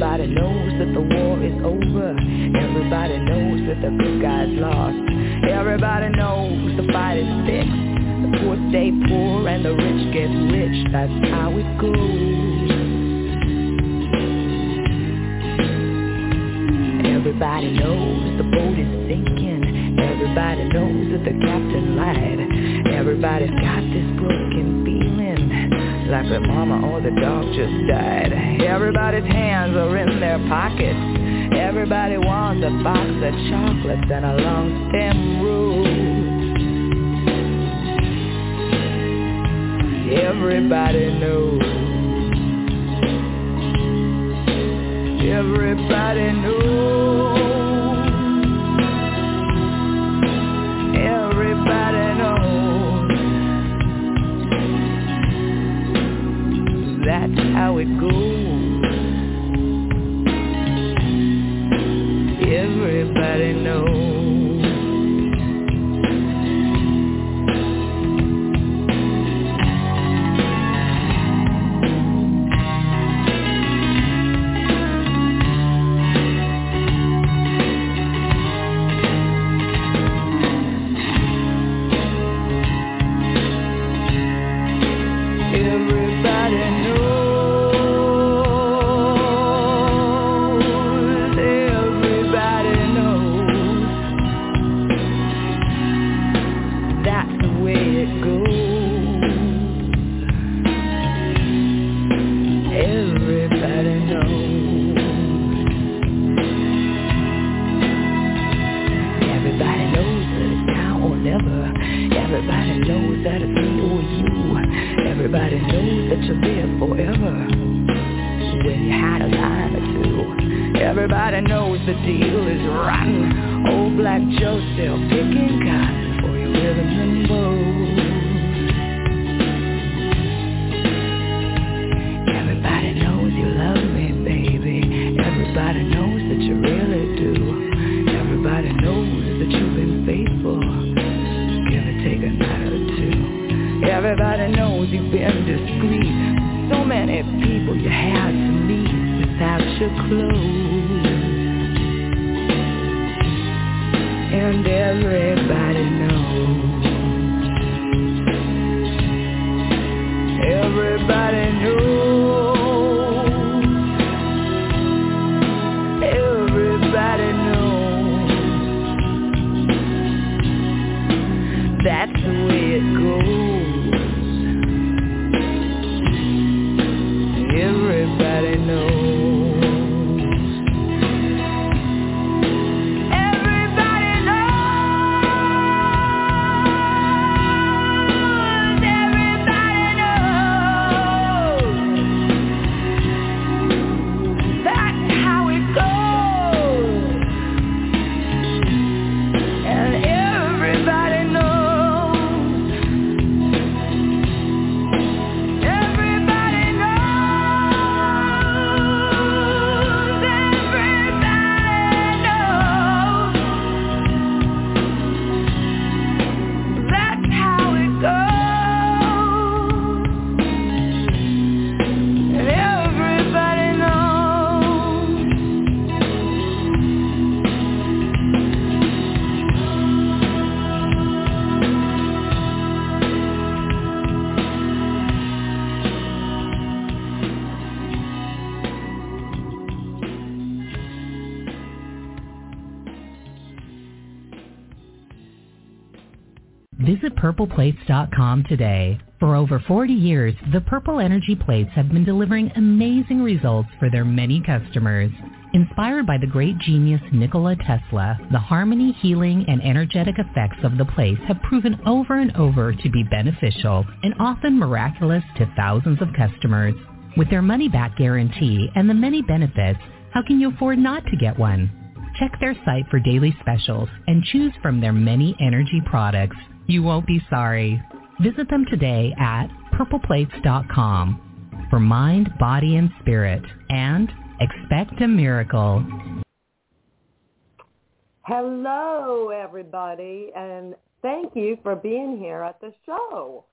Everybody knows that the war is over. Everybody knows that the good guys lost. Everybody knows the fight is fixed. The poor stay poor and the rich get rich. That's how it goes. Everybody knows the boat is sinking. Everybody knows that the captain lied. Everybody's got this broken feeling, like their mama or the dog just died. Everybody's hands are in their pockets. Everybody wants a box of chocolates and a long stem rose. Everybody knows. Everybody knows. Everybody knows. That's how it goes. Everybody knows. Everybody knows the deal is rotten. Old Black Joe still picking cotton for your rhythm and blues. Everybody knows you love me, baby. Everybody knows that you really do. Everybody knows that you've been faithful. Give or take a night or two. Everybody knows you've been discreet. So many people you had to meet without your clothes. And everybody knows. Everybody knows. Everybody knows. That's the way it goes. Everybody knows. Visit purpleplates.com today. For over 40 years, the Purple Energy Plates have been delivering amazing results for their many customers. Inspired by the great genius Nikola Tesla, the harmony, healing, and energetic effects of the plates have proven over and over to be beneficial and often miraculous to thousands of customers. With their money-back guarantee and the many benefits, how can you afford not to get one? Check their site for daily specials and choose from their many energy products. You won't be sorry. Visit them today at purpleplates.com for mind, body, and spirit, and expect a miracle. Hello, everybody, and thank you for being here at the show.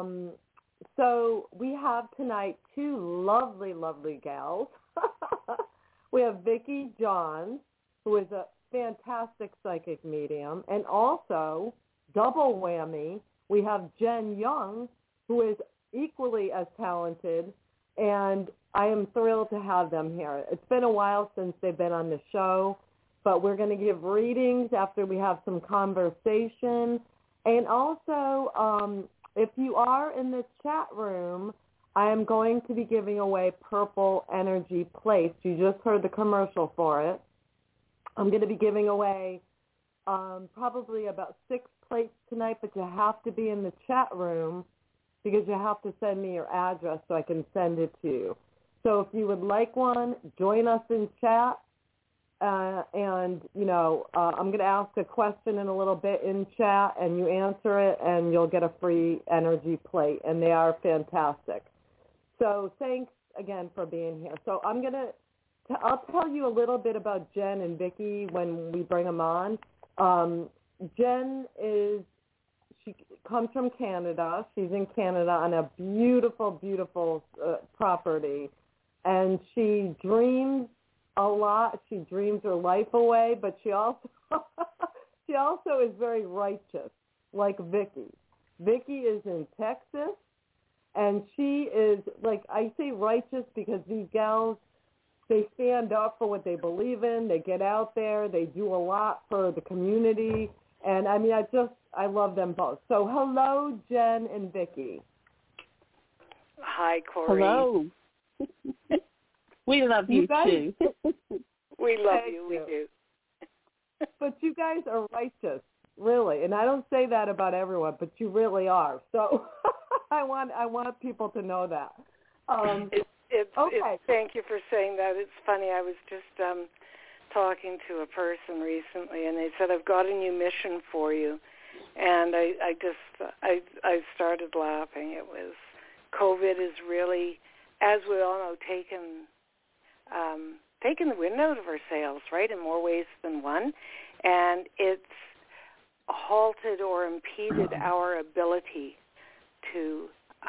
So we have tonight two lovely, lovely gals. We have Vicki Johns, who is a fantastic psychic medium, and also, double whammy, we have Jen Young, who is equally as talented, and I am thrilled to have them here. It's been a while since they've been on the show, but we're going to give readings after we have some conversation. And also, if you are in the chat room, I am going to be giving away purple energy plates. You just heard the commercial for it. I'm going to be giving away probably about 6 plates tonight, but you have to be in the chat room because you have to send me your address so I can send it to you. So if you would like one, join us in chat. I'm going to ask a question in a little bit in chat, and you answer it, and you'll get a free energy plate, and they are fantastic. So thanks again for being here. So I'll tell you a little bit about Jen and Vicki when we bring them on. Jen she comes from Canada. She's in Canada on a beautiful, beautiful property, and she dreams a lot. She dreams her life away, but she also is very righteous, like Vicki. Vicki is in Texas, and she is, like, I say righteous because these gals, they stand up for what they believe in. They get out there. They do a lot for the community. And, I mean, I love them both. So hello, Jen and Vicki. Hi, Corey. Hello. We love you too. We love you. We do. But you guys are righteous, really. And I don't say that about everyone, but you really are. So I want people to know that. Thank you for saying that. It's funny. I was just talking to a person recently, and they said, I've got a new mission for you. And I started laughing. It was, COVID is really, as we all know, taken the wind out of our sails, right, in more ways than one. And it's halted or impeded our ability to,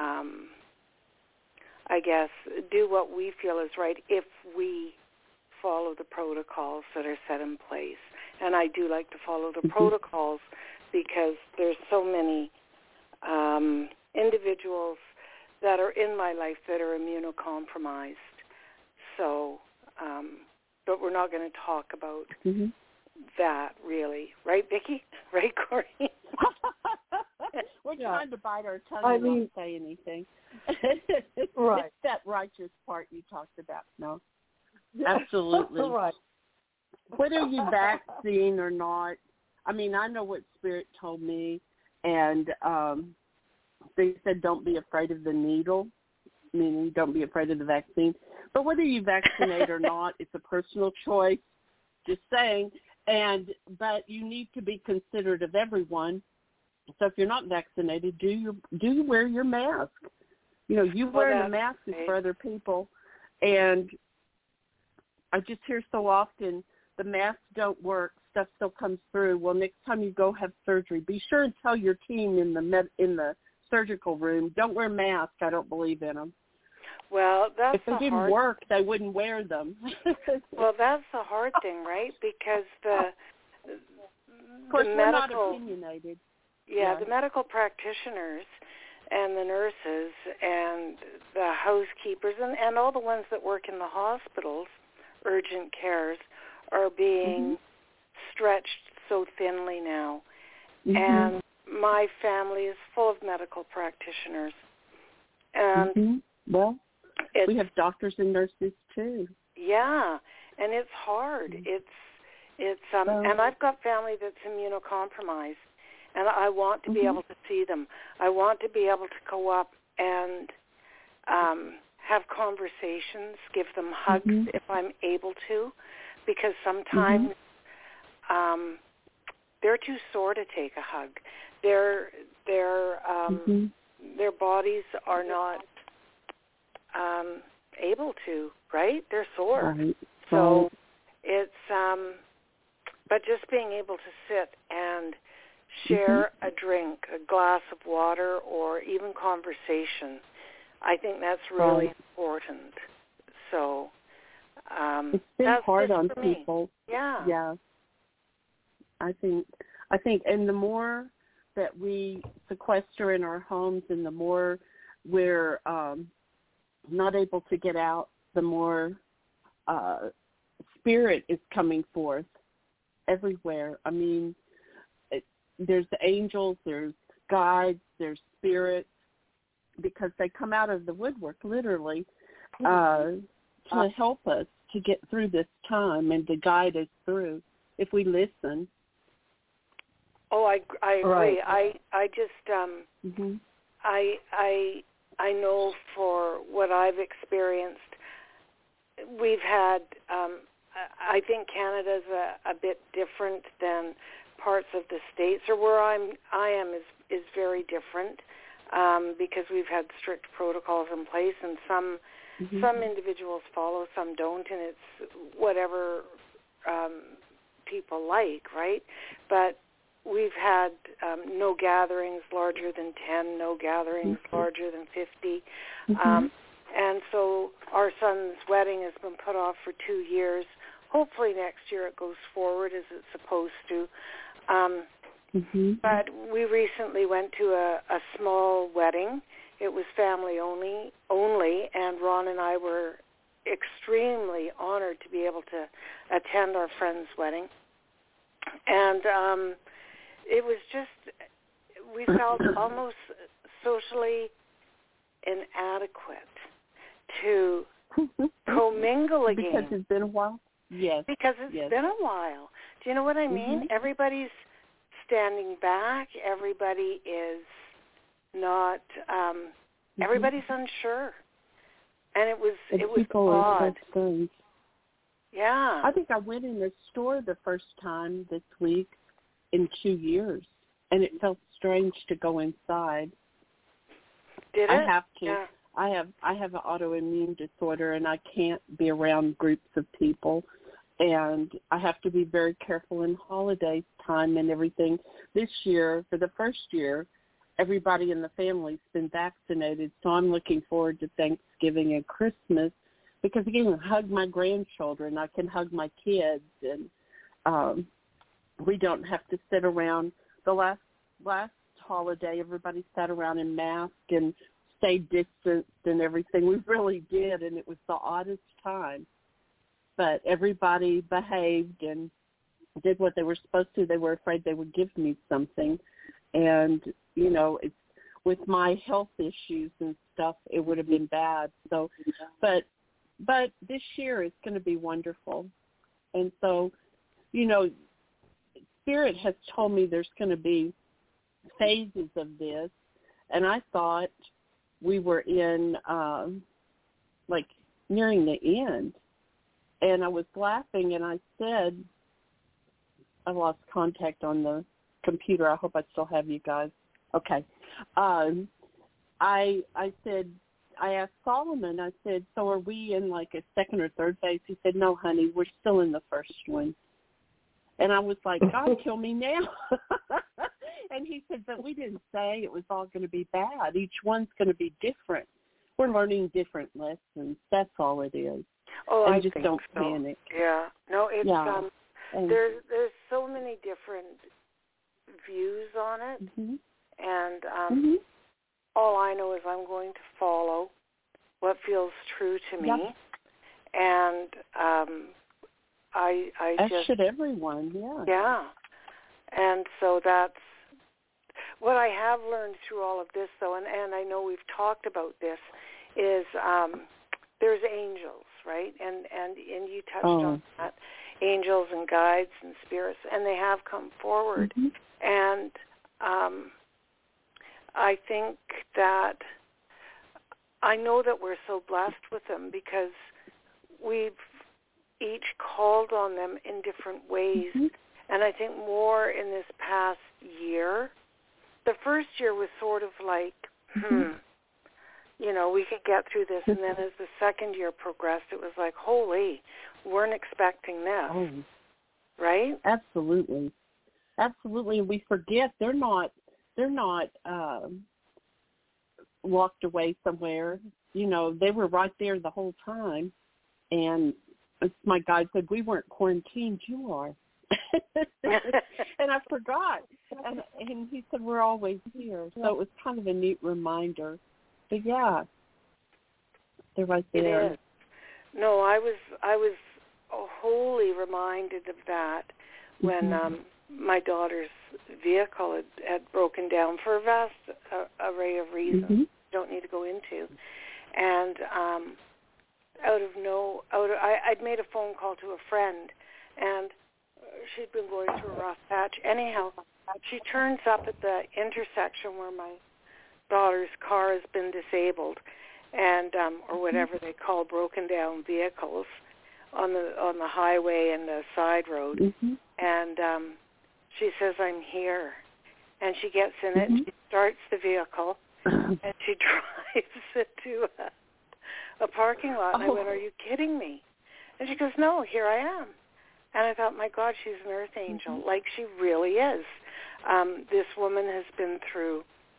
I guess, do what we feel is right if we follow the protocols that are set in place. And I do like to follow the protocols because there's so many individuals that are in my life that are immunocompromised. So, but we're not going to talk about that really. Right, Vicki? Right, Corey? We're trying to bite our tongue and not say anything. Right. It's that righteous part you talked about. No, absolutely. Right. Whether you vaccine or not, I mean, I know what Spirit told me, and they said don't be afraid of the needle, meaning don't be afraid of the vaccine. But whether you vaccinate or not, it's a personal choice, just saying. But you need to be considerate of everyone. So if you're not vaccinated, do you wear your mask? You know, you wearing a mask is for other people. And I just hear so often the masks don't work, stuff still comes through. Well, next time you go have surgery, be sure and tell your team in the surgical room, don't wear masks. I don't believe in them. Well, that's if they didn't work, they wouldn't wear them. Well, that's the hard thing, right? Because of course, we're not opinionated. Yeah, the medical practitioners and the nurses and the housekeepers and all the ones that work in the hospitals, urgent cares, are being stretched so thinly now. And my family is full of medical practitioners. And well, we have doctors and nurses too. Yeah, and it's hard. It's and I've got family that's immunocompromised, and I want to be able to see them. I want to be able to go up and have conversations, give them hugs if I'm able to, because sometimes they're too sore to take a hug. Their bodies are not able to, right? They're sore. Right. So it's, but just being able to sit and share a drink, a glass of water, or even conversation, I think that's really important. So, it's been that's hard just on for me. people. Yeah. Yeah. I think, and the more that we sequester in our homes and the more we're not able to get out, the more spirit is coming forth everywhere. I mean, there's angels, there's guides, there's spirits, because they come out of the woodwork, literally, to help us to get through this time and to guide us through if we listen. Oh, I agree. Right. I just I know for what I've experienced, we've had. I think Canada's a bit different than parts of the States, or where I am is very different, because we've had strict protocols in place, and some individuals follow, some don't, and it's whatever people like, right? But we've had no gatherings larger than 10, no gatherings larger than 50. And so our son's wedding has been put off for 2 years. Hopefully next year it goes forward as it's supposed to. But we recently went to a small wedding. It was family only, and Ron and I were extremely honored to be able to attend our friend's wedding. And it was just, we felt almost socially inadequate to commingle again. Because it's been a while? Yes. Because it's been a while. Do you know what I mean? Everybody's standing back. Everybody is not, everybody's unsure. And it was odd. Yeah. I think I went in the store the first time this week in 2 years, and it felt strange to go inside. Did it? I have to. Yeah. I have an autoimmune disorder, and I can't be around groups of people, and I have to be very careful in holiday time and everything. This year, for the first year, everybody in the family's been vaccinated, so I'm looking forward to Thanksgiving and Christmas, because I can hug my grandchildren, I can hug my kids, and we don't have to sit around. The last holiday, everybody sat around in masks and stayed distanced and everything. We really did, and it was the oddest time. But everybody behaved and did what they were supposed to. They were afraid they would give me something. And, you know, it's with my health issues and stuff, it would have been bad. So, but this year is going to be wonderful. And so, you know, Spirit has told me there's going to be phases of this, and I thought we were in, like, nearing the end. And I was laughing, and I said, I lost contact on the computer. I hope I still have you guys. Okay. I said, I asked Solomon, I said, so are we in, like, a second or third phase? He said, no, honey, we're still in the first one. And I was like, God, kill me now. And he said, but we didn't say it was all going to be bad. Each one's going to be different. We're learning different lessons. That's all it is. Oh, and I just think don't so. panic. Yeah. No, it's and there's so many different views on it, and all I know is I'm going to follow what feels true to me, and I as just should everyone. Yeah, and so that's what I have learned through all of this, though, and I know we've talked about this, is there's angels, right? And you touched on that, angels and guides and spirits, and they have come forward. And I think that I know that we're so blessed with them because we've each called on them in different ways. And I think more in this past year. The first year was sort of like, you know, we could get through this. And then as the second year progressed, it was like, holy, weren't expecting this. Right? Absolutely. Absolutely. And we forget they're not walked away somewhere. You know, they were right there the whole time. And my guide said, we weren't quarantined, you are. And I forgot. And he said, we're always here. So it was kind of a neat reminder. But, yeah, they're right there. It is. No, I was wholly reminded of that when my daughter's vehicle had broken down for a vast array of reasons don't need to go into. And I'd made a phone call to a friend, and she'd been going through a rough patch. Anyhow, she turns up at the intersection where my daughter's car has been disabled, and or whatever they call broken down vehicles on the highway and the side road. And she says, I'm here. And she gets in it, she starts the vehicle, and she drives it to a parking lot. And I went, are you kidding me? And she goes, no, here I am. And I thought, my God, she's an earth angel, like she really is. This woman has been through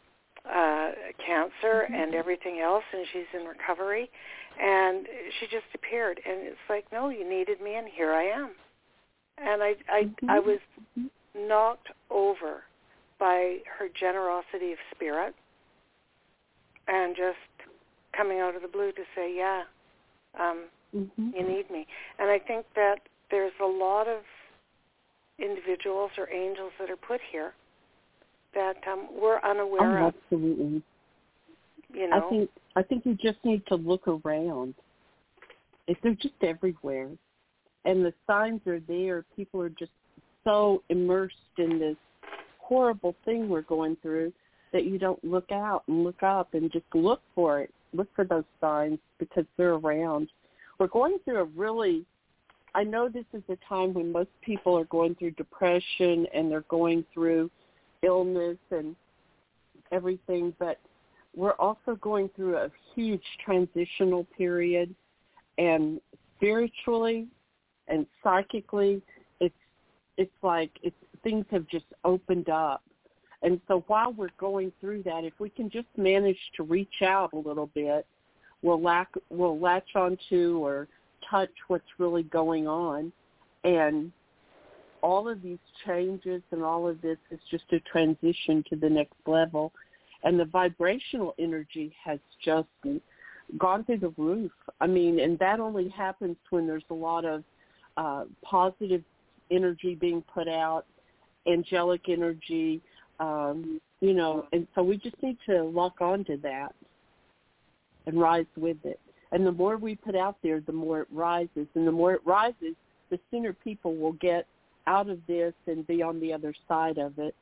cancer and everything else, and she's in recovery. And she just appeared. And it's like, no, you needed me, and here I am. And I was knocked over by her generosity of spirit and just coming out of the blue to say, yeah, you need me. And I think that there's a lot of individuals or angels that are put here that we're unaware of. Absolutely. You know? I think you just need to look around. They're just everywhere. And the signs are there. People are just so immersed in this horrible thing we're going through that you don't look out and look up and just look for it. Look for those signs because they're around. We're going through I know this is a time when most people are going through depression and they're going through illness and everything, but we're also going through a huge transitional period, and spiritually and psychically, it's like things have just opened up. And so while we're going through that, if we can just manage to reach out a little bit, we'll latch onto or touch what's really going on. And all of these changes and all of this is just a transition to the next level. And the vibrational energy has just gone through the roof. I mean, and that only happens when there's a lot of positive energy being put out, angelic energy, and so we just need to lock on to that and rise with it. And the more we put out there, the more it rises. And the more it rises, the sooner people will get out of this and be on the other side of it.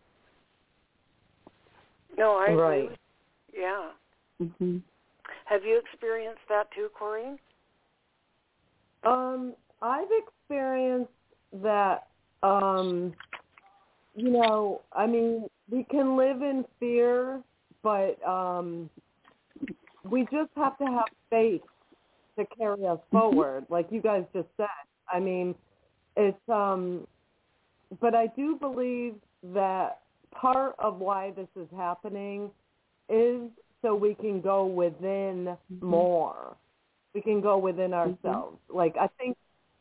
No, I agree. Right. Yeah. Mm-hmm. Have you experienced that too, Corrine? I've experienced that, I mean, we can live in fear, but we just have to have faith to carry us forward, like you guys just said. I mean, it's, but I do believe that part of why this is happening is so we can go within more. We can go within ourselves. Like, I think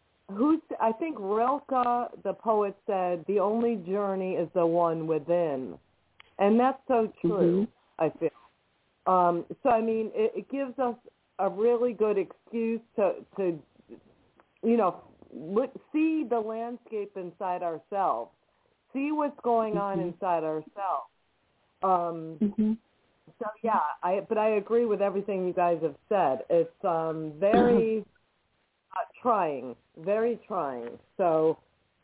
Rilke, the poet, said, the only journey is the one within. And that's so true, I feel. So, I mean, it gives us a really good excuse to see the landscape inside ourselves, see what's going on inside ourselves. So, yeah, I agree with everything you guys have said. It's very trying, very trying. So,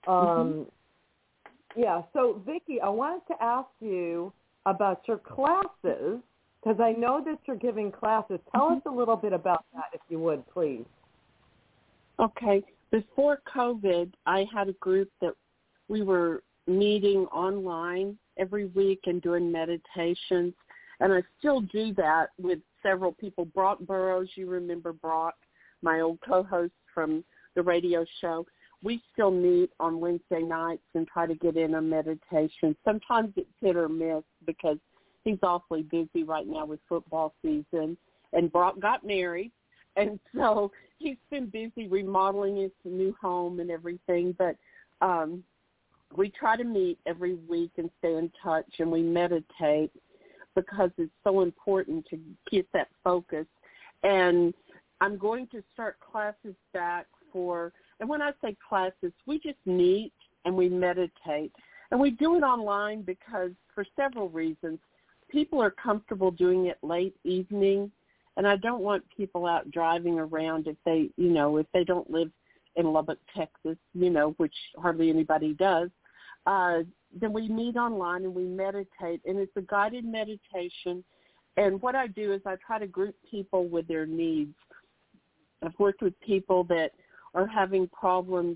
yeah. So, Vicki, I wanted to ask you about your classes, because I know that you're giving classes. Tell us a little bit about that, if you would, please. Okay. Before COVID, I had a group that we were meeting online every week and doing meditations, and I still do that with several people. Brock Burrows, you remember Brock, my old co-host from the radio show. We still meet on Wednesday nights and try to get in a meditation. Sometimes it's hit or miss because he's awfully busy right now with football season. And Brock got married, And so he's been busy remodeling his new home and everything. But we try to meet every week and stay in touch, and we meditate because it's so important to get that focus. And I'm going to start classes back and when I say classes, we just meet and we meditate. And we do it online because for several reasons. People are comfortable doing it late evening, and I don't want people out driving around if they don't live in Lubbock, Texas, which hardly anybody does. Then we meet online and we meditate, and it's a guided meditation. And what I do is I try to group people with their needs. I've worked with people that are having problems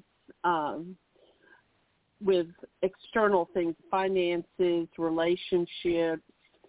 with external things, finances, relationships,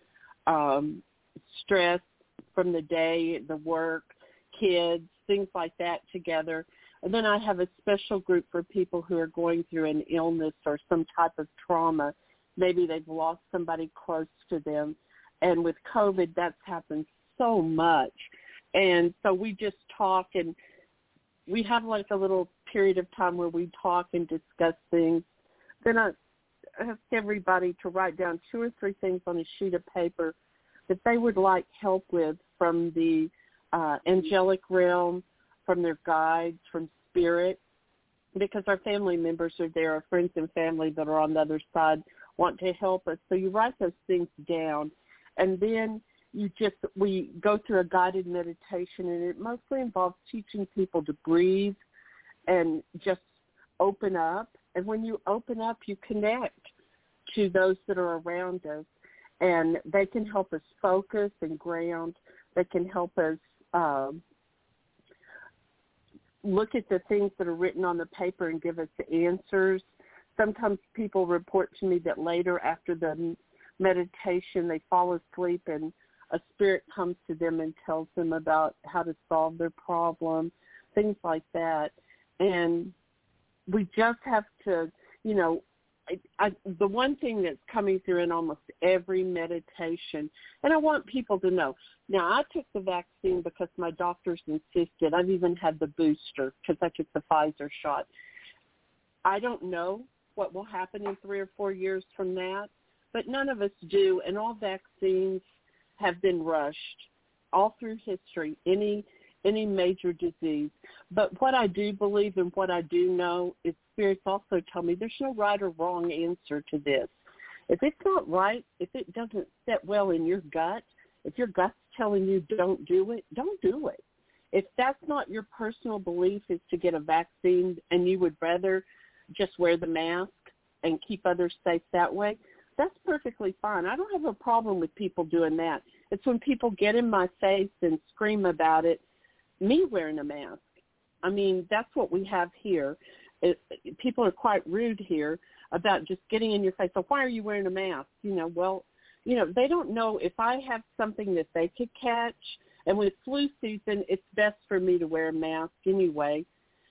stress from the day, the work, kids, things like that together. And then I have a special group for people who are going through an illness or some type of trauma. Maybe they've lost somebody close to them. And with COVID, that's happened so much. And so we just talk, and we have like a little period of time where we talk and discuss things. Then I ask everybody to write down 2 or 3 things on a sheet of paper that they would like help with from the angelic realm, from their guides, from spirit, because our family members are there, our friends and family that are on the other side want to help us. So you write those things down, and then we go through a guided meditation, and it mostly involves teaching people to breathe and just open up. And when you open up, you connect to those that are around us, and they can help us focus and ground. They can help us look at the things that are written on the paper and give us the answers. Sometimes people report to me that later after the meditation they fall asleep and a spirit comes to them and tells them about how to solve their problem, things like that. And we just have to, the one thing that's coming through in almost every meditation, and I want people to know, now I took the vaccine because my doctors insisted. I've even had the booster because I took the Pfizer shot. I don't know what will happen in 3 or 4 years from that, but none of us do, and all vaccines have been rushed all through history, any major disease. But what I do believe and what I do know is spirits also tell me there's no right or wrong answer to this. If it's not right, if it doesn't sit well in your gut, if your gut's telling you don't do it, don't do it. If that's not your personal belief is to get a vaccine and you would rather just wear the mask and keep others safe that way, that's perfectly fine. I don't have a problem with people doing that. It's when people get in my face and scream about it, me wearing a mask. I mean, that's what we have here. People are quite rude here about just getting in your face. So why are you wearing a mask? They don't know if I have something that they could catch. And with flu season, it's best for me to wear a mask anyway.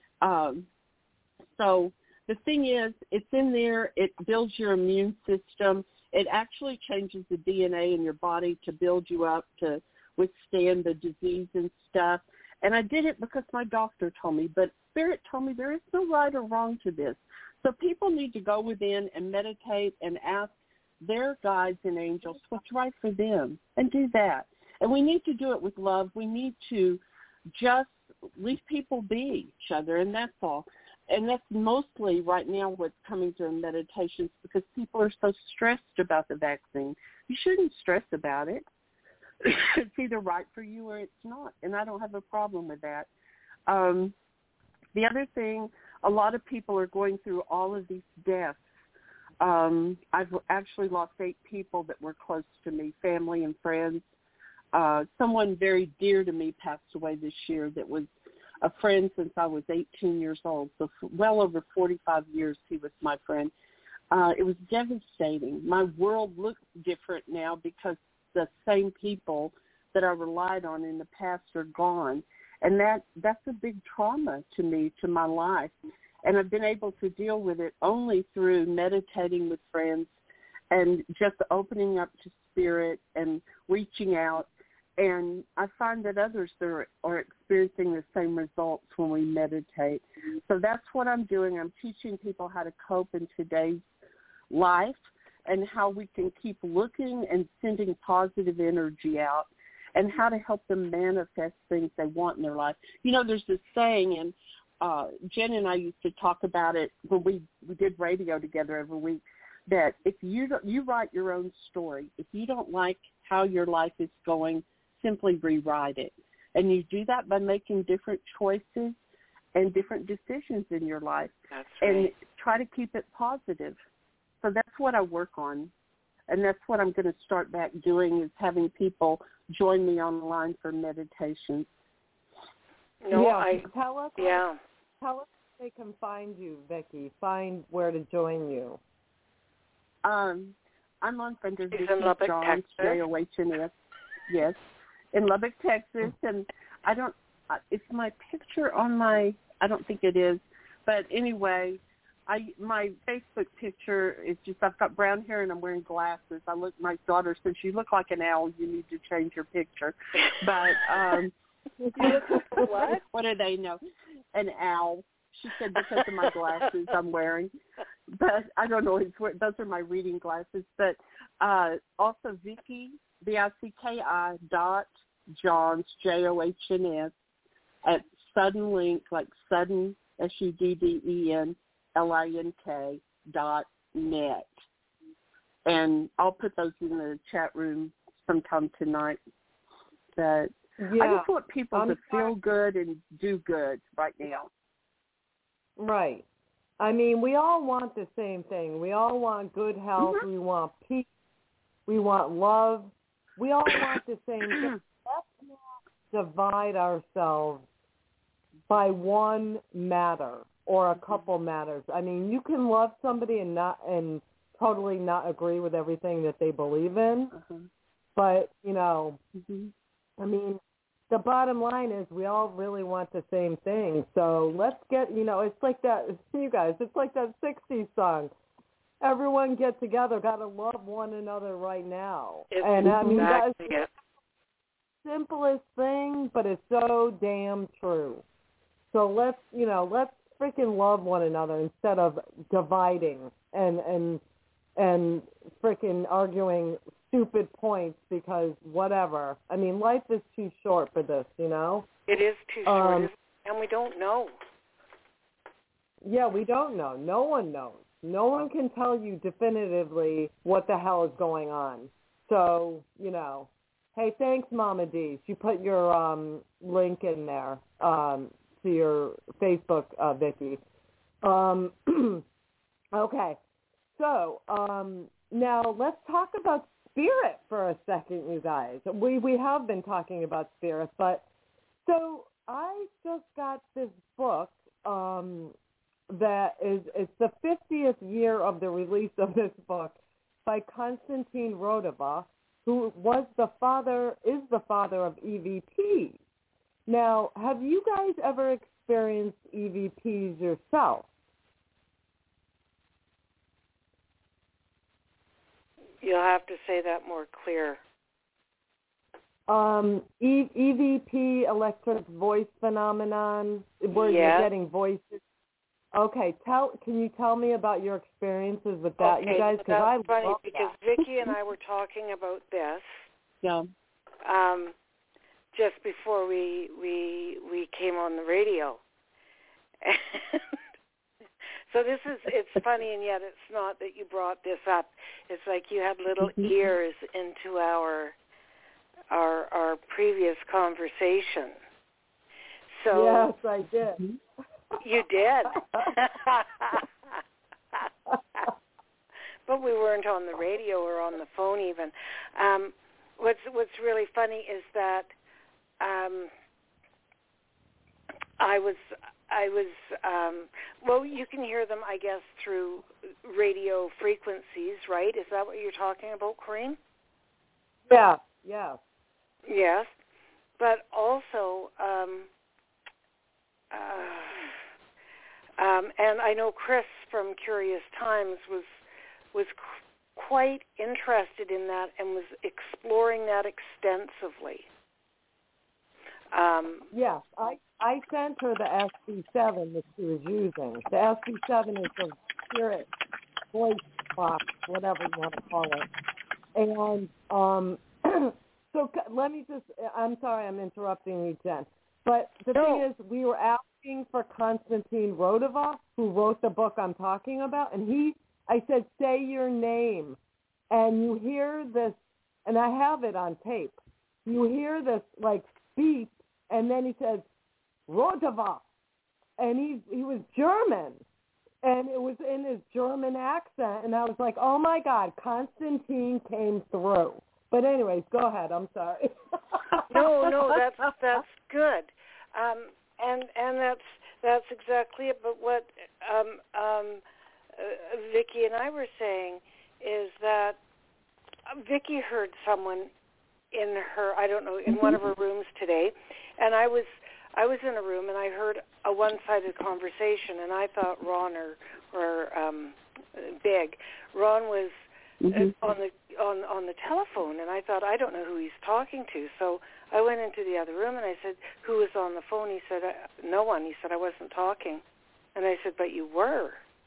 So the thing is, it's in there. It builds your immune system. It actually changes the DNA in your body to build you up to withstand the disease and stuff. And I did it because my doctor told me, but Spirit told me there is no right or wrong to this. So people need to go within and meditate and ask their guides and angels what's right for them and do that. And we need to do it with love. We need to just leave people be each other, and that's all. And that's mostly right now what's coming to meditations because people are so stressed about the vaccine. You shouldn't stress about it. It's either right for you or it's not, and I don't have a problem with that. The other thing, a lot of people are going through all of these deaths. I've actually lost 8 people that were close to me, family and friends. Someone very dear to me passed away this year that was a friend since I was 18 years old. So well over 45 years he was my friend. It was devastating. My world looks different now because the same people that I relied on in the past are gone. And that's a big trauma to me, to my life. And I've been able to deal with it only through meditating with friends and just opening up to spirit and reaching out. And I find that others are experiencing the same results when we meditate. So that's what I'm doing. I'm teaching people how to cope in today's life and how we can keep looking and sending positive energy out and how to help them manifest things they want in their life. You know, there's this saying, and Jen and I used to talk about it when we did radio together every week, that if you write your own story, if you don't like how your life is going, simply rewrite it. And you do that by making different choices and different decisions in your life. That's right. And try to keep it positive. So that's what I work on. And that's what I'm going to start back doing, is having people join me online for meditation. No, yeah, tell us how they can find you, Vicki. Find where to join you. I'm on under Vicki Johns, Texas. Johns. Yes, in Lubbock, Texas. And it's my picture on my, I don't think it is. But anyway, my Facebook picture is just, I've got brown hair and I'm wearing glasses. My daughter said, you look like an owl. You need to change your picture. But what do they know? An owl. She said because of my glasses I'm wearing. But I don't know. Those are my reading glasses. But also Vicki, VICKI Johns, JOHNS, at SuddenLink, like Sudden, SUDDENLINK.net. And I'll put those in the chat room sometime tonight. But I just want people to feel good and do good right now. Right. I mean, we all want the same thing. We all want good health. Mm-hmm. We want peace. We want love. We all want the same thing. Let's not divide ourselves by one matter or a couple matters. I mean, you can love somebody and totally not agree with everything that they believe in. But, you know, I mean, the bottom line is we all really want the same thing. So let's get, it's like that, you guys, it's like that 60s song. Everyone get together, got to love one another right now. And I mean, that's the simplest thing, but it's so damn true. So let's freaking love one another instead of dividing and freaking arguing stupid points because whatever. I mean, life is too short for this, you know? It is too short, and we don't know. Yeah, we don't know. No one knows. No one can tell you definitively what the hell is going on. So, hey, thanks, Mama D. She put your link in there to your Facebook, Vicki. Okay. So now let's talk about spirit for a second, you guys. We have been talking about spirit, but so I just got this book that it's the 50th year of the release of this book by Konstantin Rodiva, who is the father of EVPs. Now, have you guys ever experienced EVPs yourself? You'll have to say that more clear. EVP, electric voice phenomenon, where you're getting voices. Okay, can you tell me about your experiences with that, okay, you guys? That's funny because Vicki and I were talking about this. Yeah. Just before we came on the radio. So it's funny, and yet it's not that you brought this up. It's like you had little ears into our previous conversation. So yes, I did. You did. But we weren't on the radio or on the phone even. What's really funny is that I was well, you can hear them, I guess, through radio frequencies, right? Is that what you're talking about, Corinne? Yeah. Yes, but also, and I know Chris from Curious Times was quite interested in that and was exploring that extensively. Yes, I sent her the SB7 that she was using. The SB7 is the spirit voice box, whatever you want to call it. And so let me just, I'm sorry I'm interrupting you, Jen. But the thing is, we were asking for Konstantin Rodova, who wrote the book I'm talking about, and I said, say your name. And you hear this, and I have it on tape. You hear this, like, beep, and then he says, Rodova. And he was German. And it was in his German accent, and I was like, oh, my God, Konstantin came through. But anyways, go ahead. I'm sorry. No, that's good. And that's exactly it. But what Vicki and I were saying is that Vicki heard someone in her, I don't know, in one of her rooms today, and I was in a room and I heard a one-sided conversation, and I thought Ron or Big. Ron was on the telephone, and I thought, I don't know who he's talking to. So I went into the other room and I said, who was on the phone? He said, no one. He said, I wasn't talking. And I said, but you were.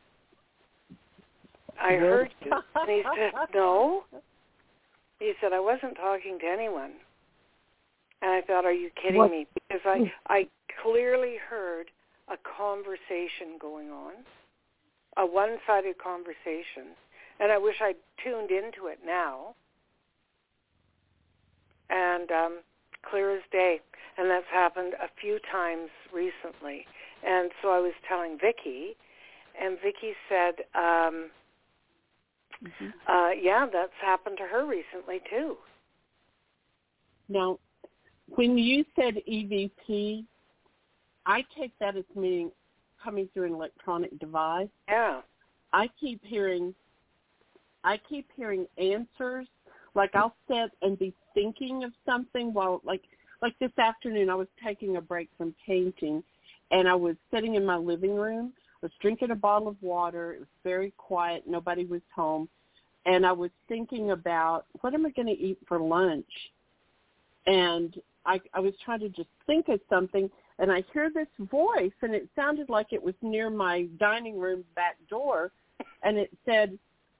I heard you. And he said, no. He said, I wasn't talking to anyone. And I thought, are you kidding me? Because I clearly heard a conversation going on, a one-sided conversation. And I wish I'd tuned into it now. And clear as day. And that's happened a few times recently. And so I was telling Vicki, and Vicki said, yeah, that's happened to her recently too. Now, when you said EVP, I take that as meaning coming through an electronic device. Yeah. I keep hearing answers. Like I'll sit and be thinking of something while, like this afternoon, I was taking a break from painting, and I was sitting in my living room. I was drinking a bottle of water. It was very quiet. Nobody was home. And I was thinking about, what am I going to eat for lunch? And I was trying to just think of something, and I hear this voice, and it sounded like it was near my dining room back door, and it said,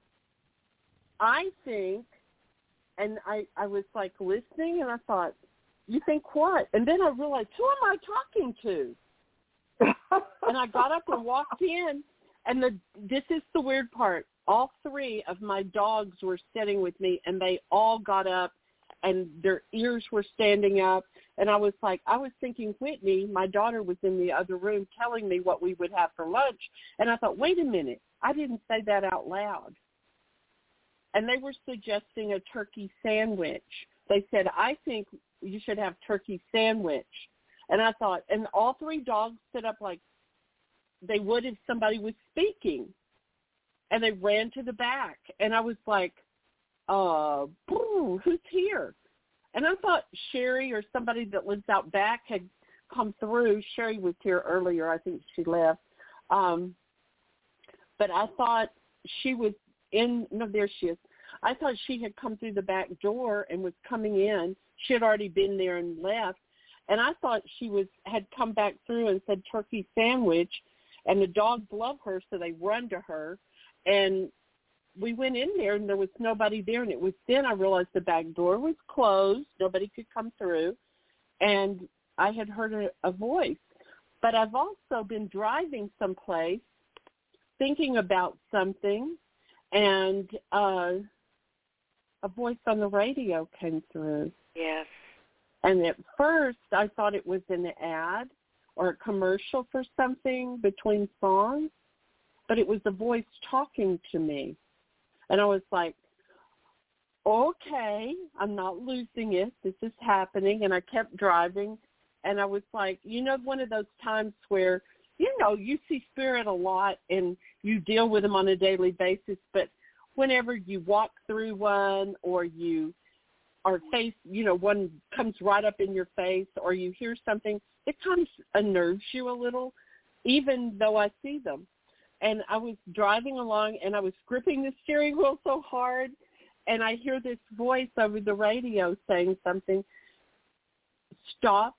I think, and I was like listening, and I thought, you think what? And then I realized, who am I talking to? And I got up and walked in, and this is the weird part. All three of my dogs were sitting with me, and they all got up, and their ears were standing up. And I was like, I was thinking Whitney, my daughter, was in the other room telling me what we would have for lunch. And I thought, wait a minute, I didn't say that out loud. And they were suggesting a turkey sandwich. They said, I think you should have turkey sandwich. And I thought, and all three dogs stood up like they would if somebody was speaking. And they ran to the back. And I was like, who's here? And I thought Sherry or somebody that lives out back had come through. Sherry was here earlier. I think she left. But I thought she was there she is. I thought she had come through the back door and was coming in. She had already been there and left. And I thought she had come back through and said turkey sandwich. And the dogs love her, so they run to her. And we went in there, and there was nobody there. And it was then I realized the back door was closed. Nobody could come through. And I had heard a voice. But I've also been driving someplace thinking about something, and a voice on the radio came through. Yes. And at first I thought it was an ad or a commercial for something between songs, but it was a voice talking to me. And I was like, okay, I'm not losing it. This is happening. And I kept driving, and I was like, one of those times where, you see spirit a lot and you deal with them on a daily basis, but whenever you walk through one or you are faced, one comes right up in your face, or you hear something, it kind of unnerves you a little, even though I see them. And I was driving along, and I was gripping the steering wheel so hard, and I hear this voice over the radio saying something, stop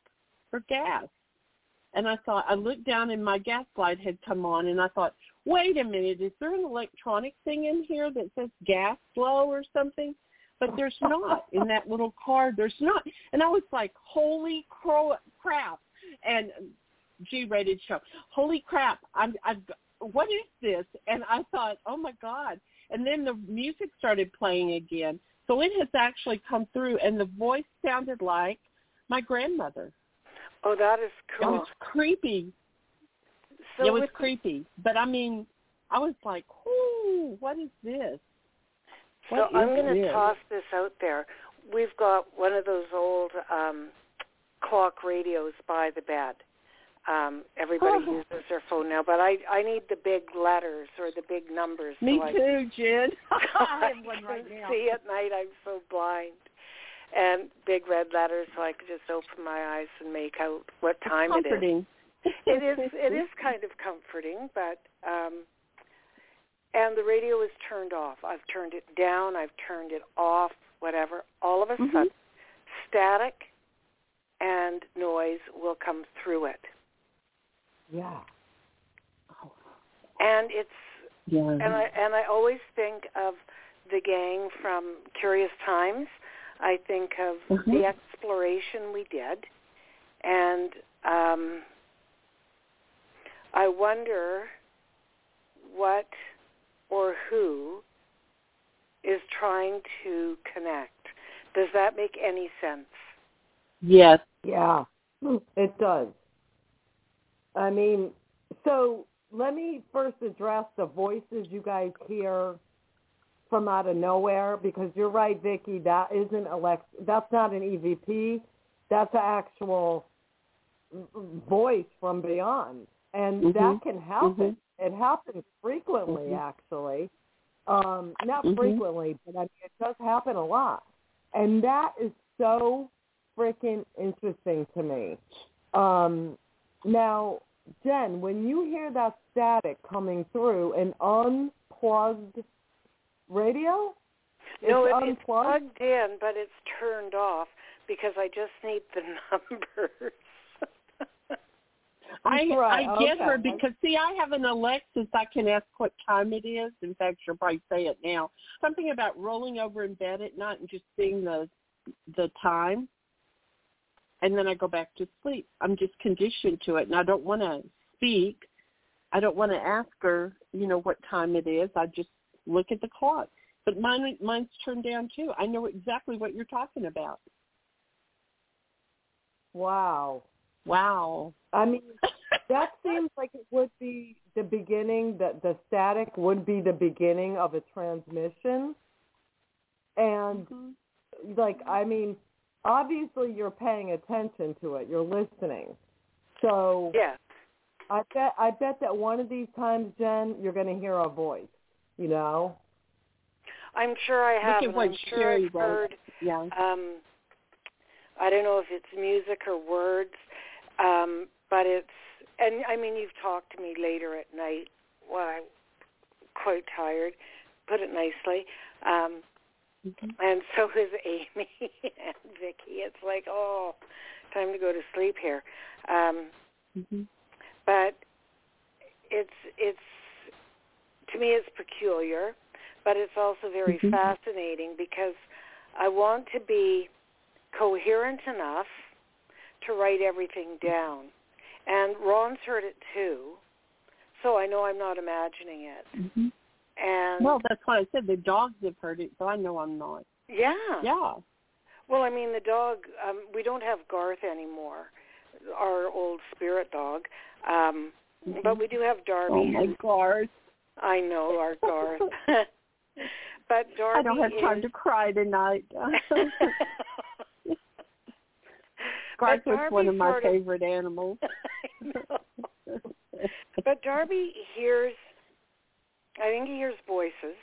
for gas. And I looked down and my gas light had come on, and I thought, wait a minute, is there an electronic thing in here that says gas low or something? But there's not in that little car. There's not. And I was like, holy crap. And G-rated show. Holy crap. What is this? And I thought, oh, my God. And then the music started playing again. So it has actually come through, and the voice sounded like my grandmother. Oh, that is cool. It was creepy. So it was creepy. But, I mean, I was like, ooh, what is this? So I'm going to toss this out there. We've got one of those old clock radios by the bed. Everybody uses their phone now, but I need the big letters or the big numbers. Me too, Jen. I have one right now. See at night, I'm so blind. And big red letters, so I could just open my eyes and make out what time it is. It is kind of comforting, but and the radio is turned off. I've turned it down. I've turned it off. Whatever. All of a sudden, static and noise will come through it. Yeah. And it's and I always think of the gang from Curious Times. I think of the exploration we did, and I wonder what or who is trying to connect. Does that make any sense? Yes. Yeah, it does. I mean, so let me first address the voices you guys hear from out of nowhere, because you're right, Vicki, that isn't that's not an EVP. That's an actual voice from beyond. And that can happen. It happens frequently, actually. Not frequently, but I mean, it does happen a lot. And that is so freaking interesting to me. Now, Jen, when you hear that static coming through an unplugged radio? No, it's plugged in, but it's turned off because I just need the numbers. I get her because, see, I have an Alexis. I can ask what time it is. In fact, she'll probably say it now. Something about rolling over in bed at night and just seeing the time, and then I go back to sleep. I'm just conditioned to it, and I don't want to speak. I don't want to ask her, what time it is. I just look at the clock. But mine's turned down, too. I know exactly what you're talking about. Wow. I mean, that seems like it would be the beginning, the static would be the beginning of a transmission. And, I mean, obviously you're paying attention to it. You're listening. So yeah. I bet that one of these times, Jen, you're going to hear a voice, I'm sure I have. I'm sure I've heard. Yeah. I don't know if it's music or words, but it's. And I mean, you've talked to me later at night when I'm quite tired. Put it nicely. And so is Amy and Vicki. It's like, oh, time to go to sleep here. But it's to me, it's peculiar. But it's also very fascinating because I want to be coherent enough to write everything down. And Ron's heard it too, so I know I'm not imagining it. And well, that's what I said. The dogs have heard it, so I know I'm not. Yeah. Yeah. Well, I mean, the dog, we don't have Garth anymore, our old spirit dog, but we do have Darby. Oh, my Garth. I know, our Garth. But Darby I don't have time to cry tonight. Garth was one of my favorite animals. But Darby hears, I think he hears voices,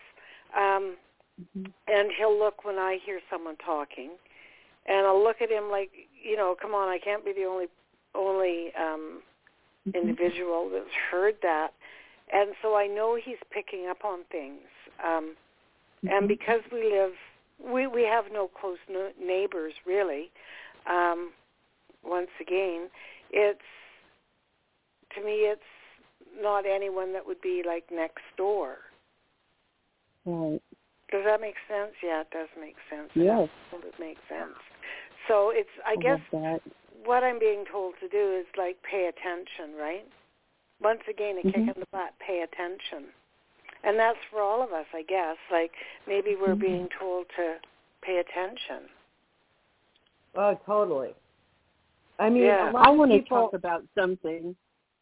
and he'll look when I hear someone talking, and I'll look at him like, come on, I can't be the only individual that's heard that. And so I know he's picking up on things. And because we have no close neighbors, really, once again, it's, to me, it's not anyone that would be like next door. Right. Does that make sense? Yeah, it does make sense. Yes. It makes sense. So it's, I guess, what I'm being told to do is like pay attention, right? Once again, a kick in the butt, pay attention. And that's for all of us, I guess. Like maybe we're being told to pay attention. Oh, totally. I mean, yeah. I want to people... talk about something.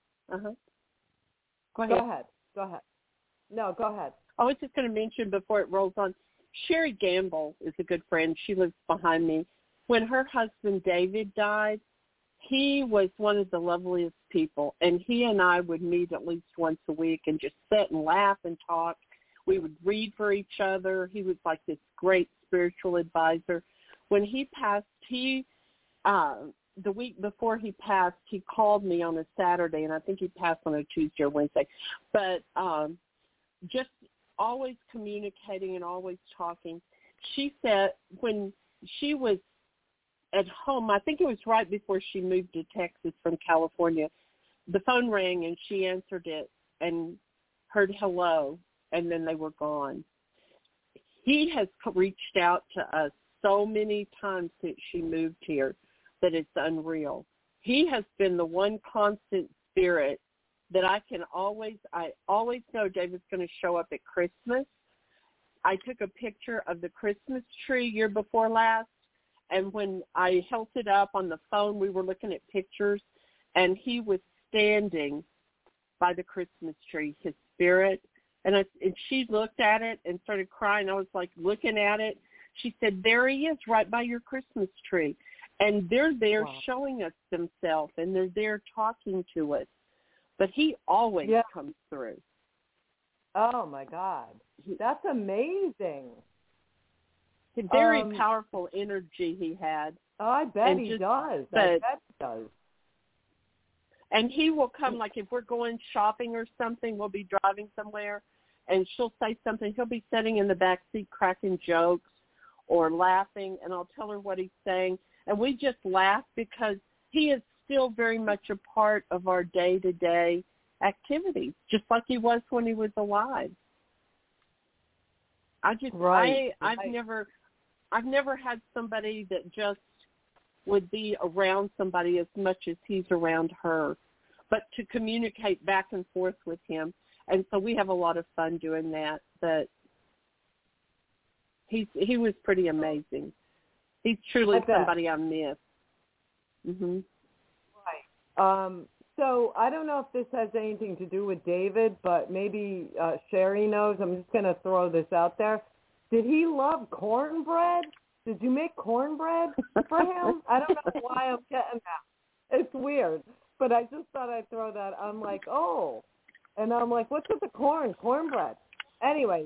Go ahead. Go ahead. No, go ahead. I was just going to mention before it rolls on, Sherry Gamble is a good friend. She lives behind me. When her husband David died, he was one of the loveliest people, and he and I would meet at least once a week and just sit and laugh and talk. We would read for each other. He was like this great spiritual advisor. When he passed, the week before he passed, he called me on a Saturday, and I think he passed on a Tuesday or Wednesday. But just always communicating and always talking. She said when she was at home, I think it was right before she moved to Texas from California, the phone rang and she answered it and heard hello, and then they were gone. He has reached out to us so many times since she moved here that it's unreal. He has been the one constant spirit that I always know David's going to show up at Christmas. I took a picture of the Christmas tree year before last, and when I held it up on the phone, we were looking at pictures, and he was standing by the Christmas tree, his spirit. And she looked at it and started crying. I was like looking at it. She said, there he is right by your Christmas tree. And they're there showing us themselves, and they're there talking to us. But he always comes through. Oh, my God. That's amazing. Very powerful energy he had. Oh, I bet he does. I bet he does. And he will come, like if we're going shopping or something, we'll be driving somewhere, and she'll say something. He'll be sitting in the back seat cracking jokes or laughing, and I'll tell her what he's saying. And we just laugh because he is still very much a part of our day-to-day activities, just like he was when he was alive. I've never had somebody that just would be around somebody as much as he's around her, but to communicate back and forth with him. And so we have a lot of fun doing that. But he was pretty amazing. He's truly somebody I miss. Mm-hmm. Right. So I don't know if this has anything to do with David, but maybe Sherry knows. I'm just going to throw this out there. Did he love cornbread? Did you make cornbread for him? I don't know why I'm getting that. It's weird. But I just thought I'd throw that. I'm like, oh. And I'm like, what's with the cornbread? Anyways.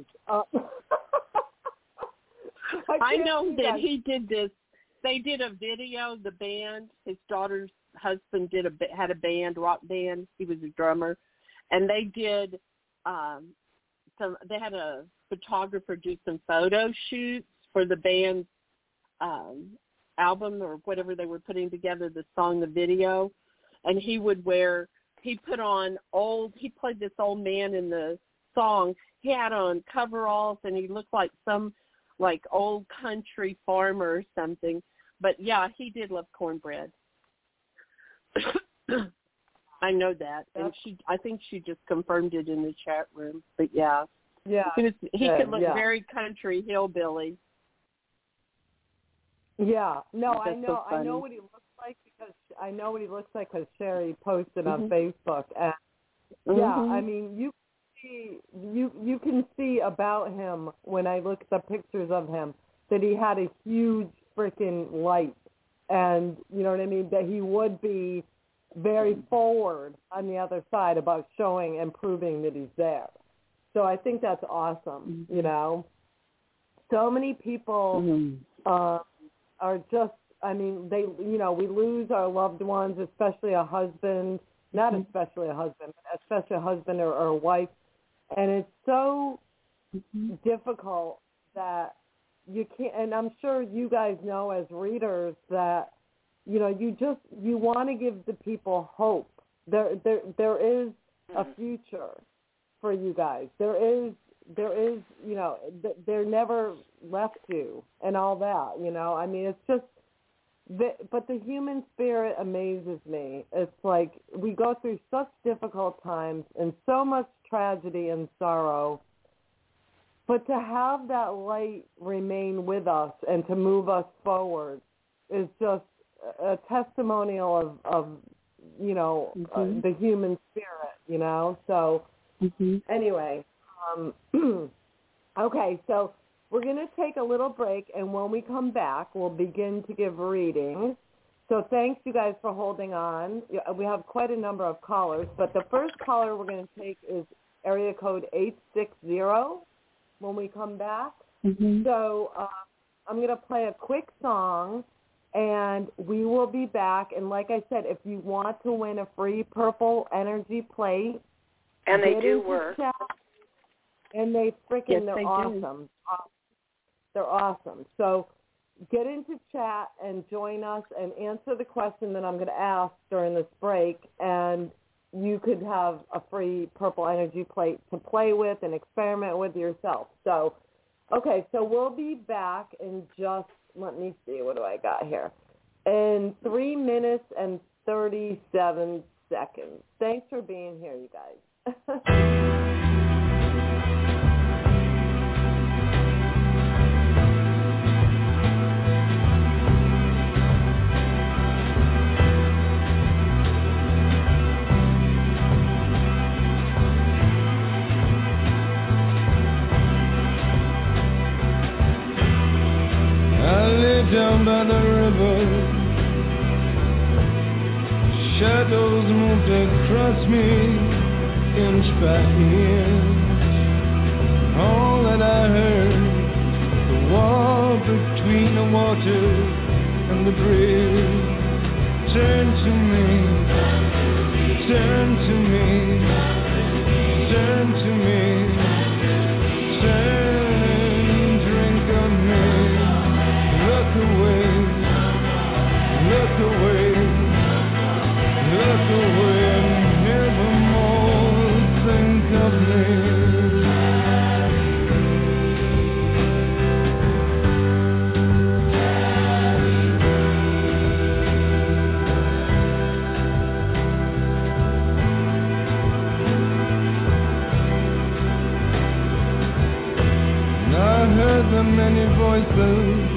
I know that he did this. They did a video, the band. His daughter's husband had a band, rock band. He was a drummer. And they did they had a photographer do some photo shoots for the band's album or whatever they were putting together, the song, the video. And he played this old man in the song. He had on coveralls and he looked like some like old country farmer or something. But yeah, he did love cornbread. I know that. And I think she just confirmed it in the chat room. But yeah. Yeah. He could look very country hillbilly. Yeah. No, I know what he looks like because Sherry posted on Facebook. And yeah, I mean, you can see about him when I look at the pictures of him that he had a huge freaking light, and you know what I mean, that he would be very forward on the other side about showing and proving that he's there. So I think that's awesome. You know, so many people are just, I mean, we lose our loved ones, especially a husband, not especially a husband, but especially a husband or a wife. And it's so difficult that you can't, and I'm sure you guys know as readers that you want to give the people hope. There is a future for you guys. There is, they're never left you and all that, I mean, it's just, but the human spirit amazes me. It's like we go through such difficult times and so much tragedy and sorrow, but to have that light remain with us and to move us forward is just a testimonial of the human spirit, So anyway, okay, so we're going to take a little break, and when we come back, we'll begin to give readings. So thanks, you guys, for holding on. We have quite a number of callers, but the first caller we're going to take is area code 860 when we come back. So I'm going to play a quick song, and we will be back. And like I said, if you want to win a free Purple Energy plate, and they do work. Chat, and they're awesome. They're awesome. So get into chat and join us and answer the question that I'm going to ask during this break, and you could have a free Purple Energy plate to play with and experiment with yourself. So, okay, so we'll be back in just, let me see, what do I got here? In 3 minutes and 37 seconds. Thanks for being here, you guys. Down by the river, shadows moved across me, inch by inch. All that I heard, the wall between the water and the bridge. Turn to me, turn to me, turn to me, turn, drink of me. Look away, look away, look away, and never more think of me. And I heard the many voices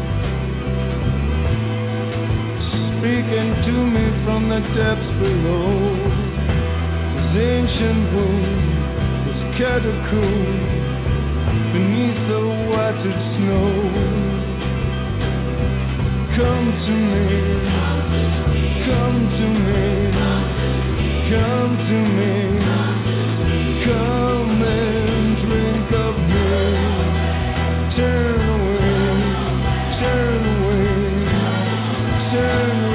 speaking to me from the depths below. This ancient room, this catacomb, beneath the whited snow. Come to me, come to me, come to me, come and drink of me. Turn away, turn away, turn away.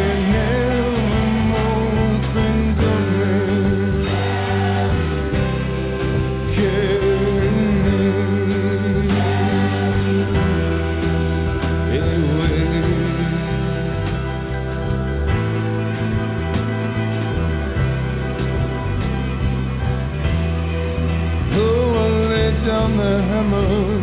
Down the hammer,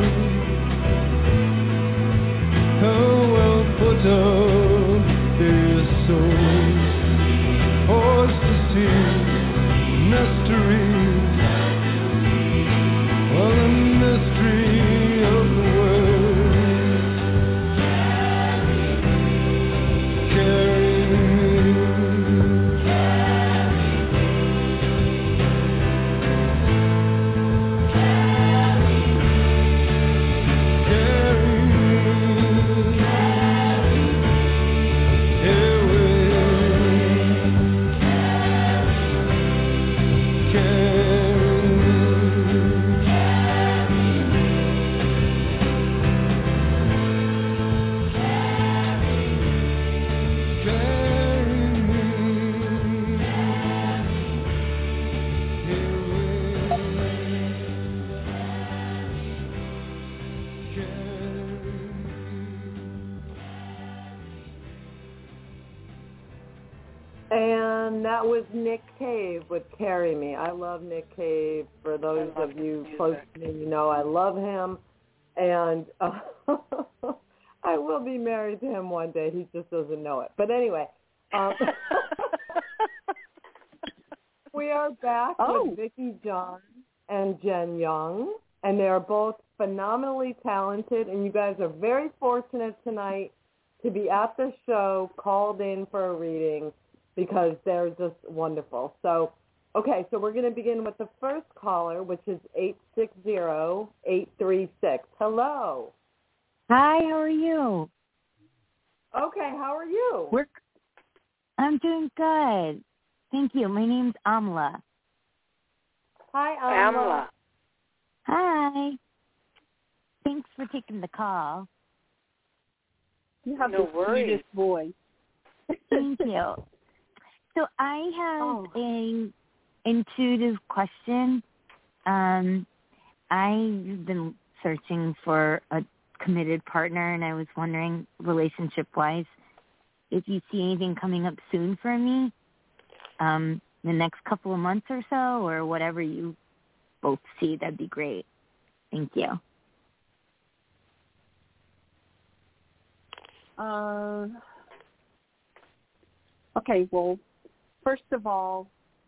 who will put up their souls? Forced to see mysteries, well, the mystery of the world. Carry me, And that was Nick Cave with Carry Me. I love Nick Cave. For those of you close to me, you know I love him. And I will be married to him one day. He just doesn't know it. But anyway, we are back with Vicki John and Jen Young. And they are both phenomenally talented. And you guys are very fortunate tonight to be at the show, called in for a reading, because they're just wonderful. So, okay, so we're going to begin with the first caller, which is 860-836. Hello. Hi, how are you? Okay, how are you? I'm doing good. Thank you. My name's Amla. Hi, Amla. Hi. Thanks for taking the call. You have the sweetest voice. Thank you. So I have an intuitive question. I've been searching for a committed partner, and I was wondering, relationship-wise, if you see anything coming up soon for me, the next couple of months or so, or whatever you both see, that'd be great. Thank you. Okay, well, first of all,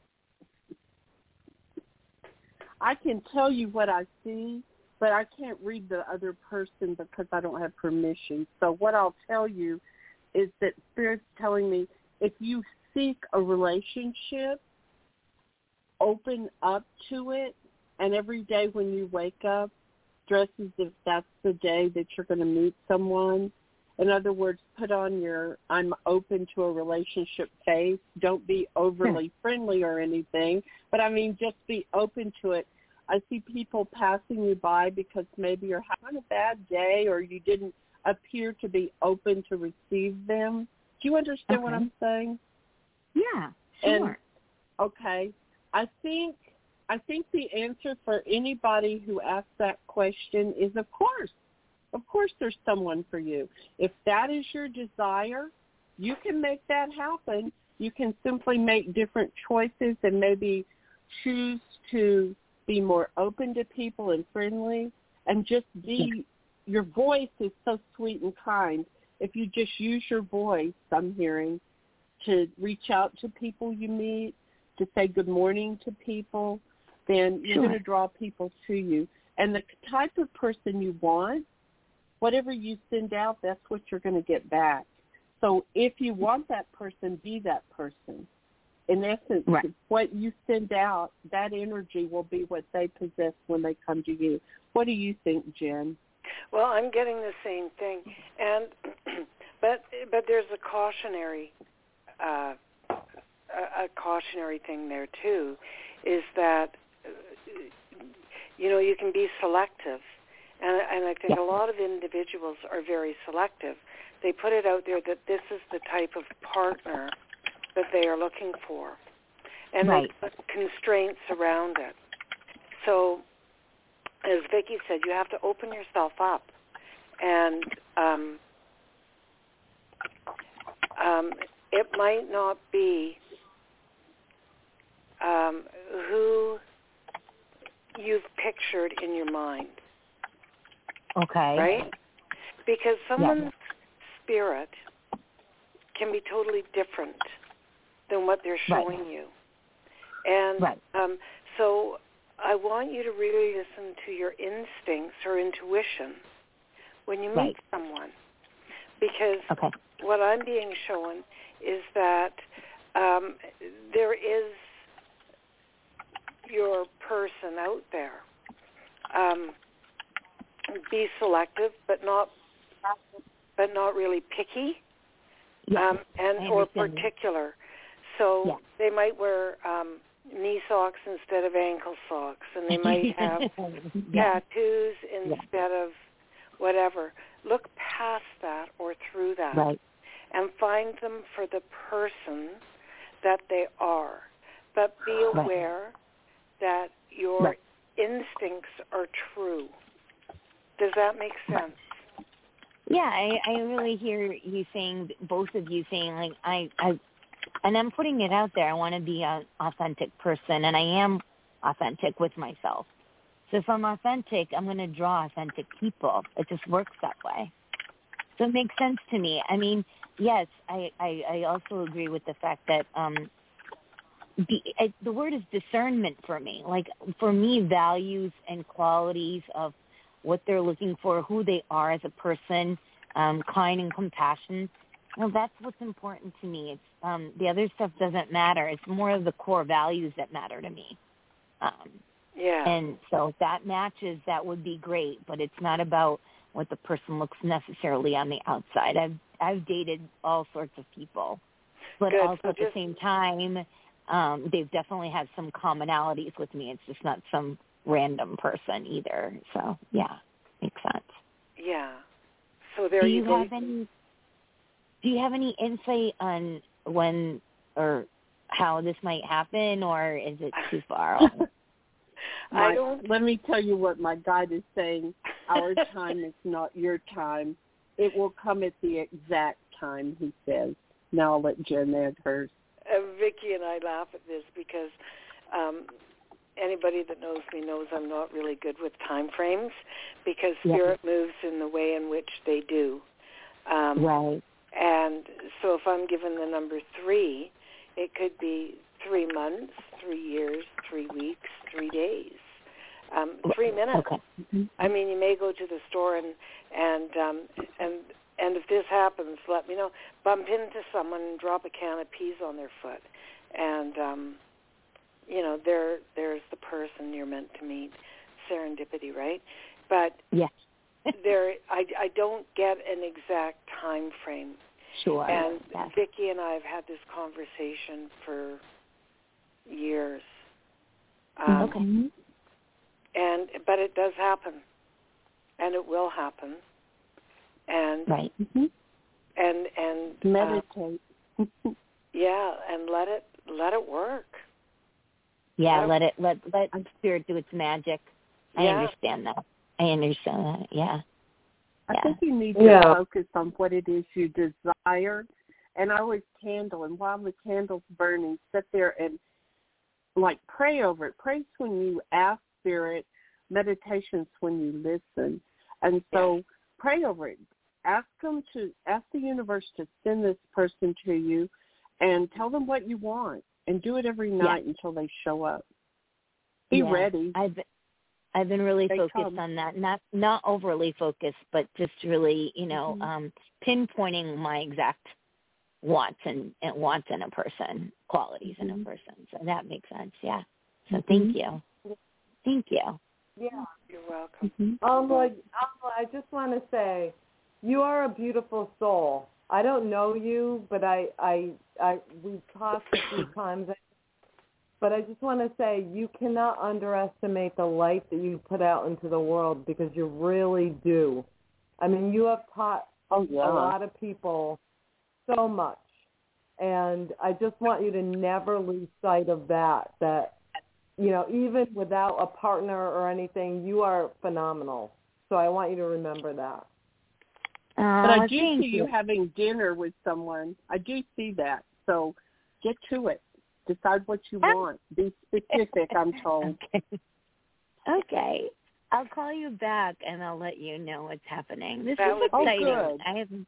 I can tell you what I see, but I can't read the other person because I don't have permission. So what I'll tell you is that Spirit's telling me if you seek a relationship, open up to it, and every day when you wake up, dress as if that's the day that you're going to meet someone. In other words, put on your I'm open to a relationship face. Don't be overly friendly or anything, but I mean just be open to it. I see people passing you by because maybe you're having a bad day or you didn't appear to be open to receive them. Do you understand what I'm saying? Yeah, sure. And, okay. I think the answer for anybody who asks that question is of course. Of course there's someone for you. If that is your desire, you can make that happen. You can simply make different choices and maybe choose to be more open to people and friendly and just be, your voice is so sweet and kind. If you just use your voice, I'm hearing, to reach out to people you meet, to say good morning to people, then you're going to draw people to you. And the type of person you want, whatever you send out, that's what you're going to get back. So if you want that person, be that person. In essence, what you send out, that energy will be what they possess when they come to you. What do you think, Jen? Well, I'm getting the same thing, and but there's a cautionary thing there too, is that you can be selective, and I think a lot of individuals are very selective. They put it out there that this is the type of partner that they are looking for, and they put constraints around it. So, as Vicki said, you have to open yourself up, and it might not be who you've pictured in your mind. Okay. Right? Because someone's spirit can be totally different than what they're showing you. And so I want you to really listen to your instincts or intuition when you meet someone. Because what I'm being shown is that there is your person out there. Be selective, but not really picky, or particular. So they might wear knee socks instead of ankle socks, and they might have tattoos instead of whatever. Look past that or through that, and find them for the person that they are. But be aware that your instincts are true. Does that make sense? Yeah, I really hear you saying, both of you saying, like, I and I'm putting it out there. I want to be an authentic person, and I am authentic with myself. So if I'm authentic, I'm going to draw authentic people. It just works that way. So it makes sense to me. I mean, yes, I also agree with the fact that the word is discernment for me. Like, for me, values and qualities of what they're looking for, who they are as a person, kind and compassion, that's what's important to me. It's the other stuff doesn't matter. It's more of the core values that matter to me. And so if that matches, that would be great. But it's not about what the person looks necessarily on the outside. I've dated all sorts of people, but also at the same time, they've definitely had some commonalities with me. It's just not some random person either. So yeah, makes sense. Yeah. So there you go. Do you have any insight on when or how this might happen, or is it too far off? Let me tell you what my guide is saying. Our time is not your time. It will come at the exact time, he says. Now I'll let Jen add hers. Vicki and I laugh at this because anybody that knows me knows I'm not really good with time frames, because spirit moves in the way in which they do. Right. And so if I'm given the number 3, it could be 3 months, 3 years, 3 weeks, 3 days, 3 minutes. Okay. I mean, you may go to the store and if this happens, let me know. Bump into someone and drop a can of peas on their foot, and there's the person you're meant to meet. Serendipity, right? But I don't get an exact time frame. Sure. And Vicki and I have had this conversation for years. But it does happen, and it will happen. And and meditate. And let it work. Yeah, let spirit do its magic. I understand that. Yeah. I think you need to focus on what it is you desire. And I always candle, and while the candle's burning, sit there and pray over it. Praise when you ask spirit, meditation's when you listen. And so pray over it. Ask the universe to send this person to you, and tell them what you want, and do it every night until they show up. Be ready. I've been really focused on that. Not overly focused, but just really, pinpointing my exact wants and wants in a person, qualities in a person. So that makes sense. Yeah. So thank you. Thank you. Yeah. You're welcome. I just want to say, you are a beautiful soul. I don't know you, but we've talked a few times. But I just want to say, you cannot underestimate the light that you put out into the world, because you really do. I mean, you have taught a lot of people so much. And I just want you to never lose sight of that, even without a partner or anything, you are phenomenal. So I want you to remember that. But I do see you having dinner with someone. I do see that. So get to it. Decide what you want. Be specific, I'm told. Okay. I'll call you back, and I'll let you know what's happening. This is exciting. Good.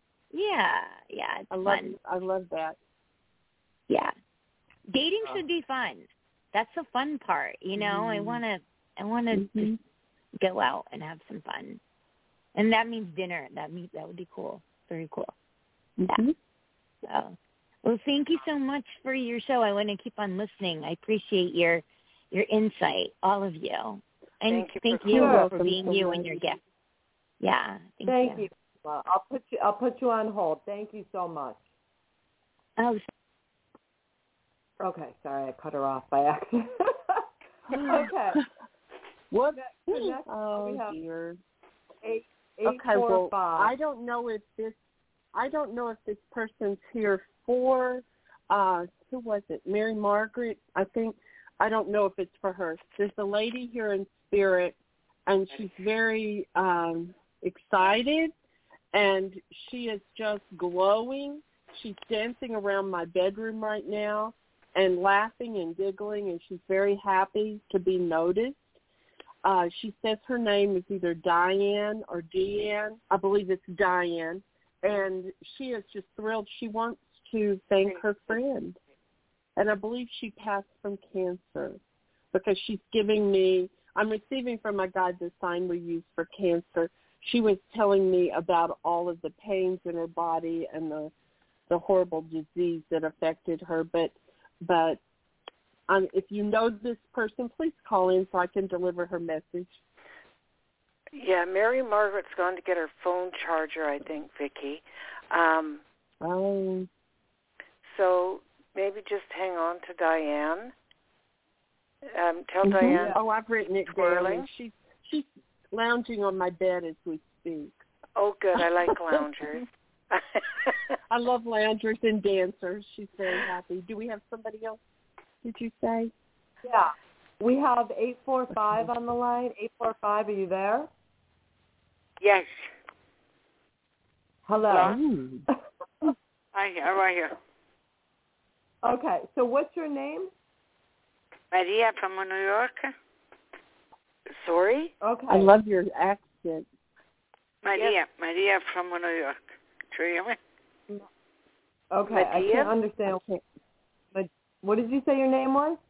It's fun. I love that. Yeah. Dating should be fun. That's the fun part, I want to just go out and have some fun. And that means dinner. That would be cool. Very cool. Yeah. So, well, thank you so much for your show. I want to keep on listening. I appreciate your insight, all of you. And thank you for being you and your gift. Yeah. Thank you. Well, I'll put you on hold. Thank you so much. Oh. Okay. Sorry, I cut her off by accident. Okay. What? Next, oh, we have dear. 845. I don't know if this person's here for who was it? Mary Margaret, I think. I don't know if it's for her. There's a lady here in spirit, and she's very excited, and she is just glowing. She's dancing around my bedroom right now and laughing and giggling, and she's very happy to be noticed. She says her name is either Diane or Deanne. I believe it's Diane. And she is just thrilled. She wants to thank her friend. And I believe she passed from cancer because she's giving me, I'm receiving from my guide the sign we use for cancer. She was telling me about all of the pains in her body and the horrible disease that affected her. But if you know this person, please call in so I can deliver her message. Yeah, Mary Margaret's gone to get her phone charger, I think, Vicki. So maybe just hang on to Diane. Tell Diane. Oh, I've written it down. She's lounging on my bed as we speak. Oh, good. I like loungers. I love loungers and dancers. She's very happy. Do we have somebody else, did you say? Yeah. We have 845 on the line. 845, are you there? Yes. Hello. Hi, how are you? Okay, so what's your name? Maria from New York. Sorry? Okay. I love your accent. Maria from New York. Do you hear me? Okay, Maria? I can't understand. What did you say your name was?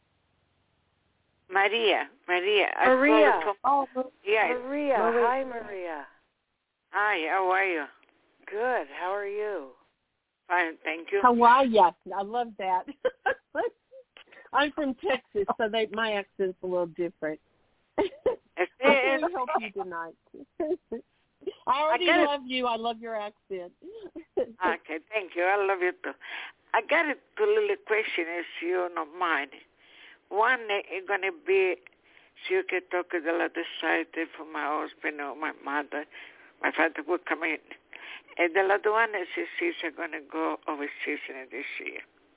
Maria. Maria. Yes. Maria. Hi, Maria. Hi, how are you? Good. How are you? Fine, thank you. How are you? I love that. I'm from Texas, so my accent's a little different. I can't help you tonight. I already love you. I love your accent. Okay, thank you. I love you too. I got two little questions, if you don't mind. One is going to be, so you can talk to the other side for my husband or my mother. My father will come in. And the other one is if she's going to go overseas this year.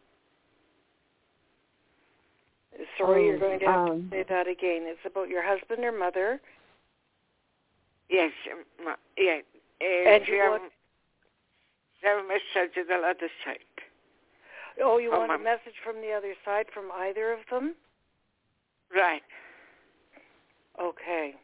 Sorry, you're going to have to say that again. It's about your husband or mother. Yes, yeah. And you want a message to the other side. Oh, you want a message from the other side, from either of them? Right. Okay.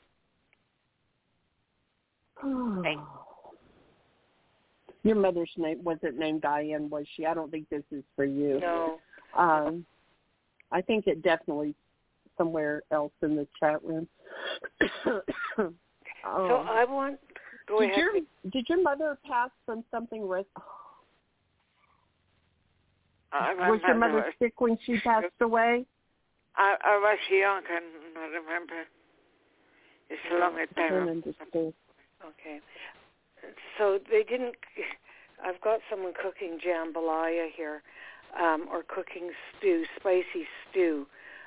Your mother's name wasn't named Diane, was she? I don't think this is for you. No. I think it definitely somewhere else in the chat room. So I want. Go ahead. Did your mother pass from something? Was your mother sick when she passed away? I was young and I remember. It's a long time. Okay. So they didn't. I've got someone cooking jambalaya here, or cooking stew, spicy stew.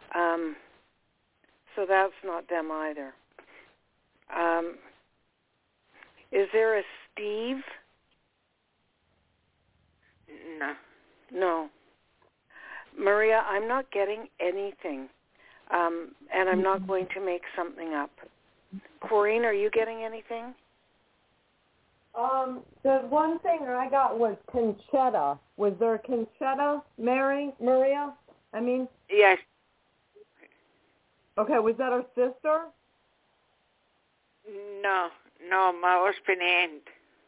So that's not them either. Is there a Steve? No. Maria, I'm not getting anything, and I'm not going to make something up. Corrine, are you getting anything? The one thing I got was Conchetta. Was there a Conchetta, Maria? I mean? Yes. Okay, was that her sister? No, my husband ain't.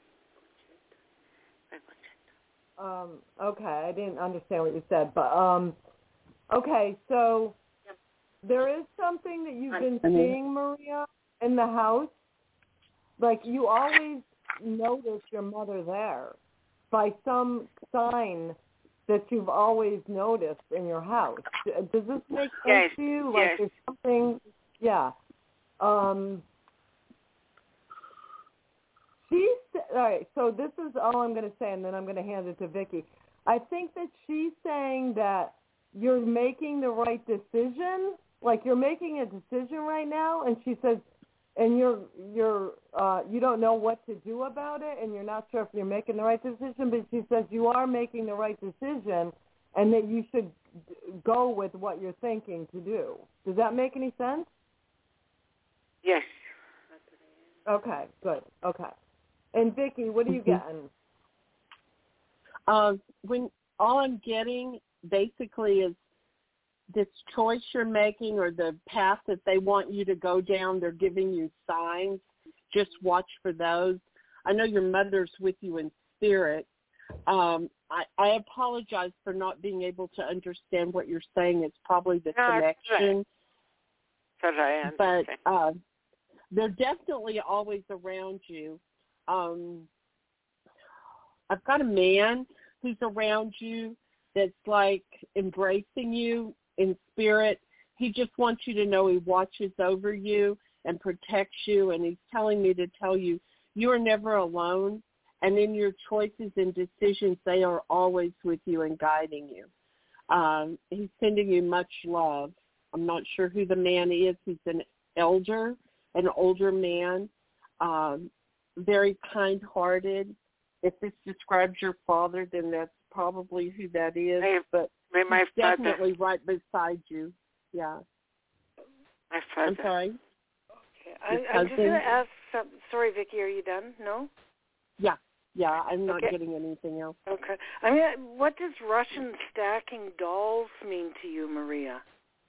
Okay, I didn't understand what you said, but, okay, so there is something that you've been seeing, Maria, in the house. Like, you always notice your mother there by some sign that you've always noticed in your house. Does this make sense to you? Like, there's something, all right, so this is all I'm going to say, and then I'm going to hand it to Vicki. I think that she's saying that you're making the right decision, like you're making a decision right now, and she says, and you don't know what to do about it, and you're not sure if you're making the right decision, but she says you are making the right decision, and that you should go with what you're thinking to do. Does that make any sense? Yes. Okay, good. Okay. And Vicki, what are you getting? When all I'm getting basically is this choice you're making or the path that they want you to go down, they're giving you signs. Just watch for those. I know your mother's with you in spirit. I apologize for not being able to understand what you're saying. It's probably the connection. Right. But they're definitely always around you. I've got a man who's around you that's like embracing you in spirit. He just wants you to know he watches over you and protects you, and he's telling me to tell you you are never alone, and in your choices and decisions, they are always with you and guiding you. He's sending you much love. I'm not sure who the man is. He's an older man, very kind-hearted. If this describes your father, then that's probably who that is. But he's definitely right beside you. Yeah. My father. I'm sorry. Okay. I'm just going to ask something. Sorry, Vicki, are you done? No? Yeah, I'm not getting anything else. Okay. I mean, what does Russian stacking dolls mean to you, Maria?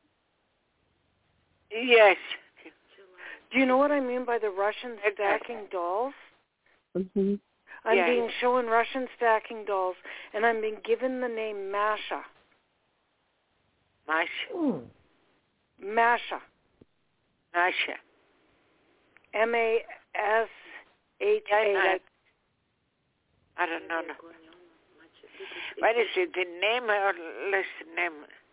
Yes. Do you know what I mean by the Russian stacking dolls? Mm-hmm. I'm being shown Russian stacking dolls, and I'm being given the name Masha. Masha. Masha. Masha. Masha. I don't know. What is it, the name or less name?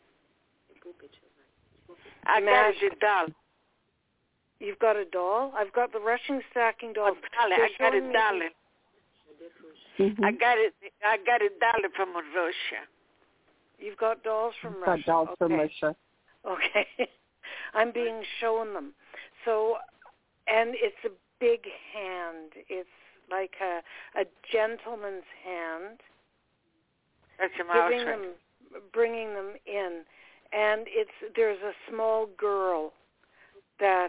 I got a doll. You've got a doll? I've got the Russian stacking doll. I got a doll. Mm-hmm. I got a doll from Russia. You've got dolls from Russia. Got dolls from Russia. Okay. I'm being shown them. So, and it's a big hand. It's like a gentleman's hand. That's bringing them in. And there's a small girl that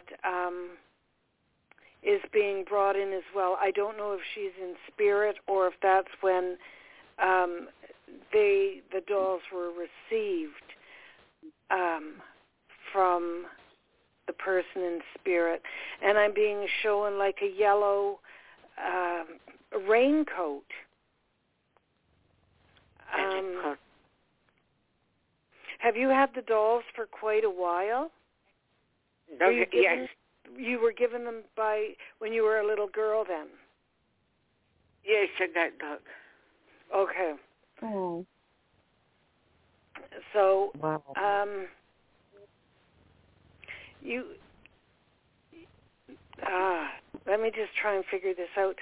is being brought in as well. I don't know if she's in spirit or if that's when the dolls were received from the person in spirit. And I'm being shown like a yellow raincoat. Have you had the dolls for quite a while? Yes. You were given them when you were a little girl then? Yes, I got dog. Okay. Oh. So, wow. Let me just try and figure this out.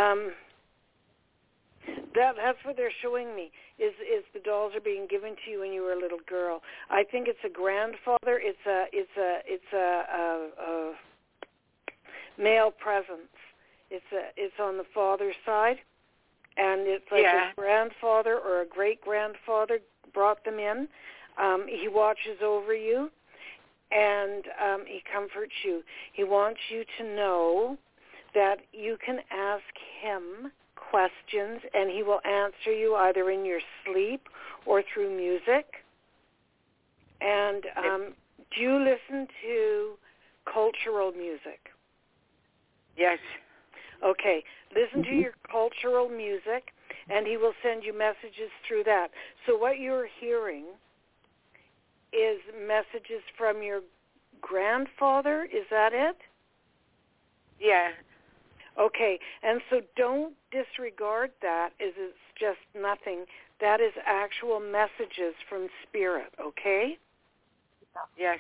That's what they're showing me. Is the dolls are being given to you when you were a little girl. I think it's a grandfather. It's a male presence. It's on the father's side, and it's like a grandfather or a great grandfather brought them in. He watches over you, and he comforts you. He wants you to know that you can ask him questions, and he will answer you either in your sleep or through music. And do you listen to cultural music? Yes. Okay. Listen to your cultural music, and he will send you messages through that. So what you're hearing is messages from your grandfather. Is that it? Yeah. Okay, and so don't disregard that as it's just nothing. That is actual messages from spirit, okay? Yes.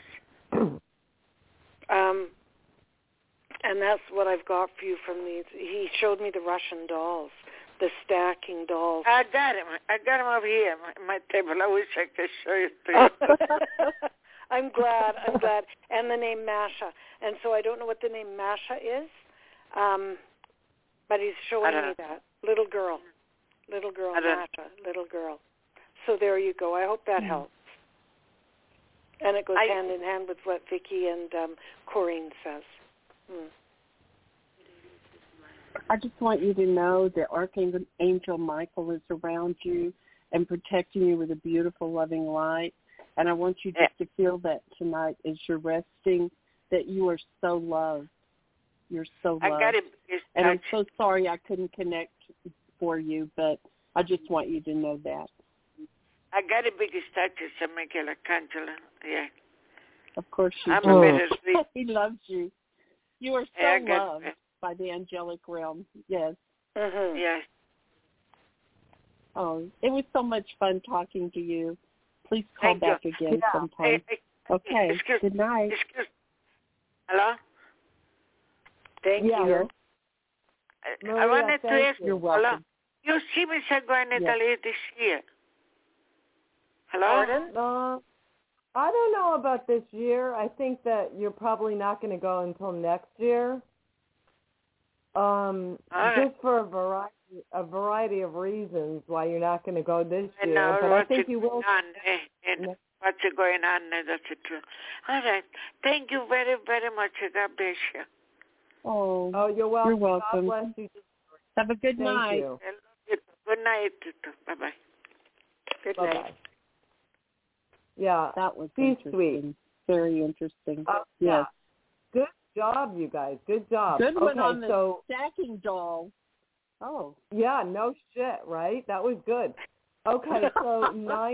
And that's what I've got for you from these. He showed me the Russian dolls, the stacking dolls. I got him. Over here on my table. I wish I could show you too. I'm glad. And the name Masha. And so I don't know what the name Masha is. But he's showing me that. Little girl, Masha, little girl. So there you go. I hope that helps. And it goes hand in hand with what Vicki and Corinne says. I just want you to know that Archangel Michael is around you and protecting you with a beautiful, loving light. And I want you just to feel that tonight as you're resting, that you are so loved. You're so loved. And I'm so sorry I couldn't connect for you, but I just want you to know that. I got a big statue of Michelangelo. Yeah. Of course you I'm do. a bit asleep. He loves you. You are so loved by the angelic realm. Yes. Mm-hmm. Yes. Oh, it was so much fun talking to you. Please call back again sometime. Okay. Good night. Hello? Thank you. Maria, I wanted to ask you. You're welcome. You see me going to Italy this year. Hello? Pardon? I don't know about this year. I think that you're probably not going to go until next year. Just for a variety of reasons why you're not going to go this year. But I think you will. What's going on? That's true. All right. Thank you very, very much. God bless you. Oh, you're welcome. You're welcome. God bless you. Have a good night. You. Good night. Bye-bye. Good night. Bye-bye. Yeah, that was interesting. Sweet. Very interesting. Yes. Yeah. Good job, you guys. Good job. Good one on the stacking doll. Oh. Yeah, no shit, right? That was good. Okay, so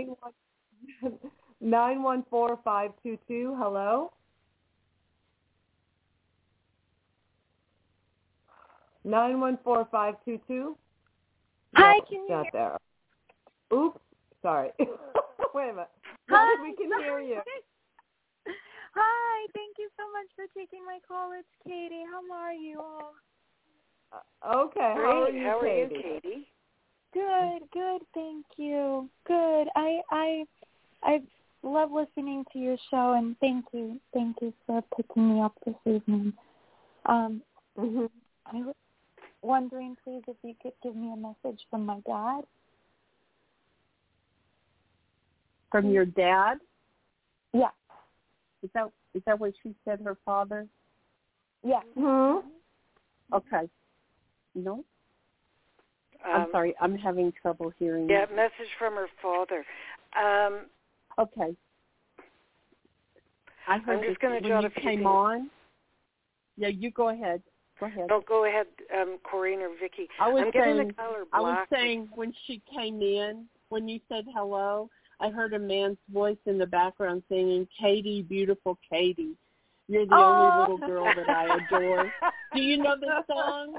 914-522, hello? 914-522? Hi, can you hear there. Oops, sorry. Wait a minute. Hi, we can hear you. Hi, thank you so much for taking my call. It's Katie. How are you all? Okay, how are you, Katie? Good, thank you. Good. I love listening to your show, and thank you for picking me up this evening. I was wondering, please, if you could give me a message from my dad. From your dad? Yeah. Is that what she said, her father? Yeah. Mm-hmm. Okay. No? I'm sorry, I'm having trouble hearing you. Yeah, message from her father. Okay. I heard I'm just going to jot a few came on. Yeah, you go ahead. Go ahead. Oh, go ahead, Corinne or Vicky. I'm getting the color black. I was saying when she came in, when you said hello, I heard a man's voice in the background singing, "Katie, beautiful Katie, you're the only little girl that I adore." Do you know this song?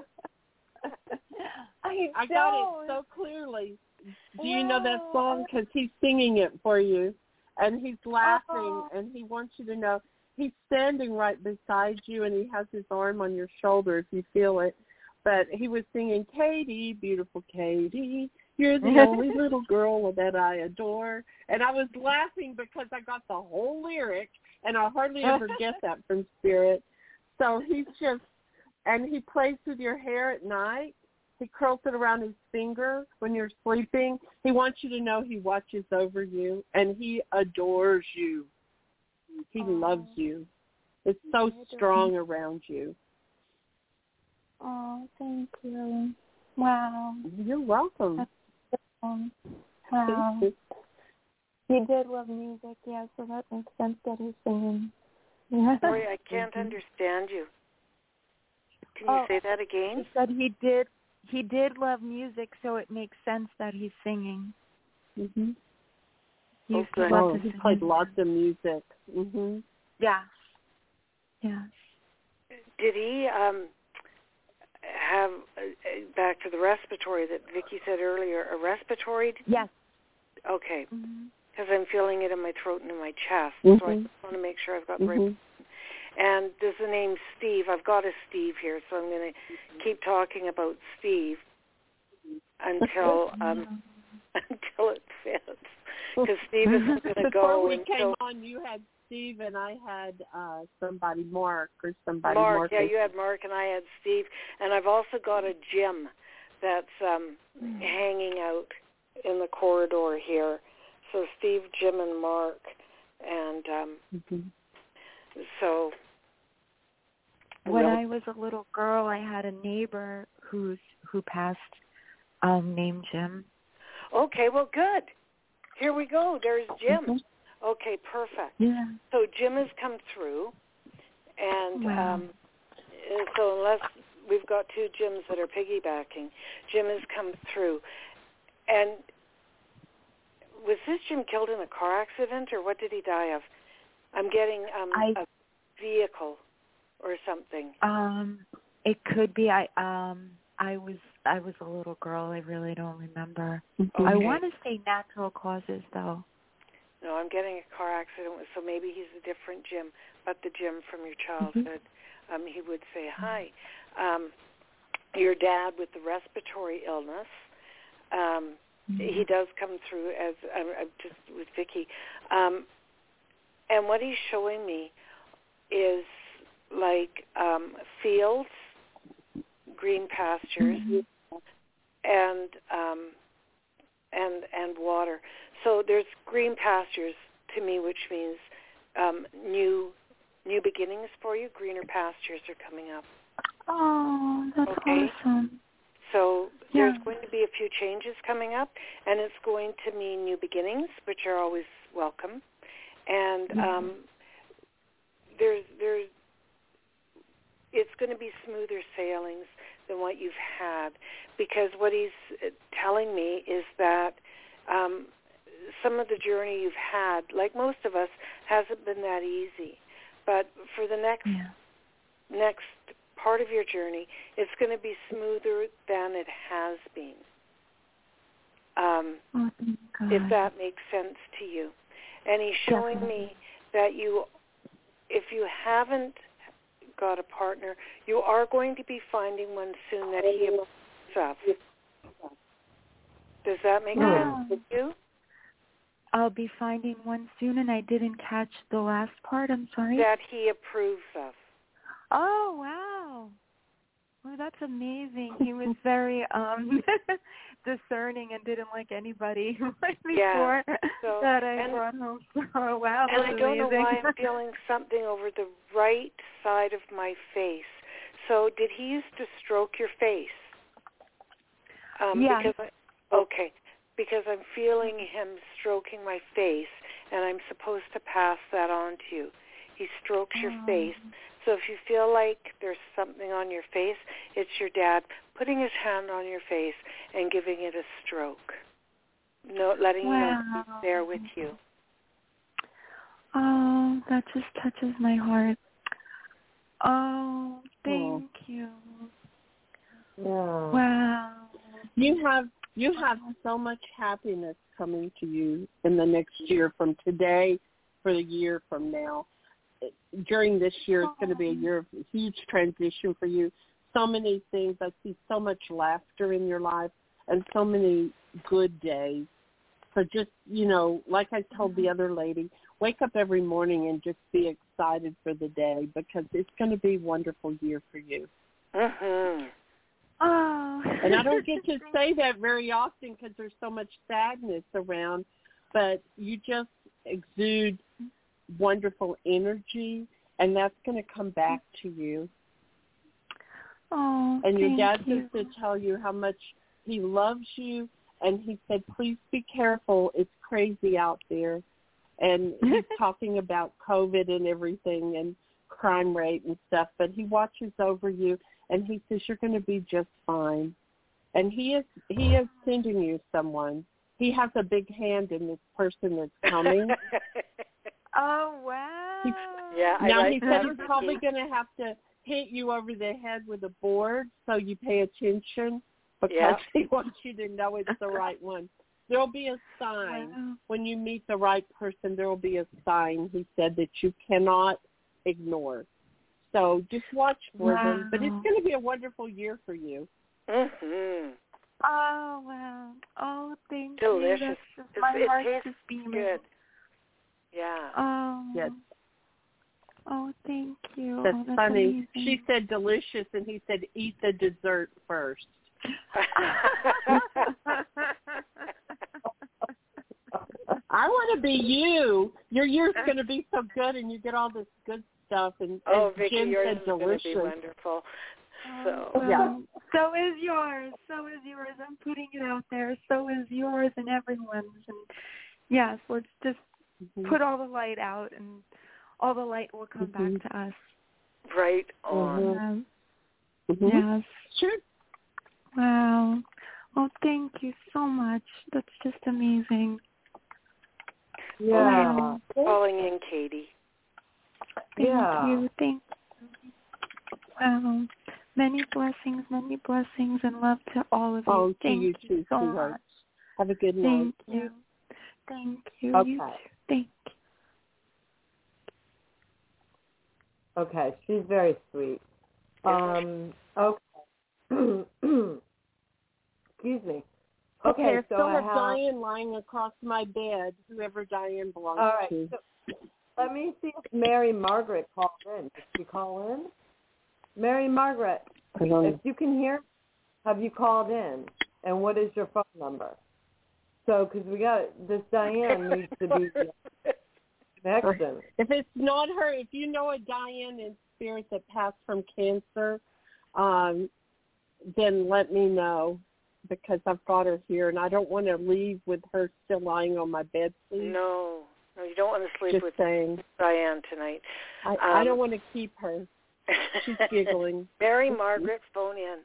I got it so clearly. Do you know that song? Because he's singing it for you, and he's laughing, and he wants you to know he's standing right beside you, and he has his arm on your shoulder if you feel it. But he was singing, "Katie, beautiful Katie, you're the only little girl that I adore." And I was laughing because I got the whole lyric, and I hardly ever get that from Spirit. So he's just, and he plays with your hair at night. He curls it around his finger when you're sleeping. He wants you to know he watches over you, and he adores you. He loves you. It's so strong around you. Oh, thank you. Wow. You're welcome. Wow. He did love music, yeah, so that makes sense that he's singing. Sorry, I can't understand you. Can you say that again? He said he did love music, so it makes sense that he's singing. Mm-hmm. He played lots of music. Mm-hmm. Yeah. Yeah. Did he have, back to the respiratory that Vicky said earlier, a respiratory? Yes. Okay. Because I'm feeling it in my throat and in my chest, so I just want to make sure I've got the right. And there's the name Steve. I've got a Steve here, so I'm going to keep talking about Steve until until it fits. Because Steve isn't going to go. Before we came on, you had Steve, and I had somebody, Mark, or somebody. Mark, yeah, you had Mark, and I had Steve. And I've also got a Jim that's hanging out in the corridor here. So Steve, Jim, and Mark. And so when I was a little girl, I had a neighbor who passed named Jim. Okay, well, good. Here we go. There's Jim. Mm-hmm. Okay, perfect. Yeah. So Jim has come through, and Wow. So unless we've got two Jims that are piggybacking, Jim has come through. And was this Jim killed in a car accident, or what did he die of? I'm getting a vehicle or something. It could be. I was a little girl. I really don't remember. Okay. I want to say natural causes, though. No, I'm getting a car accident, so maybe he's a different Jim, but the Jim from your childhood. He would say, hi. Your dad with the respiratory illness, he does come through as, just with Vicki. And what he's showing me is like fields, green pastures, and water. So there's green pastures to me, which means new beginnings for you. Greener pastures are coming up. Oh, that's awesome. So there's going to be a few changes coming up, and it's going to mean new beginnings, which are always welcome. And it's going to be smoother sailings than what you've had, because what he's telling me is that some of the journey you've had, like most of us, hasn't been that easy. But for the next part of your journey, it's going to be smoother than it has been. If that makes sense to you. And he's showing me that if you haven't got a partner, you are going to be finding one soon that he approves of. Does that make sense to you? I'll be finding one soon, and I didn't catch the last part. I'm sorry. That he approves of. Oh, wow. Well, that's amazing. He was very discerning and didn't like anybody before that I brought home. Oh, wow. And I don't amazing. know why I'm feeling something over the right side of my face. So did he used to stroke your face? Yeah. Because I'm feeling him stroking my face, and I'm supposed to pass that on to you. He strokes your face. So if you feel like there's something on your face, it's your dad putting his hand on your face and giving it a stroke. Letting you know he's there with you. Oh, that just touches my heart. Oh, thank you. Wow. You have so much happiness coming to you in the next year from today for the year from now. During this year, it's going to be a year of huge transition for you. So many things. I see so much laughter in your life and so many good days. So just, like I told the other lady, wake up every morning and just be excited for the day, because it's going to be a wonderful year for you. Mm-hmm. Oh. And I don't get to say that very often because there's so much sadness around, but you just exude wonderful energy, and that's going to come back to you. Oh, and your dad you. just to tell you how much he loves you, and he said, please be careful. It's crazy out there. And he's talking about COVID and everything and crime rate and stuff, but he watches over you, and he says you're going to be just fine. And he is sending you someone. He has a big hand in this person that's coming. Oh, wow. He said he's probably going to have to hit you over the head with a board so you pay attention, because he wants you to know it's the right one. There'll be a sign. When you meet the right person, there will be a sign, he said, that you cannot ignore. So just watch for them. But it's going to be a wonderful year for you. Mm-hmm. Oh, wow. Oh, thank Delicious. you. Delicious. My heart just beaming. Good. Yeah. Oh. Yes. Oh, thank you. That's funny. Amazing. She said delicious, and he said eat the dessert first. I want to be you. Your year's going to be so good, and you get all this good stuff, and Vicky, Jen yours said is going to delicious. be wonderful. So yeah. So is yours. So is yours. I'm putting it out there. So is yours and everyone's. And yes, let's just put all the light out, and all the light will come back to us. Right on. Yes. Sure. Wow. Well, thank you so much. That's just amazing. Yeah. Wow. Calling in, Katie. Thank you. Thank you. Wow. Many blessings, and love to all of you. Oh, thank to you too, so sweetheart. much. Have a good night. Thank you. Thank you. Okay. You too. Thank you. Okay, she's very sweet. Okay. Excuse me. Okay, I so still I have have Diane lying across my bed, whoever Diane belongs all right, to. so let me see if Mary Margaret called in. Did she call in? Mary Margaret, if you can hear, have you called in? And what is your phone number? So, because we got this Diane needs to be connection. If it's not her, if you know a Diane in spirit that passed from cancer, then let me know, because I've got her here, and I don't want to leave with her still lying on my bed. Please. No, you don't want to sleep Just with saying. Diane tonight. I don't want to keep her. She's giggling. Mary Margaret, phone in.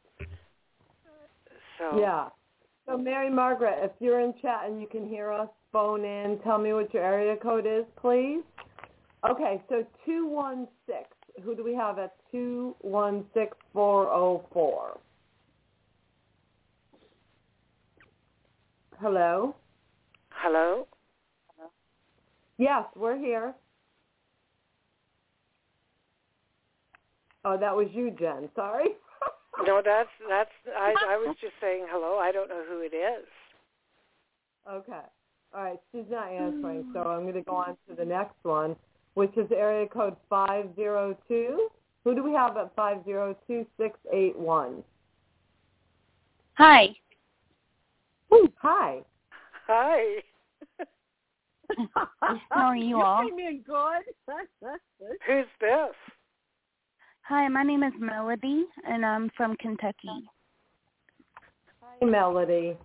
So yeah. So Mary Margaret, if you're in chat and you can hear us, phone in. Tell me what your area code is, please. Okay, so 216. Who do we have at 216404? Hello? Hello? Yes, we're here. Oh, that was you, Jen. Sorry. No, that's. I was just saying hello. I don't know who it is. Okay. All right. She's not answering, so I'm going to go on to the next one, which is area code 502. Who do we have at 502681? Hi. Hi. Hi. How are you all? You came in good. Who's this? Hi, my name is Melody, and I'm from Kentucky. Hi, Melody.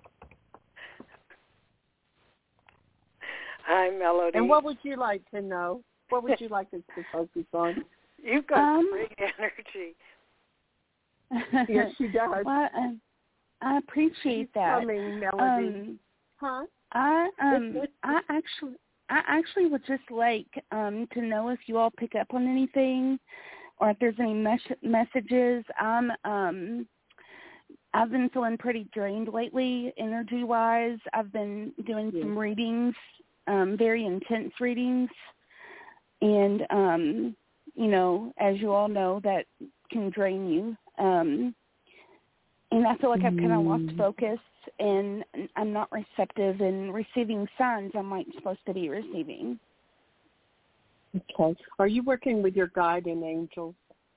Hi, Melody. And what would you like to know? What would you like us to focus on? You've got great energy. Yes, she does. Well, I appreciate that. Coming, Melody. Huh? I actually would just like to know if you all pick up on anything, or if there's any messages. I've been feeling pretty drained lately, energy-wise. I've been doing some readings, very intense readings, and as you all know, that can drain you. And I feel like I've kind of lost focus, and I'm not receptive in receiving signs I'm like supposed to be receiving. Okay. Are you working with your guardian angels?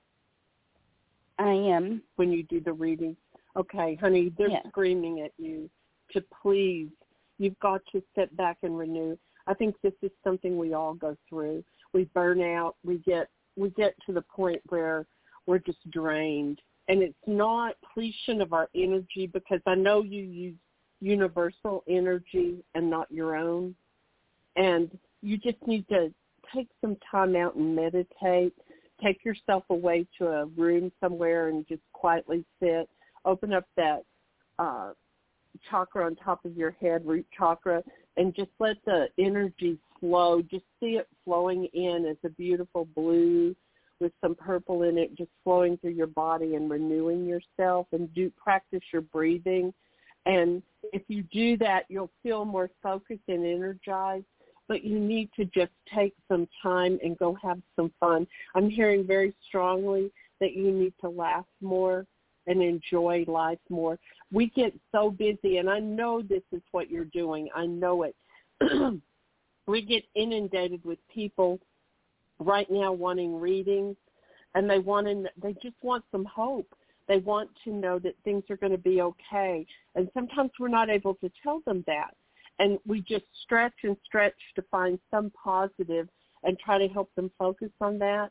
I am. When you do the reading? Okay, honey, they're screaming at you to please. You've got to sit back and renew. I think this is something we all go through. We burn out. We get to the point where we're just drained. And it's not depletion of our energy, because I know you use universal energy and not your own. And you just need to take some time out and meditate. Take yourself away to a room somewhere and just quietly sit. Open up that chakra on top of your head, root chakra, and just let the energy flow. Just see it flowing in as a beautiful blue with some purple in it, just flowing through your body and renewing yourself, and practice your breathing. And if you do that, you'll feel more focused and energized. But you need to just take some time and go have some fun. I'm hearing very strongly that you need to laugh more and enjoy life more. We get so busy, and I know this is what you're doing. I know it. We get inundated with people right now wanting readings, and they just want some hope. They want to know that things are going to be okay. And sometimes we're not able to tell them that. And we just stretch and stretch to find some positive and try to help them focus on that.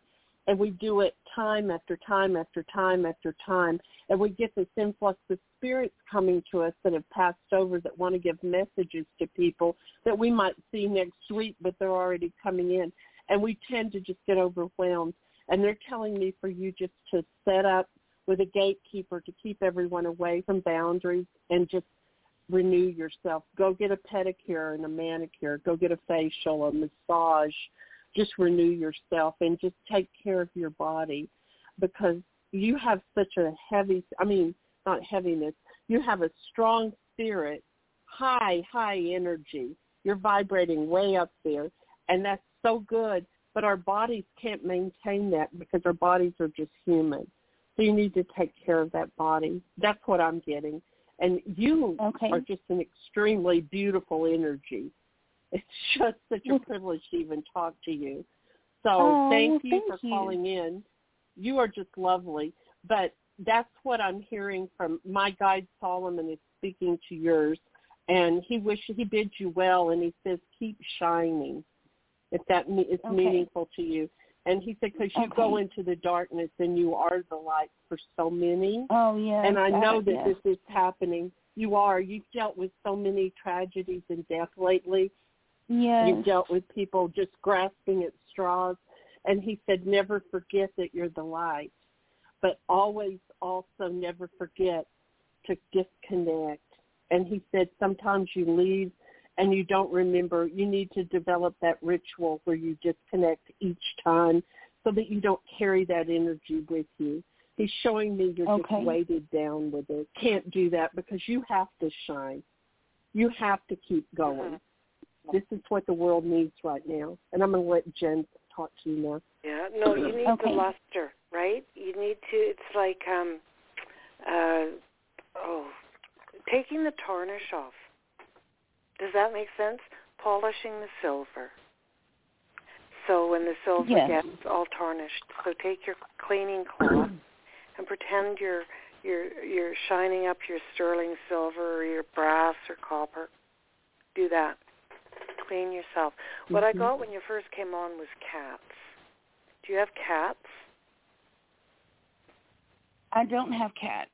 and we do it time after time after time after time, and we get this influx of spirits coming to us that have passed over that want to give messages to people that we might see next week, but they're already coming in, and we tend to just get overwhelmed. And they're telling me for you just to set up with a gatekeeper to keep everyone away from boundaries and just renew yourself. Go get a pedicure and a manicure. Go get a facial, a massage. Just renew yourself and just take care of your body, because you have such a not heaviness. You have a strong spirit, high energy. You're vibrating way up there, and that's so good. But our bodies can't maintain that because our bodies are just human. So you need to take care of that body. That's what I'm getting. And you are just an extremely beautiful energy. It's just such a privilege to even talk to you. So thank you for calling in. You are just lovely. But that's what I'm hearing from my guide. Solomon is speaking to yours, and he bids you well, and he says keep shining, if that is meaningful to you. And he said, because you go into the darkness and you are the light for so many. Oh, yeah. And I know that this is happening. You are. You've dealt with so many tragedies and death lately. Yes. You've dealt with people just grasping at straws. And he said, never forget that you're the light. But always also never forget to disconnect. And he said, sometimes you leave and you don't remember. You need to develop that ritual where you disconnect each time so that you don't carry that energy with you. He's showing me you're just weighted down with it. Can't do that because you have to shine. You have to keep going. This is what the world needs right now. And I'm going to let Jen talk to you now. Yeah, no, you need the luster, right? You need to, it's like taking the tarnish off. Does that make sense? Polishing the silver. So when the silver gets all tarnished, so take your cleaning cloth and pretend you're shining up your sterling silver or your brass or copper. Do that. Clean yourself. What I got when you first came on was cats. Do you have cats? I don't have cats.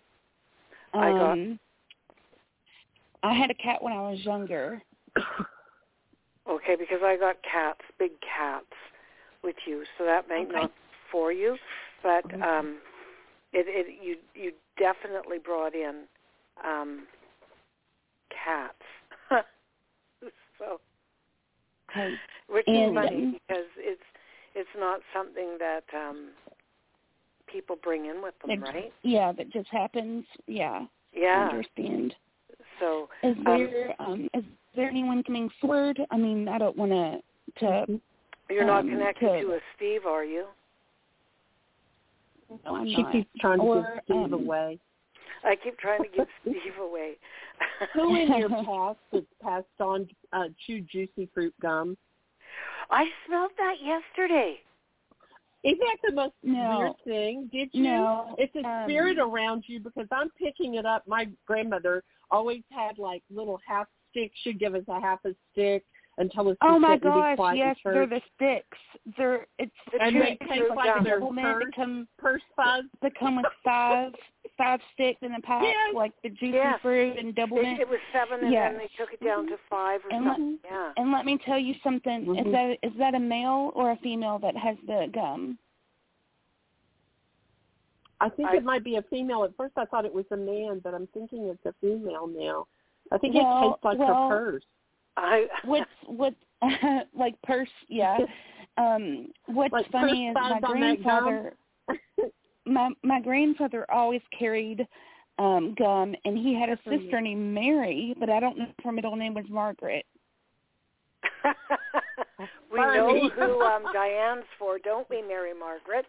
I had a cat when I was younger. Okay, because I got cats, big cats, with you, so that might not for you, but you definitely brought in cats. So, which is funny because it's not something that people bring in with them, right? Yeah, that just happens. Yeah. Yeah. I understand. So, is there anyone coming forward? I mean, I don't want to. You're not connected to a Steve, are you? No, I'm she not. keeps trying to give Steve away. I keep trying to give Steve away. Who in your past has passed on chewed juicy fruit gum? I smelled that yesterday. Isn't that the most weird thing? Did you? No. It's a spirit around you because I'm picking it up. My grandmother always had like little half sticks. She'd give us a half a stick and tell us to sit and be quiet. Yes, they're the sticks. And they taste like their purse fuzz. They come with five sticks in a pack, like the juicy fruit and doublemint. It was 7 and then they took it down to 5 or something. And let me tell you something. Is that a male or a female that has the gum? I think it might be a female. At first I thought it was a man, but I'm thinking it's a female now. I think it tastes like her purse. What's like purse? Yeah. What's like funny is my grandfather. my grandfather always carried gum, and he had a sister named Mary, but I don't know if her middle name was Margaret. We know who Diane's for, don't we, Mary Margaret?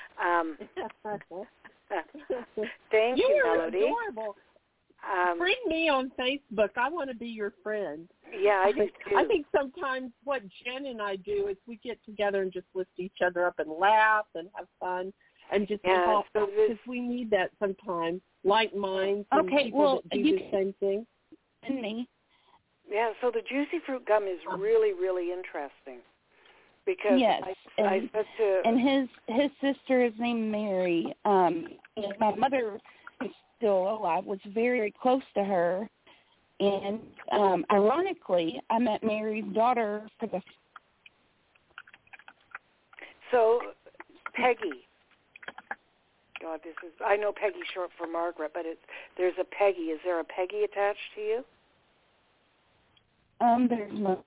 Thank you, Melody. You are adorable. Bring me on Facebook. I want to be your friend. Yeah, I do too. I think sometimes what Jen and I do is we get together and just lift each other up and laugh and have fun and just talk, because we need that sometimes. Like minds and people that do the same thing. And me. Yeah, so the juicy fruit gum is really, really interesting. Because yes, I said to... And his sister is named Mary. My mother is still alive, was very close to her. And ironically, I met Mary's daughter for the... So, Peggy. God, I know Peggy's short for Margaret, but there's a Peggy. Is there a Peggy attached to you? There's no...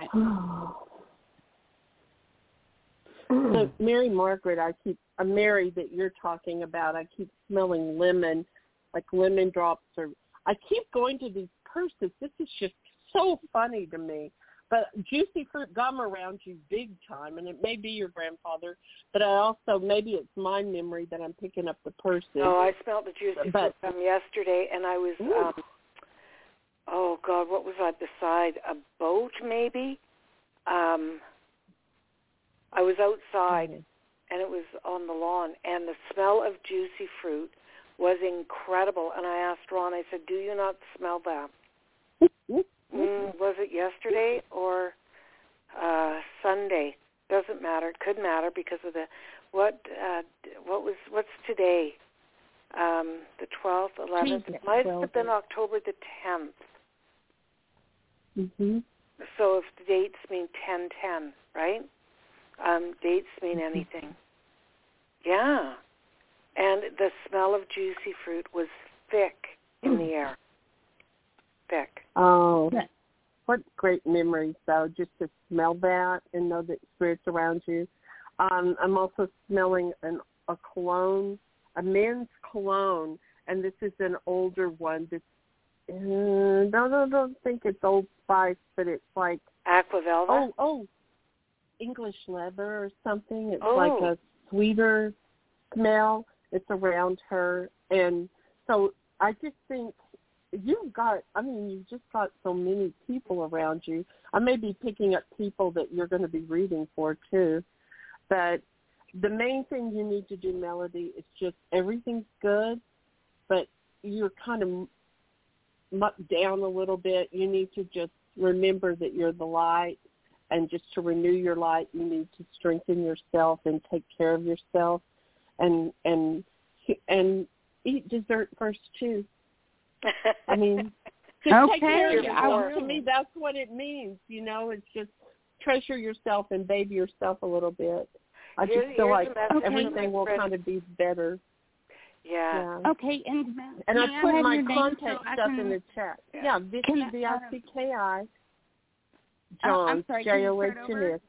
So Mary Margaret, Mary that you're talking about, I keep smelling lemon, like lemon drops, or I keep going to these purses. This is just so funny to me. But juicy fruit gum around you big time, and it may be your grandfather, but I also, maybe it's my memory that I'm picking up the purses. No, I smelled the juicy fruit gum yesterday, and I was, oh God, what was I beside? A boat, maybe? I was outside, and it was on the lawn, and the smell of juicy fruit was incredible. And I asked Ron, I said, do you not smell that? Was it yesterday or Sunday? Doesn't matter. It could matter because of what's today? The 12th, 11th? It might have been October the 10th. Mm-hmm. So if the dates mean 10/10, right? Dates mean anything. Yeah. And the smell of juicy fruit was thick in the air. Thick. Oh, what great memories, though, just to smell that and know that spirit's around you. I'm also smelling a cologne, a men's cologne, and this is an older one. I don't think it's Old Spice, but it's like... Aqua Velva? Oh, English leather or something. It's like a sweeter smell. It's around her. And so I just think you've just got so many people around you. I may be picking up people that you're going to be reading for too. But the main thing you need to do, Melody, is just everything's good, but you're kind of mucked down a little bit. You need to just remember that you're the light. And just to renew your light, you need to strengthen yourself and take care of yourself, and eat dessert first too. I mean, just take care of yourself. To me, that's what it means. It's just treasure yourself and baby yourself a little bit. I just feel like everything will kind of be better. Yeah. Okay, and I put my contact stuff in the chat. Yeah, Vicki, V-I-C-K-I. John, Johns.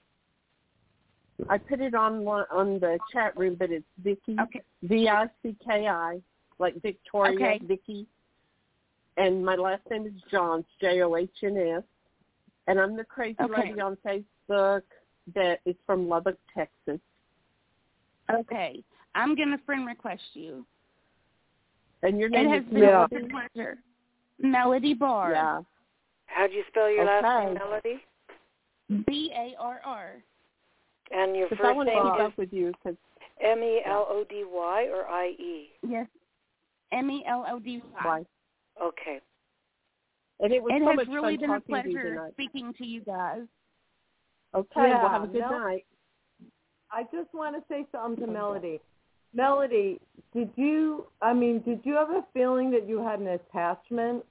I put it on the chat room, but it's Vicki, V-I-C-K-I, like Victoria, Vicki. And my last name is Johns, Johns. And I'm the crazy lady on Facebook that is from Lubbock, Texas. Okay. I'm going to friend request you. And your name is Melody? It has been a pleasure. Melody Barr. Yeah. How do you spell your last name, Melody? B-A-R-R. And your first name is with you, M-E-L-O-D-Y or I-E? Yes, M-E-L-O-D-Y. Okay. And it has much really fun been a talking to you pleasure tonight. speaking to you guys. Okay, well, have a good night. I just want to say something to Melody. Melody, did you have a feeling that you had an attachment?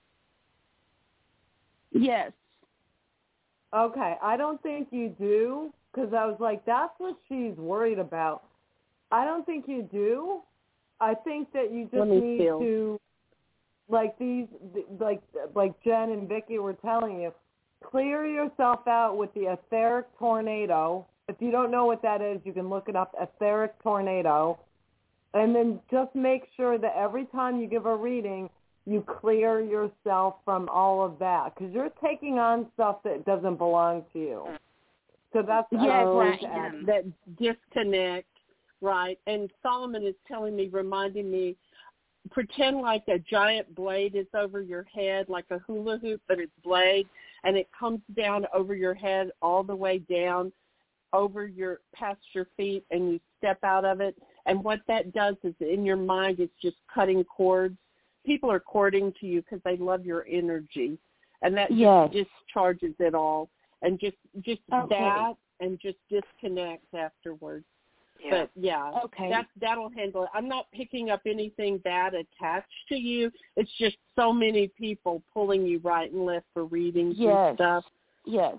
Yes. Okay, I don't think you do, because I was like, that's what she's worried about. I don't think you do. I think that you just need to, like Jen and Vicki were telling you, clear yourself out with the etheric tornado. If you don't know what that is, you can look it up, etheric tornado. And then just make sure that every time you give a reading, you clear yourself from all of that, because you're taking on stuff that doesn't belong to you. So that's that disconnect, right? And Solomon is reminding me, pretend like a giant blade is over your head, like a hula hoop, but it's blade, and it comes down over your head all the way down past your feet, and you step out of it. And what that does is in your mind, it's just cutting cords. People are courting to you because they love your energy, and that just discharges it all. And just that and just disconnect afterwards. Yeah. But okay, that'll handle it. I'm not picking up anything bad attached to you. It's just so many people pulling you right and left for readings and stuff. Yes.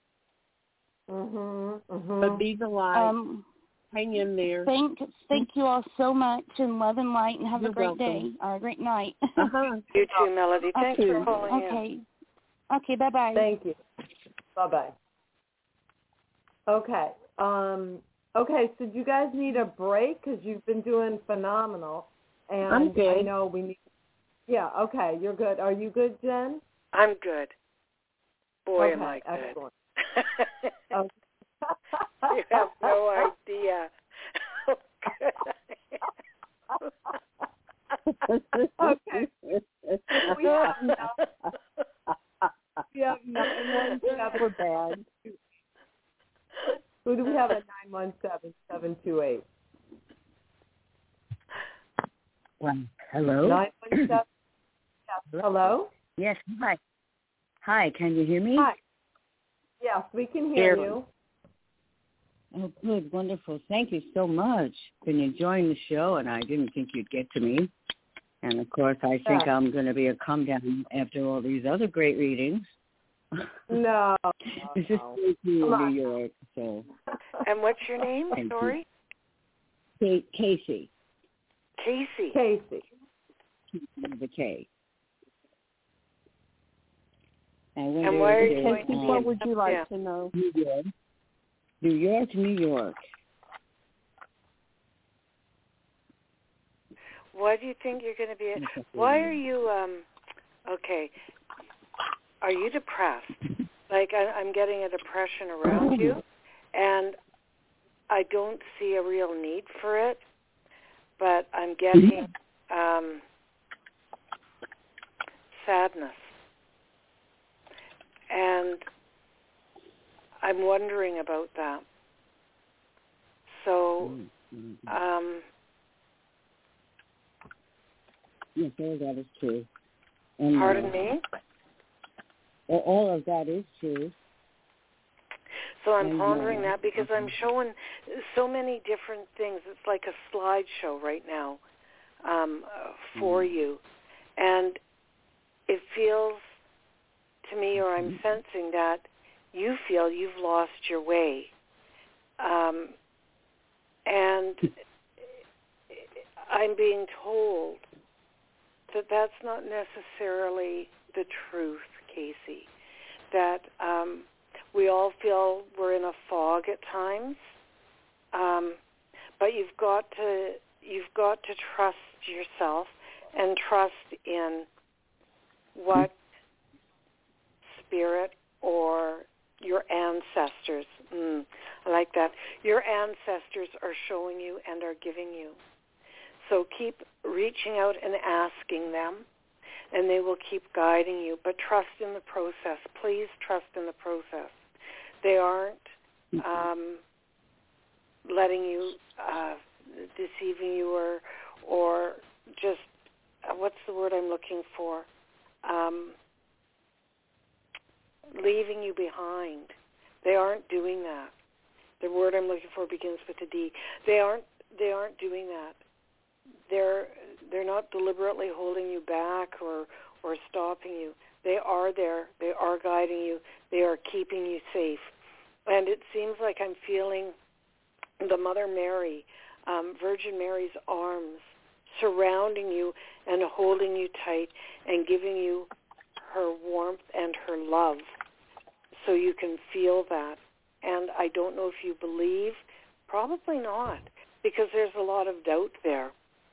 But be the light. Hang in there. Thank you all so much, and love and light, and have You're a great welcome. day or a great night. You too, Melody. Thanks for calling in. Okay, bye-bye. Thank you. Bye-bye. Okay. Okay, so do you guys need a break? Because you've been doing phenomenal. And I'm good. I know we need... Yeah, okay, you're good. Are you good, Jen? I'm good. Boy, okay, am I good. Excellent. Okay. You have no idea. Okay. We have now. We have 917. We're bad. Who do we have at 917-728? Well, hello? 917. Yes. Hello? Yes, hi. Hi, can you hear me? Hi. Yes, we can hear you. Oh, good, wonderful. Thank you so much. Been enjoying the show, and I didn't think you'd get to me. And, of course, I think I'm going to be a come-down after all these other great readings. No. This is Casey in New York. So. And what's your name? Sorry? Casey. Casey. Casey. With a K. And why are you Casey, what would you like to know? New York. New York. Why do you think you're going to be... Why are you... Okay. Are you depressed? Like, I'm getting a depression around you, and I don't see a real need for it, but I'm getting sadness. And I'm wondering about that. So, yes, all that is true. And, pardon me? All of that is true. So I'm pondering that because I'm showing so many different things. It's like a slideshow right now for you. And it feels to me, or I'm sensing that you feel you've lost your way. And I'm being told that that's not necessarily the truth, Casey, that we all feel we're in a fog at times, but you've got to trust yourself and trust in what spirit or your ancestors, I like that, your ancestors are showing you and are giving you. So keep reaching out and asking them, and they will keep guiding you. But trust in the process. Please trust in the process. They aren't letting you, deceiving you, or just, what's the word I'm looking for? Leaving you behind. They aren't doing that. The word I'm looking for begins with a D. They aren't doing that. They're not deliberately holding you back or stopping you. They are there. They are guiding you. They are keeping you safe. And it seems like I'm feeling the Mother Mary, Virgin Mary's arms surrounding you and holding you tight and giving you her warmth and her love so you can feel that. And I don't know if you believe. Probably not, because there's a lot of doubt there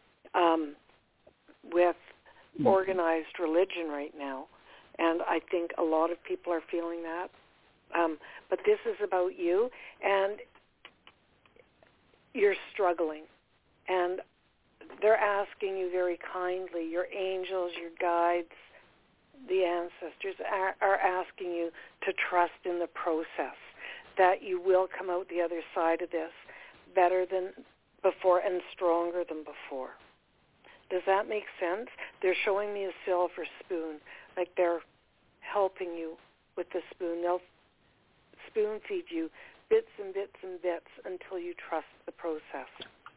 with organized religion right now. And I think a lot of people are feeling that. But this is about you, and you're struggling. And they're asking you very kindly, your angels, your guides, the ancestors are asking you to trust in the process, that you will come out the other side of this better than before and stronger than before. Does that make sense? They're showing me a silver spoon, like they're helping you with the spoon. They'll spoon feed you bits and bits and bits until you trust the process.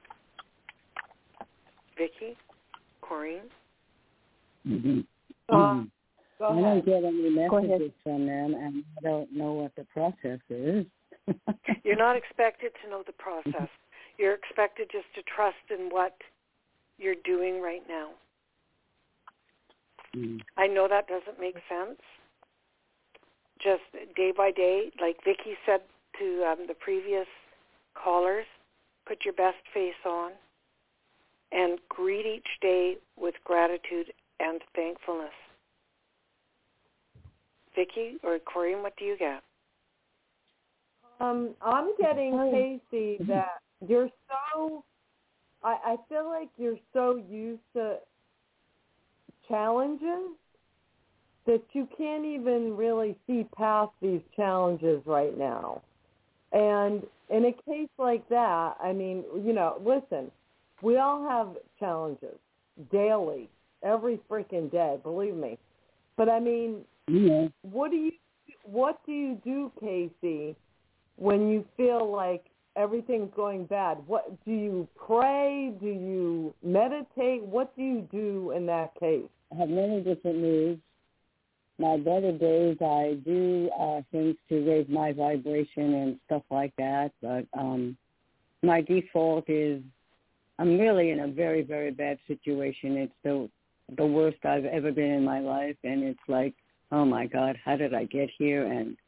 Vicki? Corrine? Mm-hmm. Go I ahead. don't get any messages from them, and I don't know what the process is. You're not expected to know the process. You're expected just to trust in what you're doing right now. I know that doesn't make sense. Just day by day, like Vicki said to the previous callers, put your best face on and greet each day with gratitude and thankfulness. Vicki or Corrine, what do you get? I'm getting, Casey, that you're so, I feel like you're so used to challenges that you can't even really see past these challenges right now. And in a case like that, I mean, listen, we all have challenges daily, every freaking day, believe me. But I mean, what do you do, Casey, when you feel like everything's going bad? What do you pray? Do you meditate? What do you do in that case? I have many different moves. My better days, I do things to raise my vibration and stuff like that. But my default is I'm really in a very, very bad situation. It's the worst I've ever been in my life, and it's like, oh my God, how did I get here? And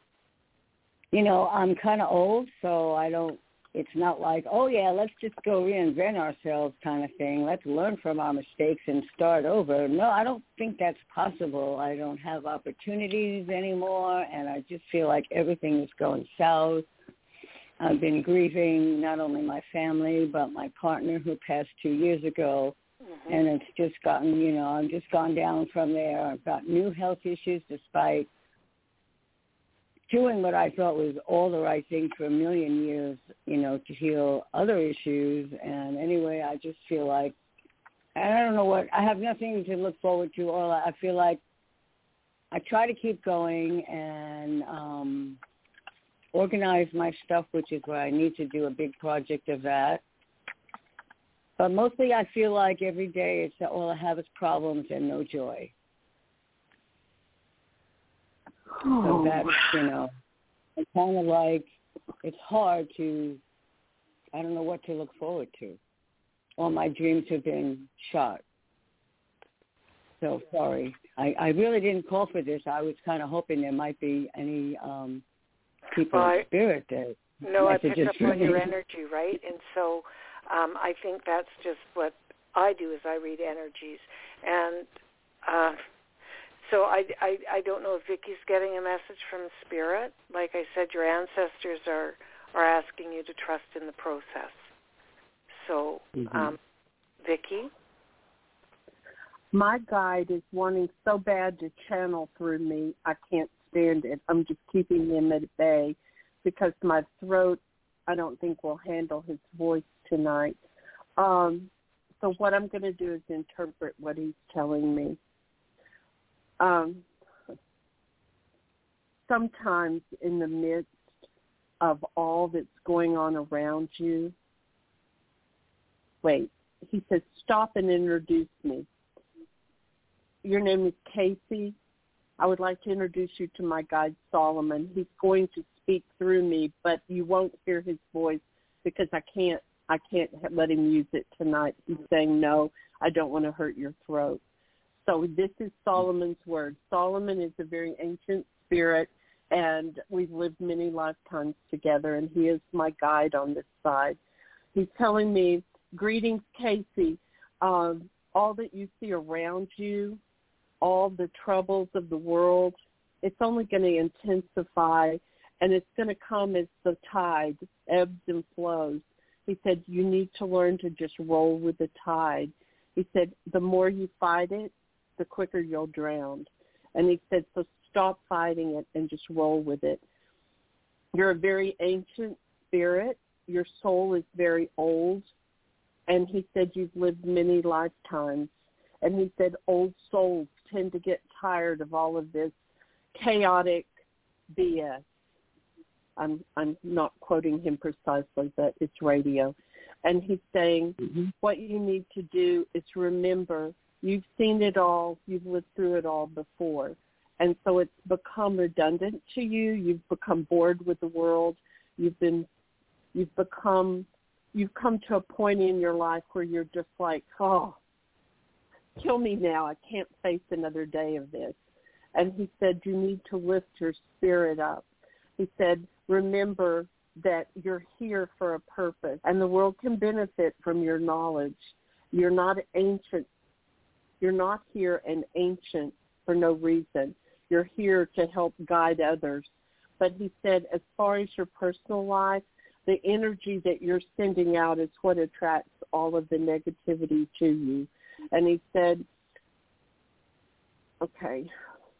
I'm kind of old, so it's not like, oh yeah, let's just go reinvent ourselves kind of thing. Let's learn from our mistakes and start over. No, I don't think that's possible. I don't have opportunities anymore, and I just feel like everything is going south. I've been grieving not only my family, but my partner who passed 2 years ago. Mm-hmm. And it's just gotten, I've just gone down from there. I've got new health issues despite doing what I thought was all the right thing for a million years, to heal other issues. And anyway, I just feel like, I don't know what, I have nothing to look forward to. All I feel like I try to keep going and organize my stuff, which is where I need to do a big project of that. But mostly I feel like every day it's that all I have is problems and no joy. So that's, it's kind of like, it's hard to, I don't know what to look forward to. All my dreams have been shot. So sorry. I really didn't call for this. I was kind of hoping there might be any people in spirit that... No, I picked up on your energy, right? And so I think that's just what I do is I read energies. And so I don't know if Vicki's getting a message from Spirit. Like I said, your ancestors are asking you to trust in the process. So, Vicki? My guide is wanting so bad to channel through me. I can't stand it. I'm just keeping him at bay because my throat, I don't think, will handle his voice tonight. So what I'm going to do is interpret what he's telling me. Sometimes in the midst of all that's going on around you, he says, stop and introduce me. Your name is Casey. I would like to introduce you to my guide, Solomon. He's going to speak through me, but you won't hear his voice because I can't let him use it tonight. He's saying, no, I don't want to hurt your throat. So this is Solomon's word. Solomon is a very ancient spirit, and we've lived many lifetimes together, and he is my guide on this side. He's telling me, greetings, Casey. All that you see around you, all the troubles of the world, it's only going to intensify, and it's going to come as the tide ebbs and flows. He said, you need to learn to just roll with the tide. He said, the more you fight it, the quicker you'll drown. And he said, so stop fighting it and just roll with it. You're a very ancient spirit. Your soul is very old. And he said, you've lived many lifetimes. And he said, old souls tend to get tired of all of this chaotic BS. I'm not quoting him precisely, but it's radio. And he's saying, what you need to do is remember, you've seen it all, you've lived through it all before. And so it's become redundant to you. You've become bored with the world. You've come to a point in your life where you're just like, oh, kill me now. I can't face another day of this. And he said, you need to lift your spirit up. He said, remember that you're here for a purpose, and the world can benefit from your knowledge. You're not ancient. You're not here and ancient for no reason. You're here to help guide others. But he said, as far as your personal life, the energy that you're sending out is what attracts all of the negativity to you. And he said, okay,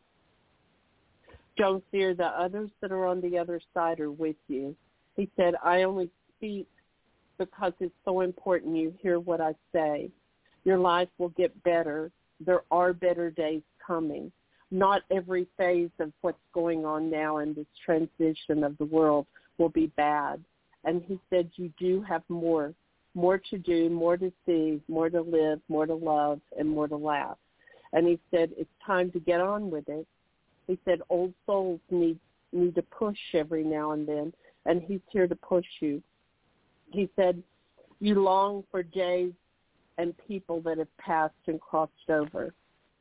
don't fear, the others that are on the other side are with you. He said, I only speak because it's so important you hear what I say. Your life will get better. There are better days coming. Not every phase of what's going on now in this transition of the world will be bad. And he said, you do have more to do, more to see, more to live, more to love, and more to laugh. And he said, it's time to get on with it. He said, old souls need to push every now and then, and he's here to push you. He said, you long for days and people that have passed and crossed over.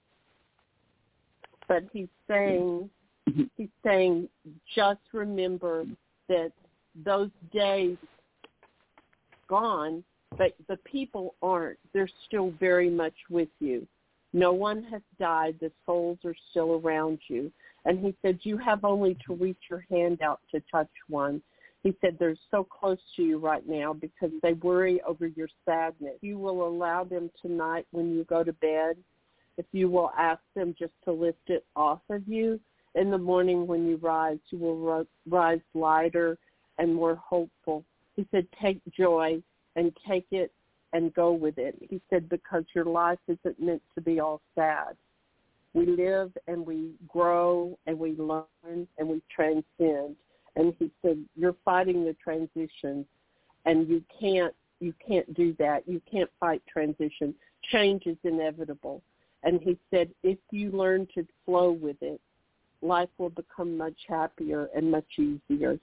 But he's saying, just remember that those days gone, but the people aren't. They're still very much with you. No one has died. The souls are still around you. And he said, you have only to reach your hand out to touch one. He said, they're so close to you right now because they worry over your sadness. You will allow them tonight when you go to bed. If you will ask them just to lift it off of you, in the morning when you rise, you will rise lighter and more hopeful. He said, take joy and take it and go with it. He said, because your life isn't meant to be all sad. We live and we grow and we learn and we transcend. And he said, you're fighting the transition, and you can't do that. You can't fight transition. Change is inevitable. And he said, if you learn to flow with it, life will become much happier and much easier.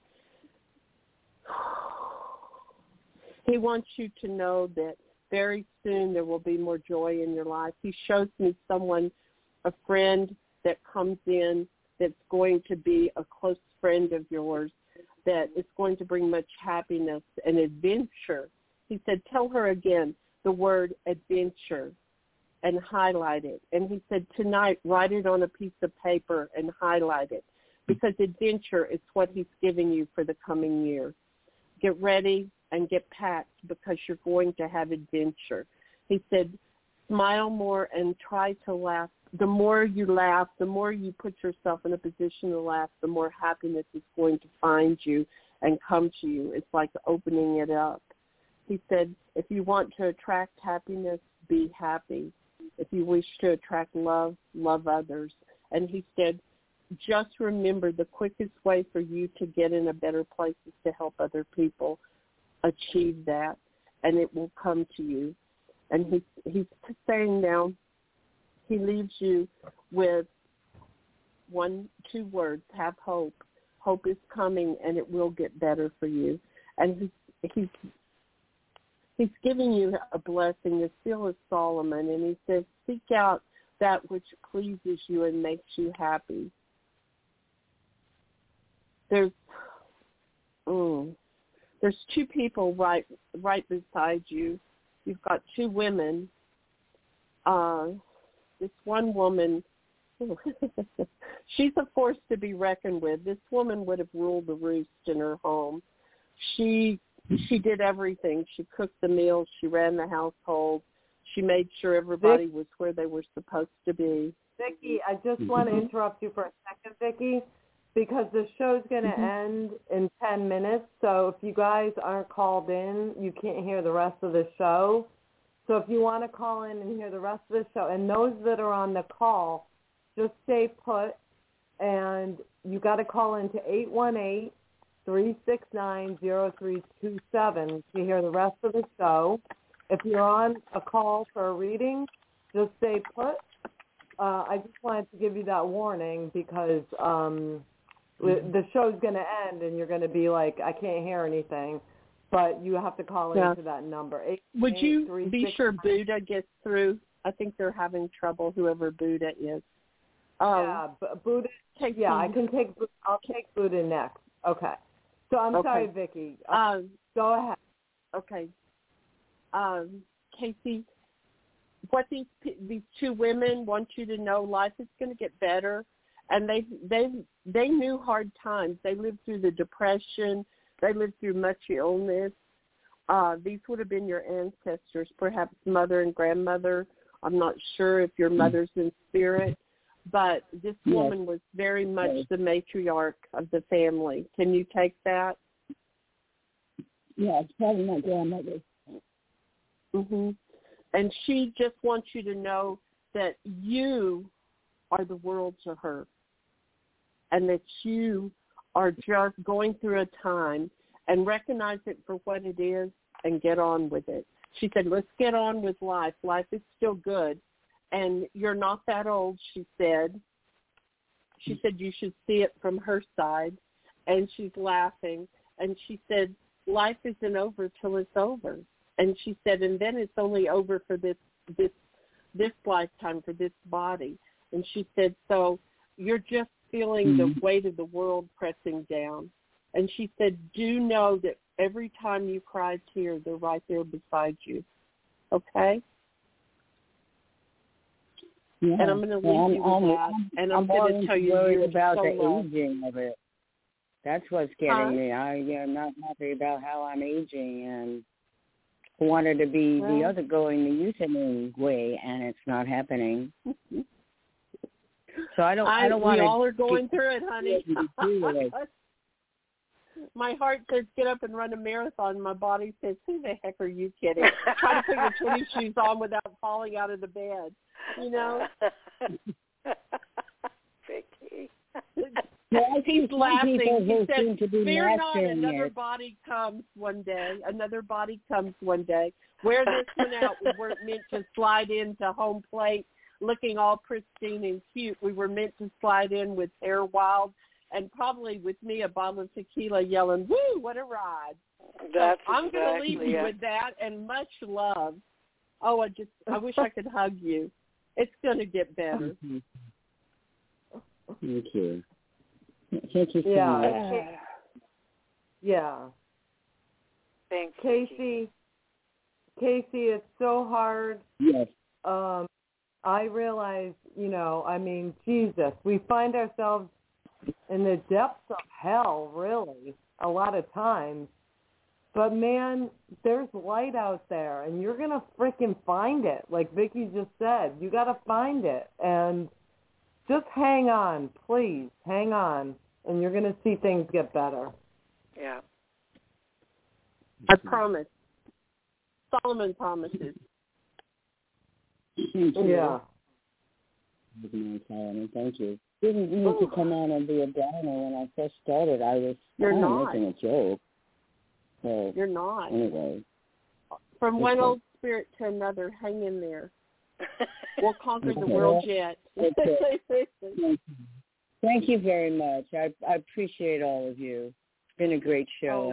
He wants you to know that very soon there will be more joy in your life. He shows me someone, a friend that comes in that's going to be a close friend of yours, that is going to bring much happiness and adventure. He said, tell her again the word adventure and highlight it. And he said, tonight, write it on a piece of paper and highlight it, because adventure is what he's giving you for the coming year. Get ready and get packed because you're going to have adventure. He said, smile more and try to laugh. The more you laugh, the more you put yourself in a position to laugh, the more happiness is going to find you and come to you. It's like opening it up. He said, if you want to attract happiness, be happy. If you wish to attract love, love others. And he said, just remember the quickest way for you to get in a better place is to help other people achieve that, and it will come to you. And he's saying now, he leaves you with 2 words, have hope. Hope is coming, and it will get better for you. And he's giving you a blessing, the seal of Solomon, and he says, seek out that which pleases you and makes you happy. There's 2 people right beside you. You've got 2 women. This one woman, she's a force to be reckoned with. This woman would have ruled the roost in her home. She did everything. She cooked the meals. She ran the household. She made sure everybody was where they were supposed to be. Vicki, I just want to interrupt you for a second, Vicki, because the show's going to end in 10 minutes. So if you guys aren't called in, you can't hear the rest of the show. So if you want to call in and hear the rest of the show, and those that are on the call, just stay put, and you got to call into 369-0327 to hear the rest of the show. If you're on a call for a reading, just stay put. I just wanted to give you that warning because the show's going to end and you're going to be like, I can't hear anything. But you have to call into that number. Would you be sure Buddha gets through? I think they're having trouble, whoever Buddha is. Buddha. I can take. I'll take Buddha next. Okay. So I'm sorry, Vicki. Go ahead. Okay. Casey, what these two women want you to know, life is going to get better, and they knew hard times. They lived through the Depression. They lived through much illness. These would have been your ancestors, perhaps mother and grandmother. I'm not sure if your mother's in spirit, but this woman was very much the matriarch of the family. Can you take that? Yeah, it's probably my grandmother. And she just wants you to know that you are the world to her, and that you are just going through a time, and recognize it for what it is and get on with it. She said, let's get on with life. Life is still good. And you're not that old, she said. She said you should see it from her side. And she's laughing. And she said, life isn't over till it's over. And she said, and then it's only over for this lifetime, for this body. And she said, so you're just feeling the weight of the world pressing down. And she said, do know that every time you cry a tear, they're right there beside you. Okay? Yeah. And I'm going to leave you with that. And I'm going to tell you worried you're about so the loved. aging of it. That's what's getting me. I'm not happy about how I'm aging, and wanted to be the other going the euthanasia way, and it's not happening. So I don't want to. We all are going through it, honey. My heart says get up and run a marathon. My body says, who the heck are you kidding? Try to put your tennis shoes on without falling out of the bed. You know? Vicky. He's laughing. He said, fear not, another body comes one day. Another body comes one day. Wear this one out. We weren't meant to slide into home plate looking all pristine and cute. We were meant to slide in with hair wild and probably with me a bottle of tequila yelling, woo, what a ride. I'm going to leave you with that and much love. Oh, I wish I could hug you. It's going to get better. Thank you. Thank you so much. Yeah. Thanks, Casey, it's so hard. Yes. I realize, Jesus, we find ourselves in the depths of hell, really, a lot of times. But, man, there's light out there, and you're going to freaking find it. Like Vicki just said, you got to find it. And just hang on, please. Hang on, and you're going to see things get better. Yeah. I promise. Solomon promises. Thank you. Yeah. Thank you. Didn't need to come on and be a downer when I first started. I was making a joke. So, you're not. Anyway. From one old spirit to another, hang in there. We'll conquer the world yet. Thank you very much. I appreciate all of you. It's been a great show,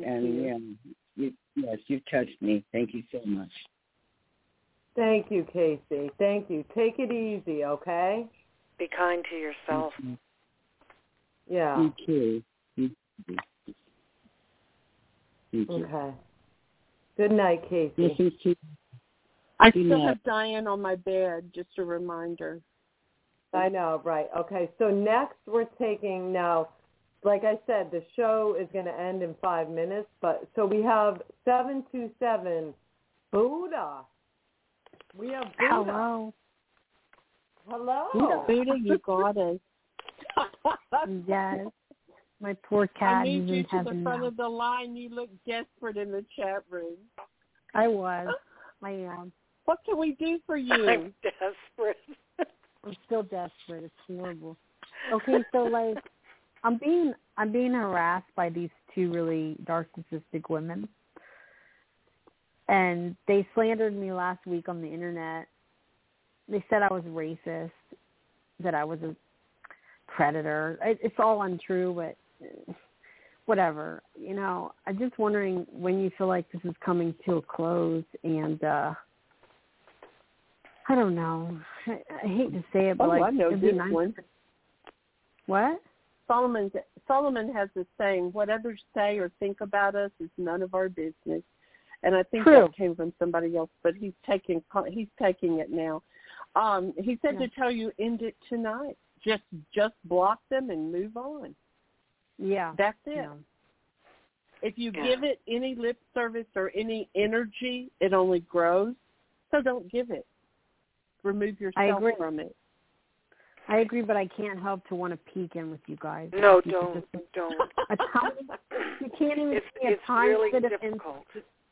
you've touched me. Thank you so much. Thank you, Casey. Thank you. Take it easy, okay? Be kind to yourself. Mm-hmm. Yeah. Thank you. Okay. Good night, Casey. I still have Diane on my bed, just a reminder. I know, right. Okay, so next we're taking now, like I said, the show is going to end in 5 minutes, but so we have 727 Buddha. We have Buddha. Hello. Buddha, you got it. Yes. My poor cat. I need you to the front of the line. You look desperate in the chat room. I was. I am. What can we do for you? I'm desperate. I'm still desperate. It's horrible. Okay, so I'm being harassed by these two really narcissistic women. And they slandered me last week on the internet. They said I was racist, that I was a predator. It's all untrue, but whatever. You know, I'm just wondering when you feel like this is coming to a close, and I don't know. I hate to say it, but I know this nice. one. What? Solomon has this saying, what others say or think about us is none of our business. And I think that came from somebody else, but he's taking it now. He said to tell you, end it tonight. Just block them and move on. Yeah. That's it. Yeah. If you give it any lip service or any energy, it only grows. So don't give it. Remove yourself from it. I agree, but I can't help to want to peek in with you guys. No, don't. You can't even see a tiny really bit of difficult.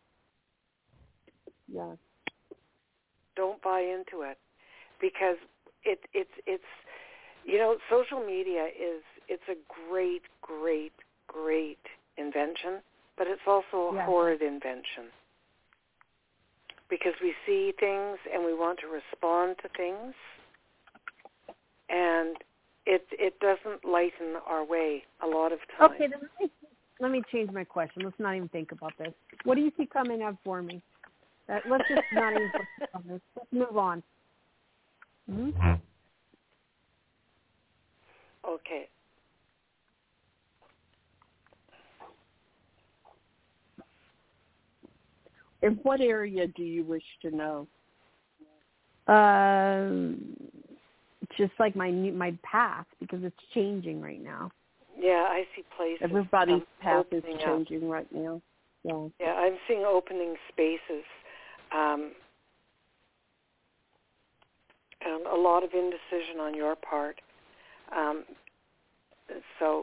Yeah. Don't buy into it, because it's you know, social media it's a great invention, but it's also a horrid invention, because we see things and we want to respond to things, and it doesn't lighten our way a lot of times. Okay, then let me change my question. Let's not even think about this. What do you see coming up for me? Let's just not even focus on this. Let's move on. Mm-hmm. Okay. In what area do you wish to know? Just like my path, because it's changing right now. Yeah, I see places. Everybody's path is changing up right now. Yeah. Yeah, I'm seeing opening spaces. And a lot of indecision on your part. So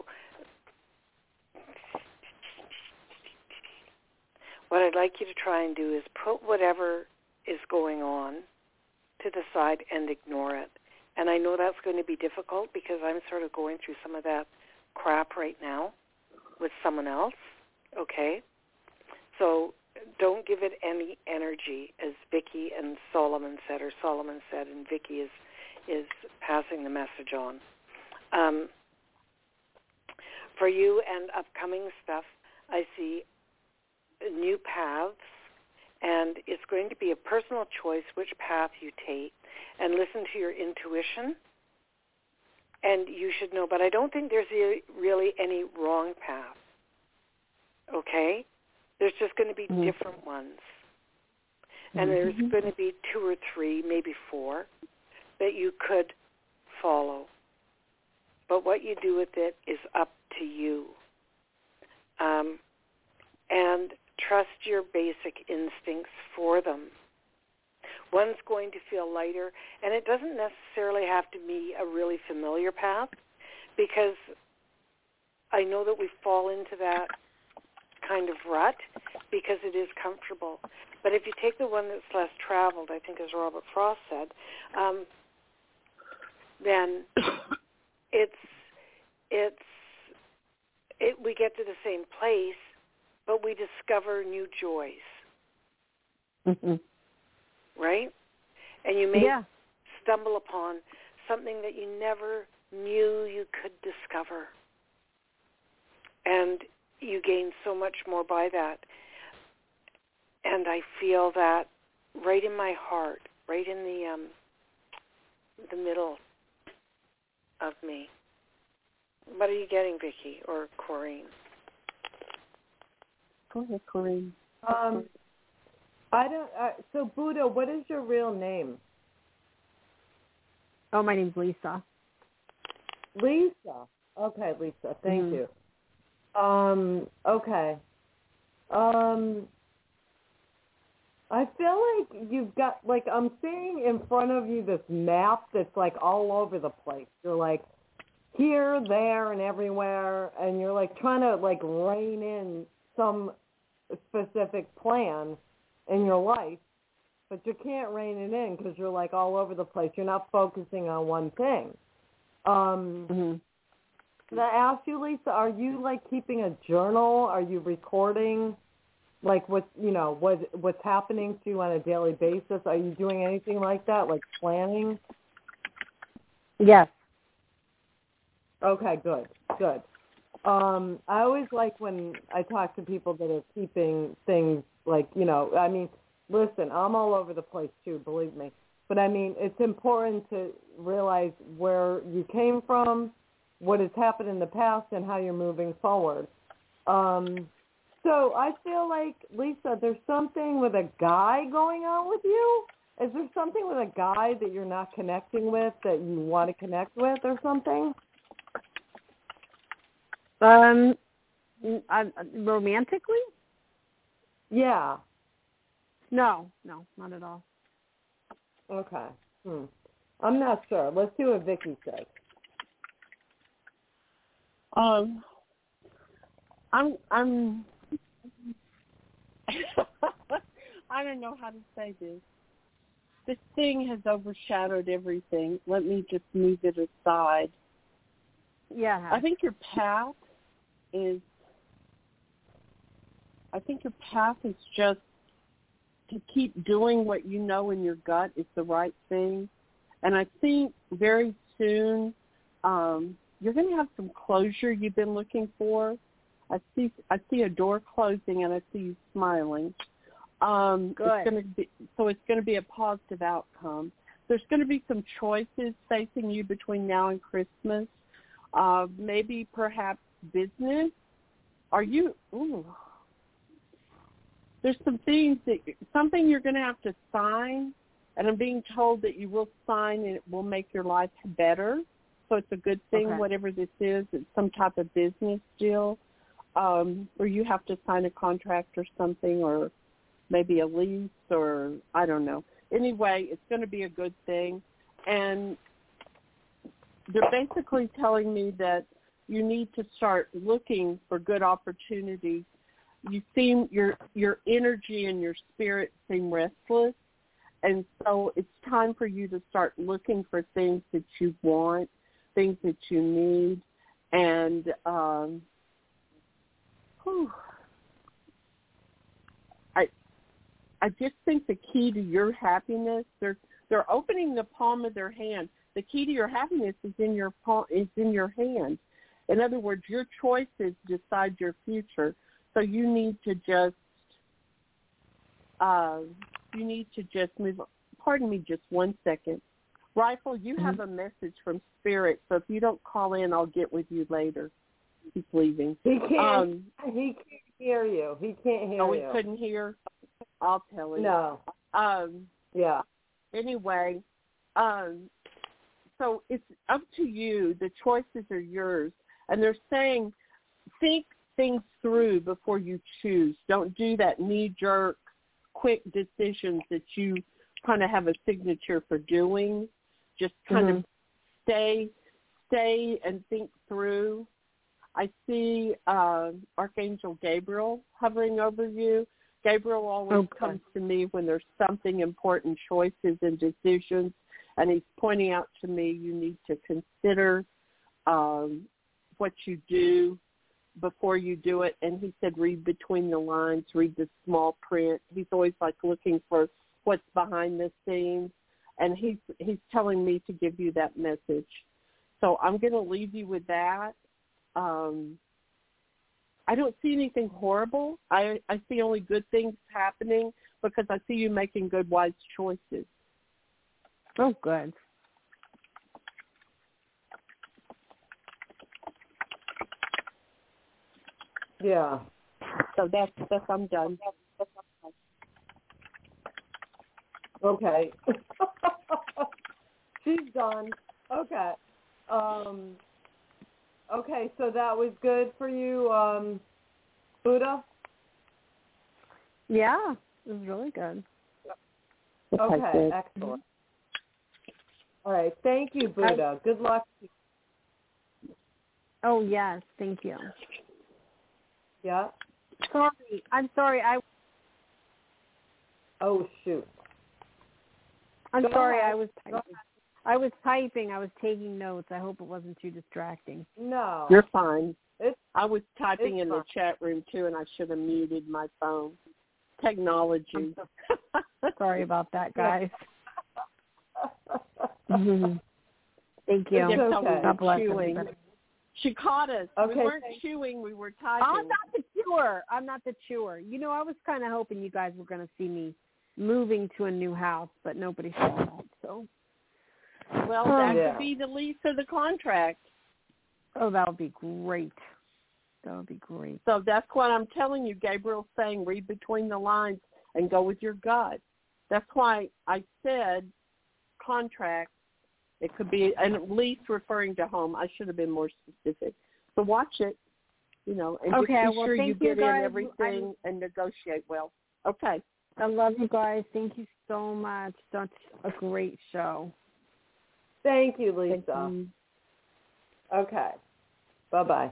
what I'd like you to try and do is put whatever is going on to the side and ignore it. And I know that's going to be difficult, because I'm sort of going through some of that crap right now with someone else, okay? So don't give it any energy, as Vicki and Solomon said, or Solomon said, and Vicki is passing the message on. For you and upcoming stuff, I see new paths, and it's going to be a personal choice which path you take, and listen to your intuition, and you should know. But I don't think there's really any wrong path, okay? There's just going to be different ones. And there's going to be 2 or 3, maybe 4, that you could follow. But what you do with it is up to you. And trust your basic instincts for them. One's going to feel lighter, and it doesn't necessarily have to be a really familiar path, because I know that we fall into that kind of rut because it is comfortable. But if you take the one that's less traveled, I think as Robert Frost said, then we get to the same place, but we discover new joys. Mm-hmm. Right? And you may stumble upon something that you never knew you could discover. And you gain so much more by that. And I feel that right in my heart, right in the middle of me. What are you getting, Vicki or Corrine? Go ahead, Corrine. I don't. So, Buddha, what is your real name? Oh, my name's Lisa. Lisa. Okay, Lisa. Thank you. Okay. I feel like you've got, like, I'm seeing in front of you this map that's, like, all over the place. You're, like, here, there, and everywhere, and you're, like, trying to, like, rein in some specific plan in your life, but you can't rein it in because you're, like, all over the place. You're not focusing on one thing. Can I ask you, Lisa, are you like keeping a journal? Are you recording like what's happening to you on a daily basis? Are you doing anything like that, like planning? Yes. Okay, good. I always like when I talk to people that are keeping things like, I mean, listen, I'm all over the place too, believe me. But I mean, it's important to realize where you came from, what has happened in the past, and how you're moving forward. So I feel like, Lisa, there's something with a guy going on with you? Is there something with a guy that you're not connecting with that you want to connect with or something? Romantically? Yeah. No, not at all. Okay. I'm not sure. Let's see what Vicky says. I'm I don't know how to say this. This thing has overshadowed everything. Let me just move it aside. Yeah. I think your path is just to keep doing what you know in your gut is the right thing. And I think very soon you're going to have some closure you've been looking for. I see a door closing and I see you smiling. Good. It's going to be a positive outcome. There's going to be some choices facing you between now and Christmas. Maybe perhaps business. There's something you're going to have to sign, and I'm being told that you will sign and it will make your life better. So it's a good thing, okay. Whatever this is. It's some type of business deal where you have to sign a contract or something, or maybe a lease, or I don't know. Anyway, it's going to be a good thing. And they're basically telling me that you need to start looking for good opportunities. You seem, your energy and your spirit seem restless, and so it's time for you to start looking for things that you want, things that you need, and I just think the key to your happiness, they're opening the palm of their hand. The key to your happiness is in your palm, is in your hand. In other words, your choices decide your future. So you need to just move. Pardon me, just 1 second. Rifle, you have a message from Spirit. So if you don't call in, I'll get with you later. He's leaving. He can't hear you. He can't hear you. Oh, he couldn't hear? I'll tell him. No. Yeah. Anyway, so it's up to you. The choices are yours. And they're saying, think things through before you choose. Don't do that knee-jerk, quick decisions that you kind of have a signature for doing. Just kind of stay and think through. I see Archangel Gabriel hovering over you. Gabriel always comes to me when there's something important, choices and decisions, and he's pointing out to me you need to consider what you do before you do it. And he said read between the lines, read the small print. He's always like looking for what's behind the scenes, and he's telling me to give you that message. So I'm going to leave you with that. I don't see anything horrible. I see only good things happening because I see you making good, wise choices. Oh, good. Yeah. So that's I'm done. Okay. She's done. Okay. Okay, so that was good for you, Buddha? Yeah, it was really good. Okay, excellent. All right, thank you, Buddha. Good luck. Oh, yes, thank you. Yeah? I'm sorry. Oh, shoot. I'm sorry, I was typing. I was typing. I was taking notes. I hope it wasn't too distracting. No. You're fine. I was typing in the chat room, too, and I should have muted my phone. Technology. Sorry about that, guys. Thank you. Okay. God bless everybody. She caught us. Okay. We weren't chewing. We were typing. I'm not the chewer. You know, I was kind of hoping you guys were going to see me moving to a new house, but nobody saw that. So, well, that could be the lease of the contract. Oh, that would be great. That would be great. So that's what I'm telling you. Gabriel's saying read between the lines and go with your gut. That's why I said contract. It could be at least referring to home. I should have been more specific. So watch it, and just be sure you get in everything and negotiate well. Okay. I love you guys. Thank you so much. Such a great show. Thank you, Lisa. Thank you. Okay. Bye-bye.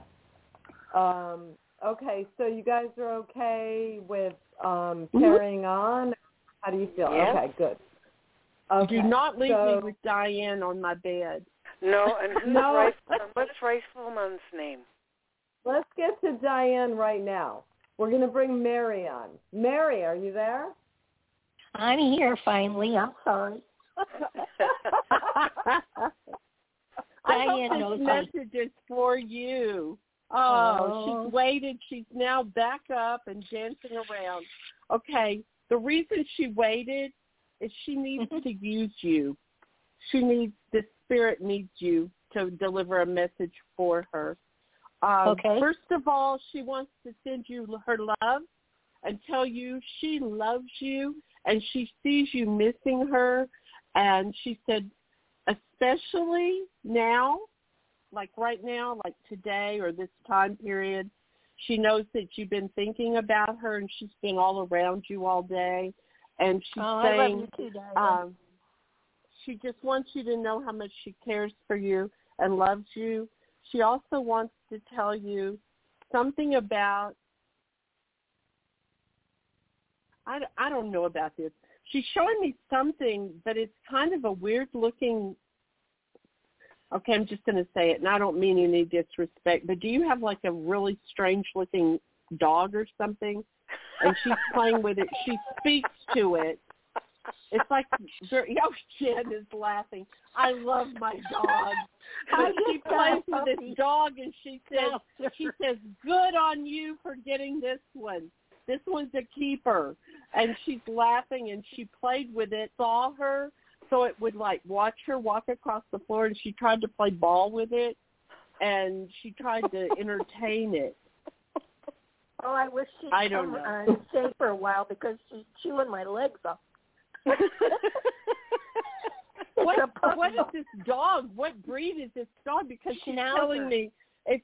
Okay, so you guys are okay with carrying on? How do you feel? Yes. Okay, good. Okay, do not leave me with Diane on my bed. No, and what's Rice-Woman's name? Let's get to Diane right now. We're going to bring Mary on. Mary, are you there? I'm here finally. I'm sorry. Diane knows this message is for you. Oh, she's waited. She's now back up and dancing around. Okay, the reason she waited is she needs to use you. The Spirit needs you to deliver a message for her. Okay. First of all, she wants to send you her love and tell you she loves you and she sees you missing her. And she said, especially now, like right now, like today or this time period, she knows that you've been thinking about her and she's been all around you all day. And she's saying, I love you too, Diane. she just wants you to know how much she cares for you and loves you. She also wants to tell you something about, I don't know about this. She's showing me something, but it's kind of a weird looking, okay, I'm just going to say it, and I don't mean any disrespect, but do you have like a really strange looking dog or something? And she's playing with it. She speaks to it. It's like, Jen is laughing. I love my dog. She plays with this dog, and she says, good on you for getting this one. This one's a keeper. And she's laughing, and she played with it, saw her, so it would, like, watch her walk across the floor, and she tried to play ball with it, and she tried to entertain it. Oh, I wish she'd come and stay for a while because she's chewing my legs off. What is this dog? What breed is this dog? Because she's telling me it's,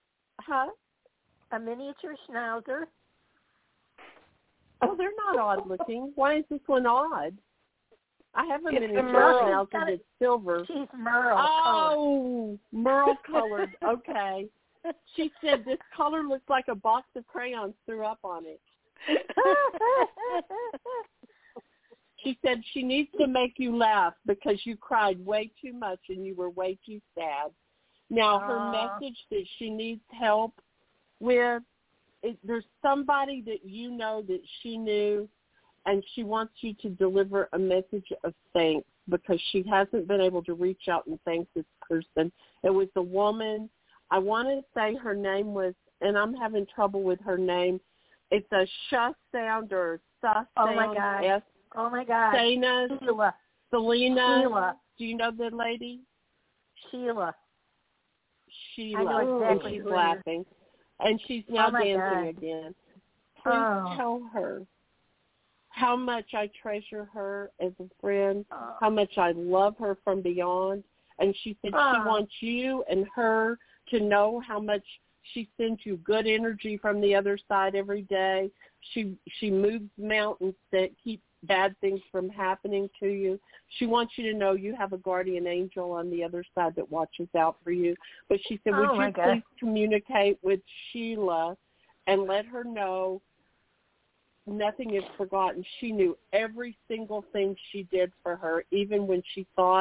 a miniature schnauzer. Oh, they're not odd looking. Why is this one odd? I have a miniature schnauzer that's silver. She's Merle. Oh, Merle colored. Okay. She said this color looks like a box of crayons threw up on it. She said she needs to make you laugh because you cried way too much and you were way too sad. Now, her message that she needs help with, there's somebody that you know that she knew, and she wants you to deliver a message of thanks because she hasn't been able to reach out and thank this person. It was a woman. I want to say her name was, and I'm having trouble with her name. It's a sh sound or sa sound. Oh, my God. Oh, my God. Selena. Sheila. Do you know the lady? Sheila. I know exactly, and she's laughing. And she's now dancing again. Please tell her how much I treasure her as a friend, how much I love her from beyond. And she said she wants you and her to know how much she sends you good energy from the other side every day. She moves mountains that keep bad things from happening to you. She wants you to know you have a guardian angel on the other side that watches out for you. But she said, would you please communicate with Sheila and let her know nothing is forgotten. She knew every single thing she did for her, even when she thought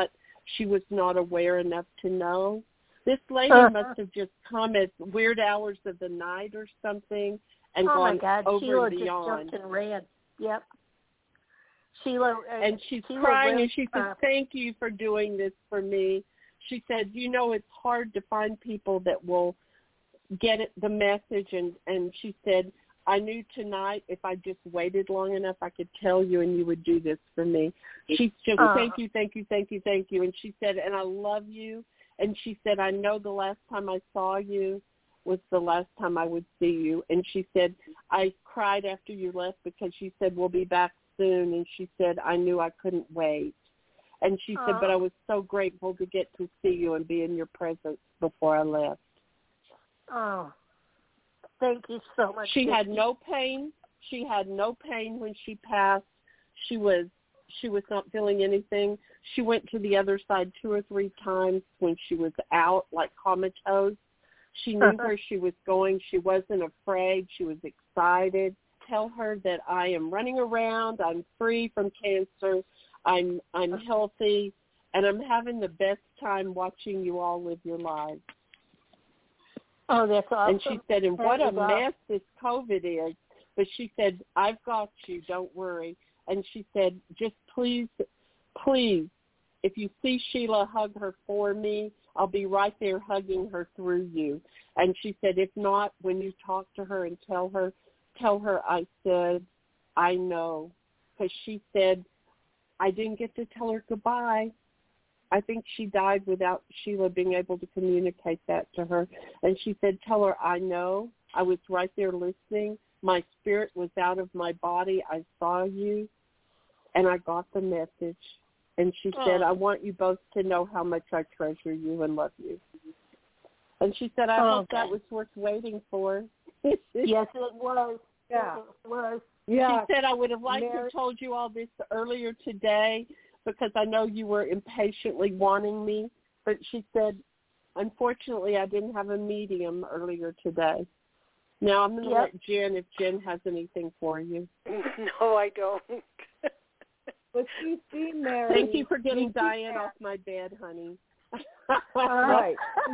she was not aware enough to know. This lady must have just come at weird hours of the night or something and gone over Sheila and beyond. Just jumped and ran. Yep. Sheila and she's Sheila crying, and she said, "Thank you for doing this for me." She said, "You know, it's hard to find people that will get the message," and she said, "I knew tonight if I just waited long enough, I could tell you, and you would do this for me." She just, "Thank you, thank you, thank you, thank you." And she said, "And I love you." And she said, "I know the last time I saw you was the last time I would see you." And she said, "I cried after you left because she said, we'll be back soon." And she said, "I knew I couldn't wait." And she said, "But I was so grateful to get to see you and be in your presence before I left." Oh, thank you so much. She had no pain. She had no pain when she passed. She was not feeling anything. She went to the other side 2 or 3 times when she was out, like comatose. She knew where she was going. She wasn't afraid. She was excited. Tell her that I am running around. I'm free from cancer. I'm healthy, and I'm having the best time watching you all live your lives. Oh, that's awesome. And she said, and what a mess this COVID is. But she said, I've got you. Don't worry. And she said, just please, if you see Sheila, hug her for me. I'll be right there hugging her through you. And she said, if not, when you talk to her and tell her I said, I know. Because she said, I didn't get to tell her goodbye. I think she died without Sheila being able to communicate that to her. And she said, tell her, I know. I was right there listening. My spirit was out of my body. I saw you, and I got the message. And she said, I want you both to know how much I treasure you and love you. And she said, I hope that was worth waiting for. Yes, it was. Yeah, it was. Yeah. She said, I would have liked to have told you all this earlier today because I know you were impatiently wanting me. But she said, unfortunately, I didn't have a medium earlier today. Now I'm going to let Jen, if Jen has anything for you. No, I don't. But you see, Mary. Thank you for getting Diane off my bed, honey. Right.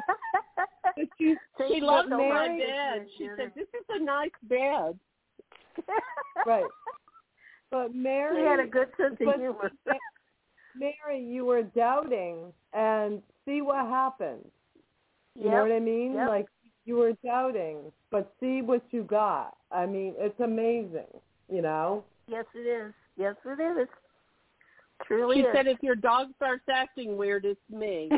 She loved my bed. She said, this is a nice bed. Right. But Mary. She had a good sense of humor. Mary, you were doubting, and see what happened. You know what I mean? Yep. Like, you were doubting, but see what you got. I mean, it's amazing, you know? Yes, it is. Yes, it is. Truly she is. said, if your dog starts acting weird, it's me.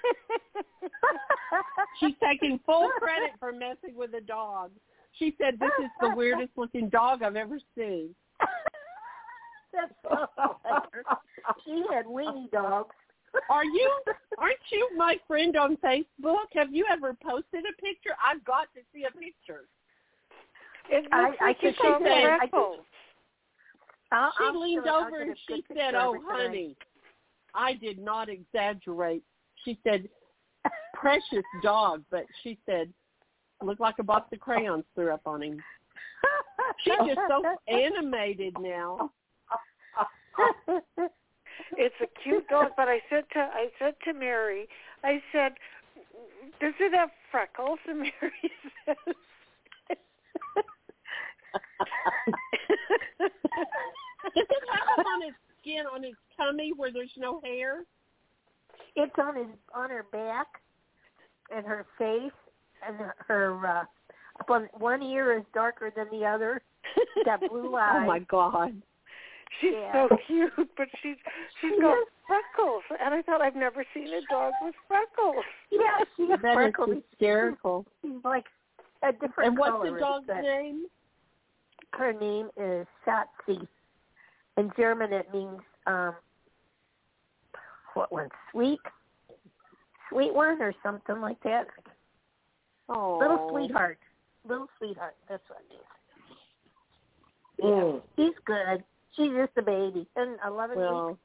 She's taking full credit for messing with a dog. She said, this is the weirdest looking dog I've ever seen. That's so clever. She had weenie dogs. Aren't you my friend on Facebook? Have you ever posted a picture? I've got to see a picture. It looks like you saw freckles. She leaned over and she said, oh, honey, I did not exaggerate. She said, precious dog, but she said, looked like a box of crayons threw up on him. She's just so animated now. It's a cute dog, but I said to Mary, I said, does it have freckles? And Mary says, does it have them on its skin, on its tummy where there's no hair? It's on her back and her face, and her one ear is darker than the other. She's got blue eyes. Oh my God. She's so cute, but she's got freckles, and I thought I've never seen a dog with freckles. Yeah, she's freckles. That is hysterical. She's like a different color. And what's the dog's name? Her name is Schatzi. In German, it means sweet one or something like that. Oh, little sweetheart. That's what it means. Yeah, she's good. She's just a baby, and 11 weeks.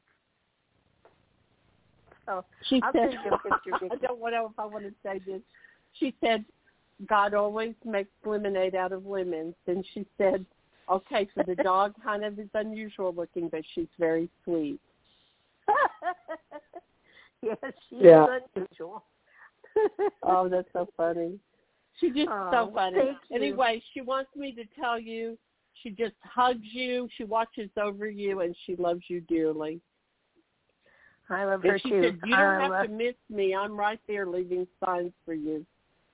So she I'll said, send you a picture. I don't know if I want to say this. She said, God always makes lemonade out of lemons. And she said, okay, so the dog kind of is unusual looking, but she's very sweet. Yes, she is unusual. Oh, that's so funny. She's just so funny. Thank you. Anyway, she wants me to tell you she just hugs you, she watches over you, and she loves you dearly. I love her she too. said, you don't have to miss me. I'm right there leaving signs for you.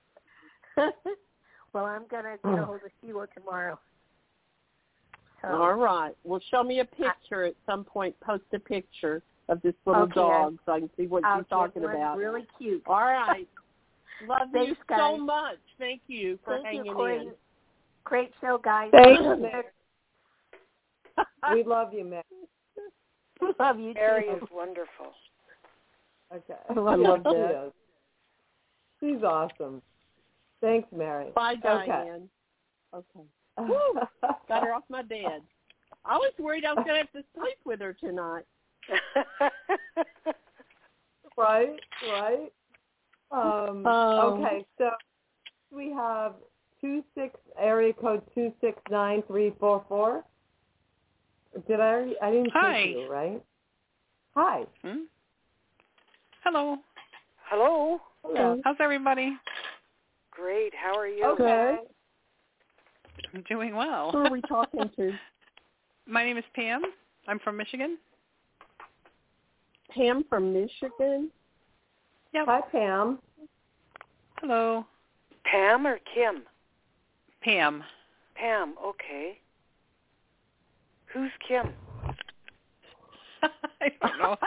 Well, I'm going to get a hold of Sheila tomorrow. So. All right. Well, show me a picture at some point. Post a picture of this little dog so I can see what you're talking about. Really cute. All right. Love you guys. so much. Thank you for hanging in. Great show, guys. Thanks, Mary. We love you, Mary. Love you, Mary too. is wonderful. Okay. I love that. She's awesome. Thanks, Mary. Bye, Diane. Okay. Woo, got her off my bed. I was worried I was going to have to sleep with her tonight. Right. Okay, so we have area code 269344. Did I didn't see you, right? Hi. Hello. Hello. How's everybody? Great. How are you? Okay. I'm doing well. Who are we talking to? My name is Pam. I'm from Michigan. Pam from Michigan? Yep. Hi, Pam. Hello. Pam or Kim? Pam. Pam, okay. Who's Kim? I don't know.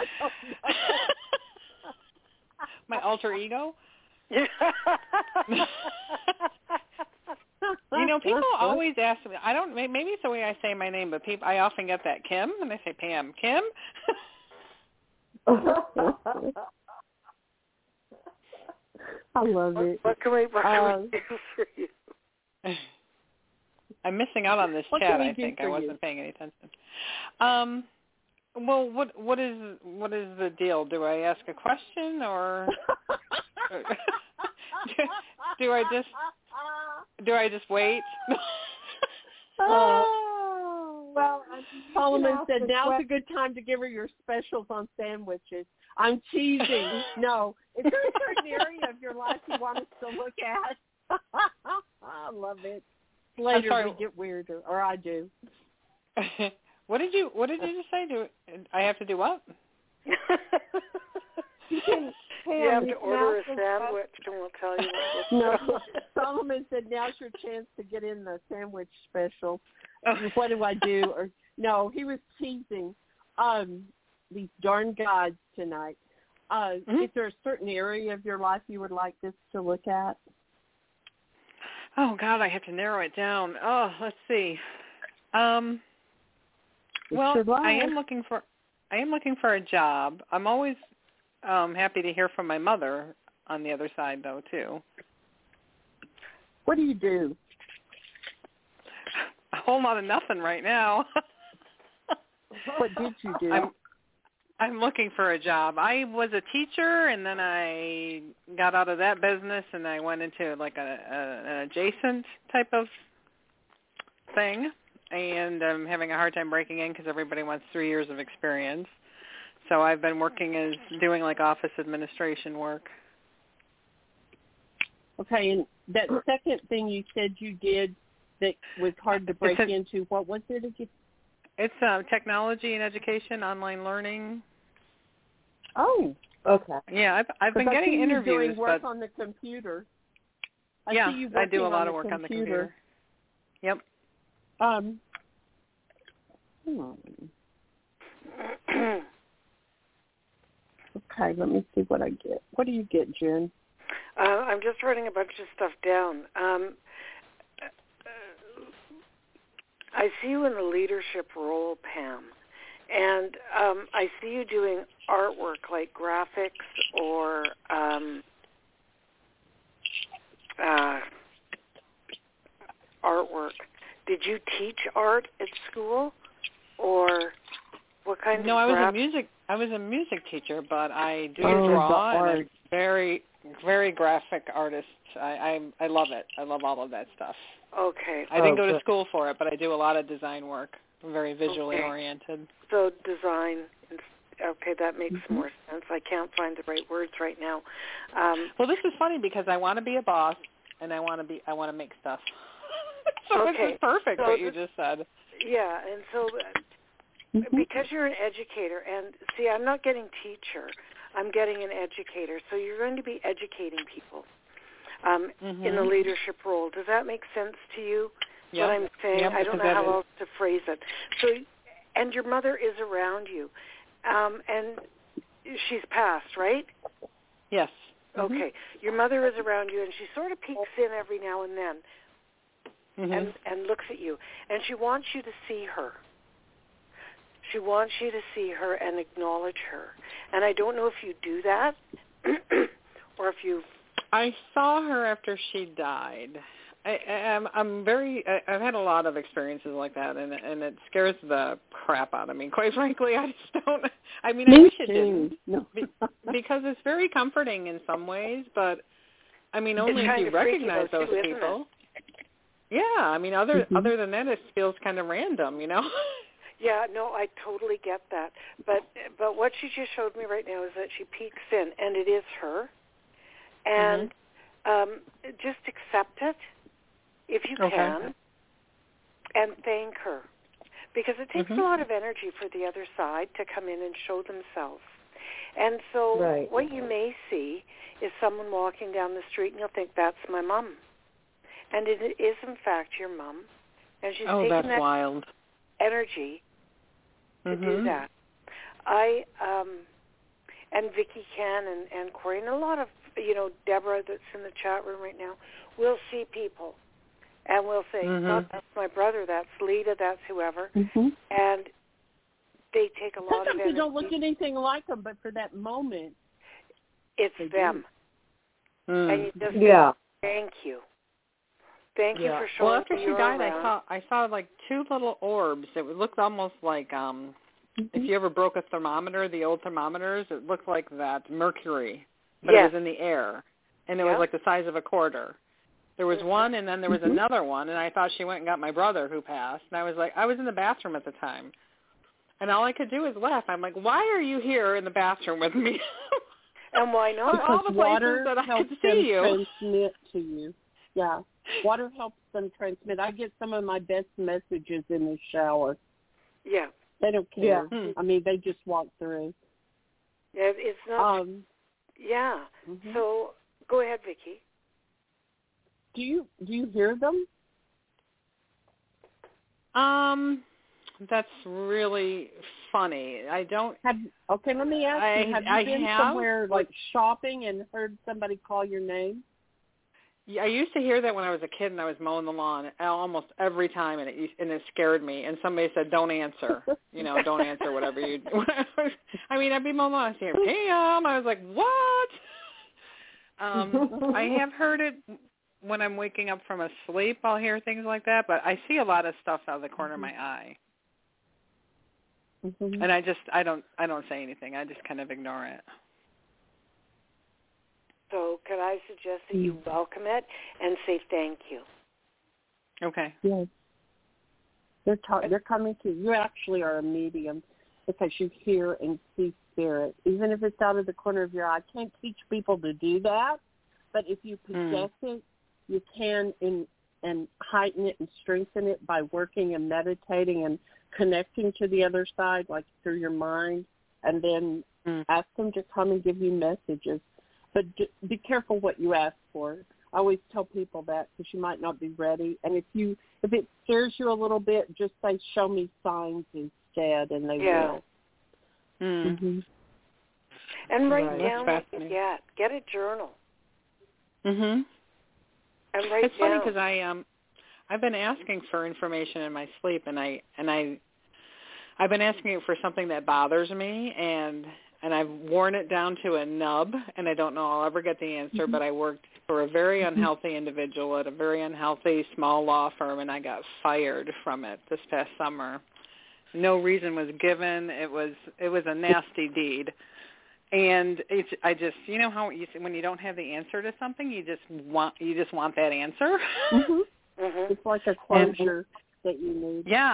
My alter ego? You know, people always ask me, I don't, maybe it's the way I say my name, but I often get that Kim, and they say Pam. Kim? I love it. What can we do for you? I'm missing out on this chat, I think. I wasn't paying any attention. Well, what is the deal? Do I ask a question or do I just wait? Well, Solomon said now's a good time to give her your specials on sandwiches. I'm teasing. No, is there a certain area of your life you want us to look at? I love it. Later we get weirder, or I do. What did you just say? Do I have to do what? You have to order a sandwich, and we'll tell you what. No, Solomon said now's your chance to get in the sandwich special. What do I do? Or no, he was teasing these darn gods tonight. Is there a certain area of your life you would like this to look at? Oh God, I have to narrow it down. Oh, let's see. Well, I am looking for a job. I'm always happy to hear from my mother on the other side, though, too. What do you do? A whole lot of nothing right now. What did you do? I'm looking for a job. I was a teacher, and then I got out of that business, and I went into like an adjacent type of thing, and I'm having a hard time breaking in because everybody wants 3 years of experience. So I've been working as doing like office administration work. Okay, and that second thing you said you did that was hard to break into, what was it again? It's technology and education, online learning. Oh, okay. Yeah, I've been getting interviews. Doing work on the computer. I do a lot of work on the computer. Yep. Okay, let me see what I get. What do you get, Jen? I'm just writing a bunch of stuff down. I see you in a leadership role, Pam, and I see you doing artwork like graphics or artwork. Did you teach art at school, or what kind of? No, I was a music teacher, but I do draw, and I'm very, very graphic artist. I love it. I love all of that stuff. Okay. I didn't go to school for it, but I do a lot of design work. I'm very visually oriented. So design Okay, that makes more sense. I can't find the right words right now. Well, this is funny because I want to be a boss and I want to make stuff. So okay. This is perfect so what you just said. Yeah, and so because you're an educator, and see, I'm not getting teacher, I'm getting an educator. So you're going to be educating people in the leadership role. Does that make sense to you? Yeah. What I'm saying? Yeah, I don't know how else to phrase it. So, and your mother is around you, and she's passed, right? Yes. Okay. Your mother is around you, and she sort of peeks in every now and then. And looks at you. And she wants you to see her. She wants you to see her and acknowledge her. And I don't know if you do that or if you... I saw her after she died. I've had a lot of experiences like that, and it scares the crap out of me. Quite frankly, I just don't... I mean, I wish it didn't. No. Because it's very comforting in some ways, but, I mean, only if you recognize those people. Yeah, I mean, other than that, it feels kind of random, you know? Yeah, no, I totally get that. But what she just showed me right now is that she peeks in, and it is her. And just accept it, if you can, and thank her. Because it takes a lot of energy for the other side to come in and show themselves. And so what you may see is someone walking down the street, and you'll think, that's my mom. And it is, in fact, your mom. And she's taking that's that wild. energy to do that. And Vicki can and Corey and a lot of, Deborah that's in the chat room right now, we'll see people. And we'll say, oh, that's my brother, that's Lita, that's whoever. And they take a lot of energy. Sometimes you don't look anything like them, but for that moment, it's them. And you just say, thank you. Thank you for showing me. Well, after she died, I saw like two little orbs. It looked almost like if you ever broke a thermometer, the old thermometers, it looked like that mercury, but it was in the air, and it was like the size of a quarter. There was one, and then there was another one, and I thought she went and got my brother who passed, and I was in the bathroom at the time, and all I could do was laugh. I'm like, why are you here in the bathroom with me? And why not? Because all the places that I could see you. Transmit to you. Yeah. Water helps them transmit. I get some of my best messages in the shower. Yeah. They don't care. I mean, they just walk through. Yeah, it's not... So, go ahead, Vicki. Do you hear them? That's really funny. I don't... Okay, let me ask you. Have you been somewhere, like, shopping and heard somebody call your name? Yeah, I used to hear that when I was a kid and I was mowing the lawn almost every time, and it scared me. And somebody said, "Don't answer," don't answer whatever you. I mean, I'd be mowing the lawn, and "Damn!" I was like, "What?" I have heard it when I'm waking up from a sleep. I'll hear things like that, but I see a lot of stuff out of the corner of my eye, and I don't say anything. I just kind of ignore it. So could I suggest that you welcome it and say thank you? Okay. Yes. They're coming to you. You actually are a medium because you hear and see spirit, even if it's out of the corner of your eye. I can't teach people to do that, but if you possess it, you can and heighten it and strengthen it by working and meditating and connecting to the other side, like through your mind, and then ask them to come and give you messages. But be careful what you ask for. I always tell people that because you might not be ready. And if it scares you a little bit, just say, "Show me signs" instead, and they will. And write down what you get. Get a journal. And write it's funny because I've been asking for information in my sleep, and I've been asking it for something that bothers me, and I've worn it down to a nub, and I don't know I'll ever get the answer, but I worked for a very unhealthy individual at a very unhealthy small law firm, and I got fired from it this past summer. No reason was given. It was a nasty deed. And I just, how when you don't have the answer to something, you just want that answer. It's like a closure that you need. Yeah,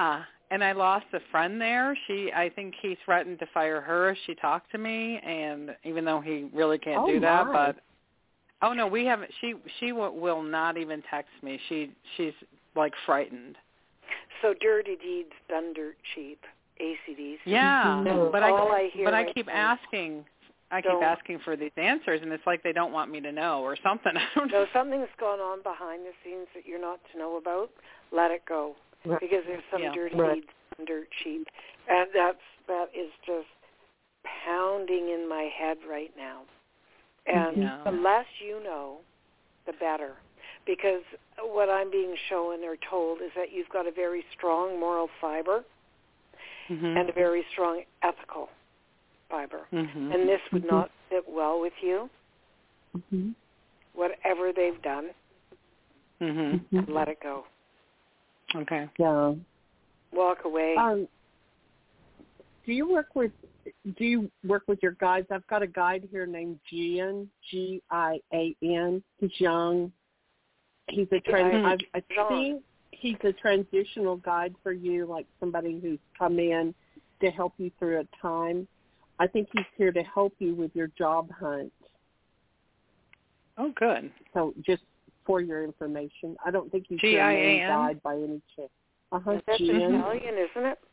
And I lost a friend there. I think he threatened to fire her if she talked to me, and even though he really can't do that, but oh no, we haven't. She will not even text me. She's like frightened. So dirty deeds done dirt cheap. ACDC. Yeah, but I keep asking. I keep Don't. asking for these answers, and it's like they don't want me to know or something. I don't know. So something's gone on behind the scenes that you're not to know about. Let it go, because there's some dirty deeds and dirt cheap, and that is just pounding in my head right now. And the less you know, the better, because what I'm being shown or told is that you've got a very strong moral fiber and a very strong ethical fiber. And this would not sit well with you. Whatever they've done, let it go. Okay. Yeah. Walk away. Do you work with your guides? I've got a guide here named Gian, Gian. He's young. He's I think he's a transitional guide for you, like somebody who's come in to help you through a time. I think he's here to help you with your job hunt. Oh, good. So just for your information, I don't think he's your main guide by any chance. That's Italian, isn't it?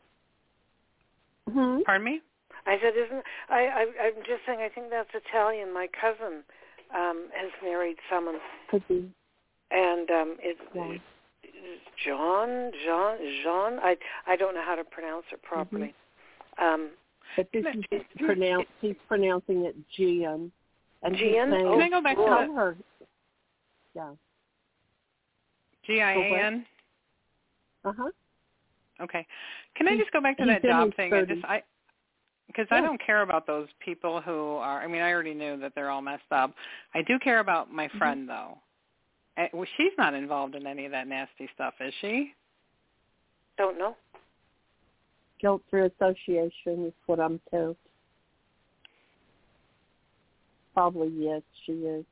Pardon me? I said, I'm just saying, I think that's Italian. My cousin has married someone. Could be. And it's Jean. I don't know how to pronounce it properly. But this is he's pronouncing it Gian. And Gian? Can I go back to that? Her. Yeah. Gian? Okay. Can I just go back to that job thing? Because I don't care about those people who are, I already knew that they're all messed up. I do care about my friend, though. Well, she's not involved in any of that nasty stuff, is she? Don't know. Guilt through association is what I'm told. Probably yes, she is.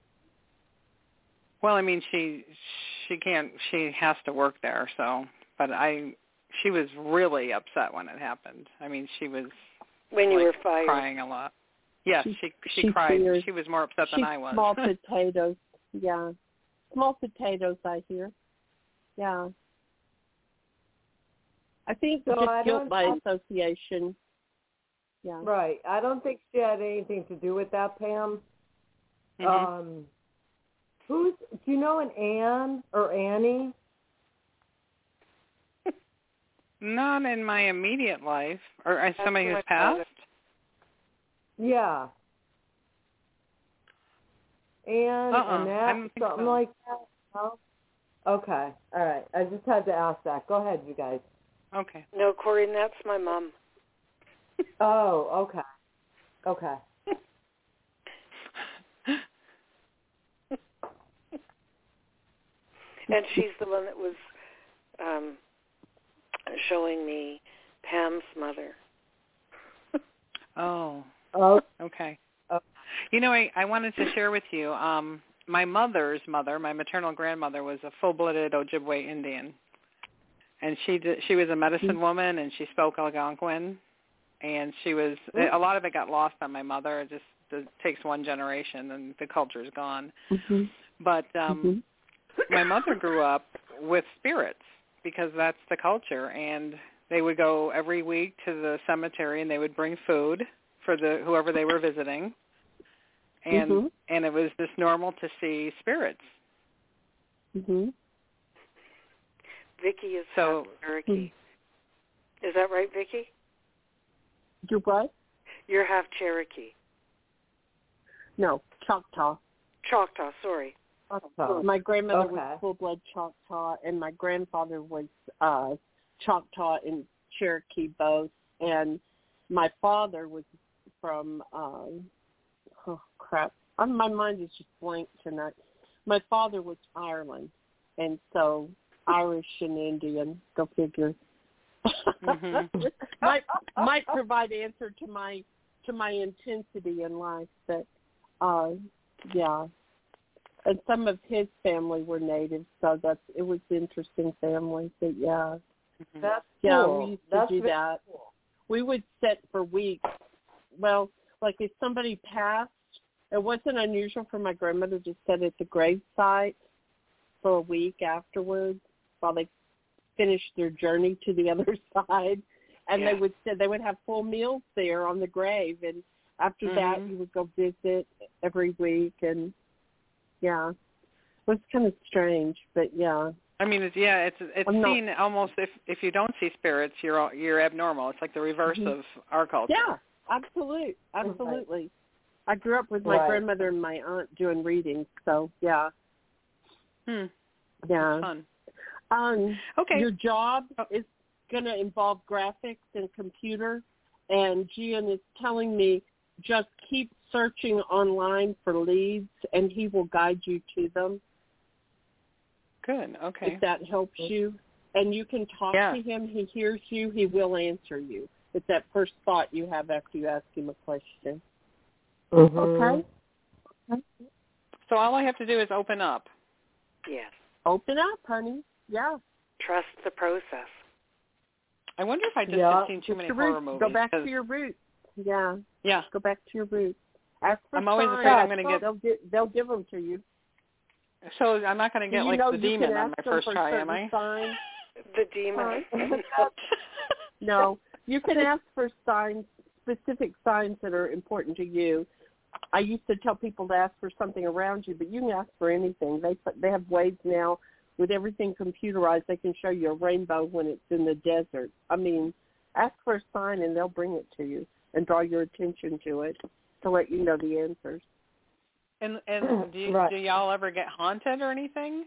Well, she can't. She has to work there. So, but she was really upset when it happened. She was when you were fired, crying a lot. Yes, she cried. Feared. She was more upset than I was. Small potatoes. Yeah, small potatoes. I hear. Yeah. I think just guilt by association. Yeah. Right. I don't think she had anything to do with that, Pam. Do you know an Anne or Annie? Not in my immediate life. Or as somebody who's passed? Yeah. Anne, Annette, something like that? No? Okay. All right. I just had to ask that. Go ahead, you guys. Okay. No, Corey, and that's my mom. Oh, okay. Okay. And she's the one that was showing me Pam's mother. Oh. Oh. Okay. I wanted to share with you, my mother's mother, my maternal grandmother, was a full-blooded Ojibwe Indian. And she was a medicine woman, and she spoke Algonquin. And she was, a lot of it got lost on my mother. It takes one generation, and the culture is gone. But my mother grew up with spirits because that's the culture. And they would go every week to the cemetery, and they would bring food for whoever they were visiting. And and it was just normal to see spirits. Vicky is half Cherokee. Is that right, Vicky? You what? You're half Cherokee. No, Choctaw. Choctaw, sorry. My grandmother was full-blood Choctaw, and my grandfather was Choctaw and Cherokee both. And my father was from, my mind is just blank tonight. My father was Ireland, and so Irish and Indian, go figure. might provide answer to my intensity in life, but yeah. And some of his family were natives, so it was interesting family. But yeah, That's Yeah, cool. we used to do that. Cool. We would sit for weeks. Well, like if somebody passed, it wasn't unusual for my grandmother to sit at the gravesite for a week afterwards while they finished their journey to the other side. And they would have full meals there on the grave. And after that, you would go visit every week. And, yeah, it was kind of strange, but, yeah. I mean, it's seen almost if you don't see spirits, you're abnormal. It's like the reverse of our culture. Yeah, absolutely. Right. I grew up with my grandmother and my aunt doing readings, so yeah. Yeah. That's fun. Okay. Your job is going to involve graphics and computer, and Gian is telling me just keep searching online for leads, and he will guide you to them. Good. Okay. If that helps you. And you can talk to him. He hears you. He will answer you. It's that first thought you have after you ask him a question. Mm-hmm. Okay? So all I have to do is open up. Yes. Open up, honey. Yeah. Trust the process. I wonder if I just have seen too many horror movies. Go back to your roots. Yeah. Yeah. Go back to your roots. Ask for I'm always signs. afraid I'm going to get... They'll give them to you. So I'm not going to get like the demon on my first try, am I? Signs. The demon. No, you can ask for signs, specific signs that are important to you. I used to tell people to ask for something around you, but you can ask for anything. They have ways now with everything computerized. They can show you a rainbow when it's in the desert. I mean, ask for a sign and they'll bring it to you and draw your attention to it to let you know the answers. And do y'all ever get haunted or anything?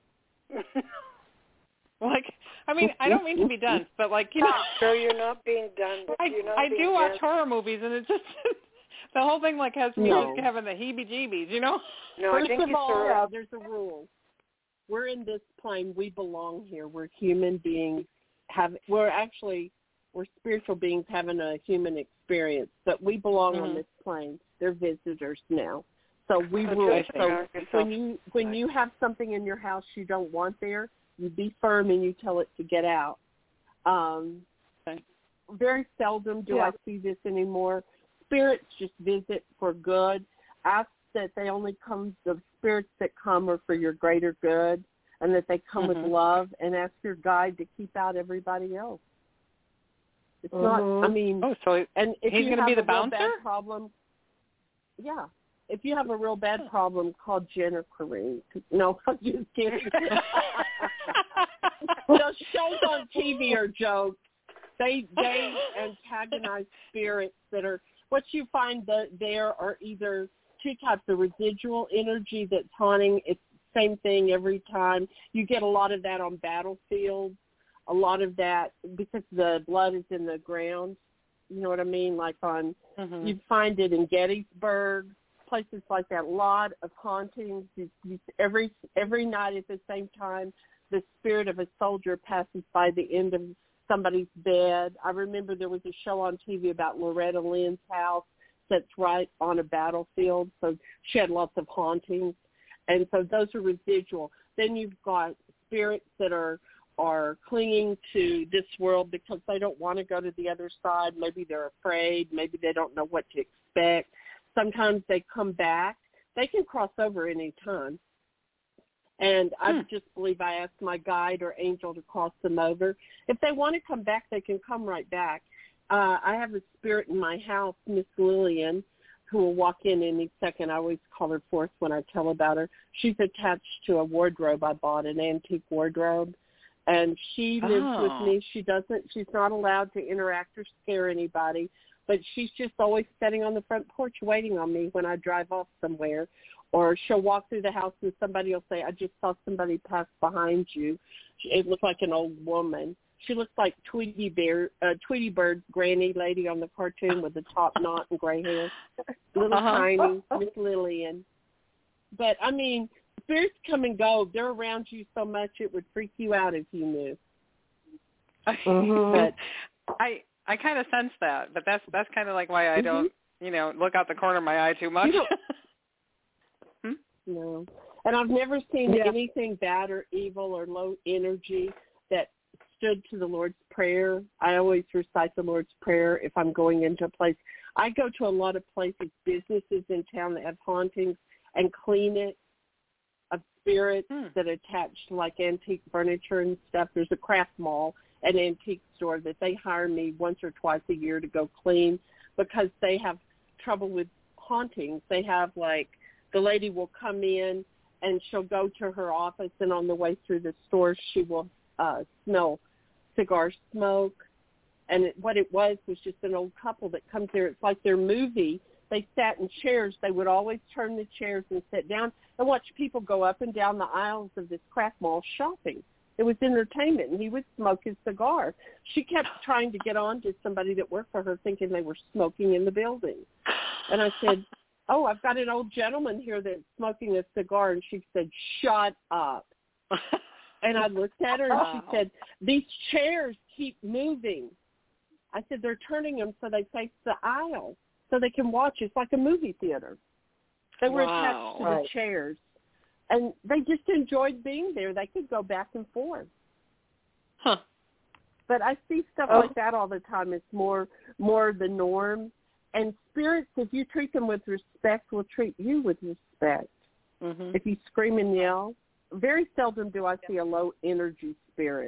Like, I mean, I don't mean to be dense, but like, you know. So you're not being done. I do watch horror movies, and it just the whole thing like has me having the heebie-jeebies, you know. No, First I think of all, there's a rule. We're in this plane. We belong here. We're human beings. We're spiritual beings having a human experience, but we belong on this plane. They're visitors now. So we rule. So when you have something in your house you don't want there, you be firm and you tell it to get out. Very seldom do I see this anymore. Spirits just visit for good. Ask that they only come, the spirits that come are for your greater good, and that they come with love, and ask your guide to keep out everybody else. It's not, I mean, and if he's going to be the bouncer? If you have a real bad problem, call Jen or Corinne. No, I'm just kidding. Those shows on TV are jokes. They antagonize spirits that are, what you find there are either two types of residual energy that's haunting. It's the same thing every time. You get a lot of that on battlefields, a lot of that because the blood is in the ground. You know what I mean? Like you'd find it in Gettysburg, places like that. A lot of hauntings. Every night at the same time, the spirit of a soldier passes by the end of somebody's bed. I remember there was a show on TV about Loretta Lynn's house that's right on a battlefield, so she had lots of hauntings, and so those are residual. Then you've got spirits that are clinging to this world because they don't want to go to the other side. Maybe they're afraid. Maybe they don't know what to expect. Sometimes they come back. They can cross over any time. And I just believe I asked my guide or angel to cross them over. If they want to come back, they can come right back. I have a spirit in my house, Miss Lillian, who will walk in any second. I always call her forth when I tell about her. She's attached to a wardrobe I bought, an antique wardrobe. And she lives with me. She's not allowed to interact or scare anybody, but she's just always sitting on the front porch waiting on me when I drive off somewhere. Or she'll walk through the house and somebody will say, I just saw somebody pass behind you. It looked like an old woman. She looks like Tweety Bird's granny lady on the cartoon with the top knot and gray hair. Little tiny Miss Lillian. But, I mean, spirits come and go. They're around you so much it would freak you out if you knew. But I kind of sense that, but that's kind of like why I don't, look out the corner of my eye too much. No. And I've never seen anything bad or evil or low energy that stood to the Lord's Prayer. I always recite the Lord's Prayer if I'm going into a place. I go to a lot of places, businesses in town that have hauntings, and clean it of spirits that attach to like antique furniture and stuff. There's a craft mall, an antique store that they hire me once or twice a year to go clean because they have trouble with hauntings. They have like the lady will come in and she'll go to her office, and on the way through the store she will smell cigar smoke. And what it was just an old couple that comes there. It's like their movie. They sat in chairs. They would always turn the chairs and sit down and watch people go up and down the aisles of this craft mall shopping. It was entertainment, and he would smoke his cigar. She kept trying to get on to somebody that worked for her, thinking they were smoking in the building. And I said, oh, I've got an old gentleman here that's smoking a cigar. And she said, shut up. And I looked at her, and she said, these chairs keep moving. I said, they're turning them so they face the aisle so they can watch. It's like a movie theater. They were attached to the chairs. And they just enjoyed being there. They could go back and forth. Huh. But I see stuff like that all the time. It's more the norm. And spirits, if you treat them with respect, will treat you with respect. Mm-hmm. If you scream and yell, very seldom do I see a low energy spirit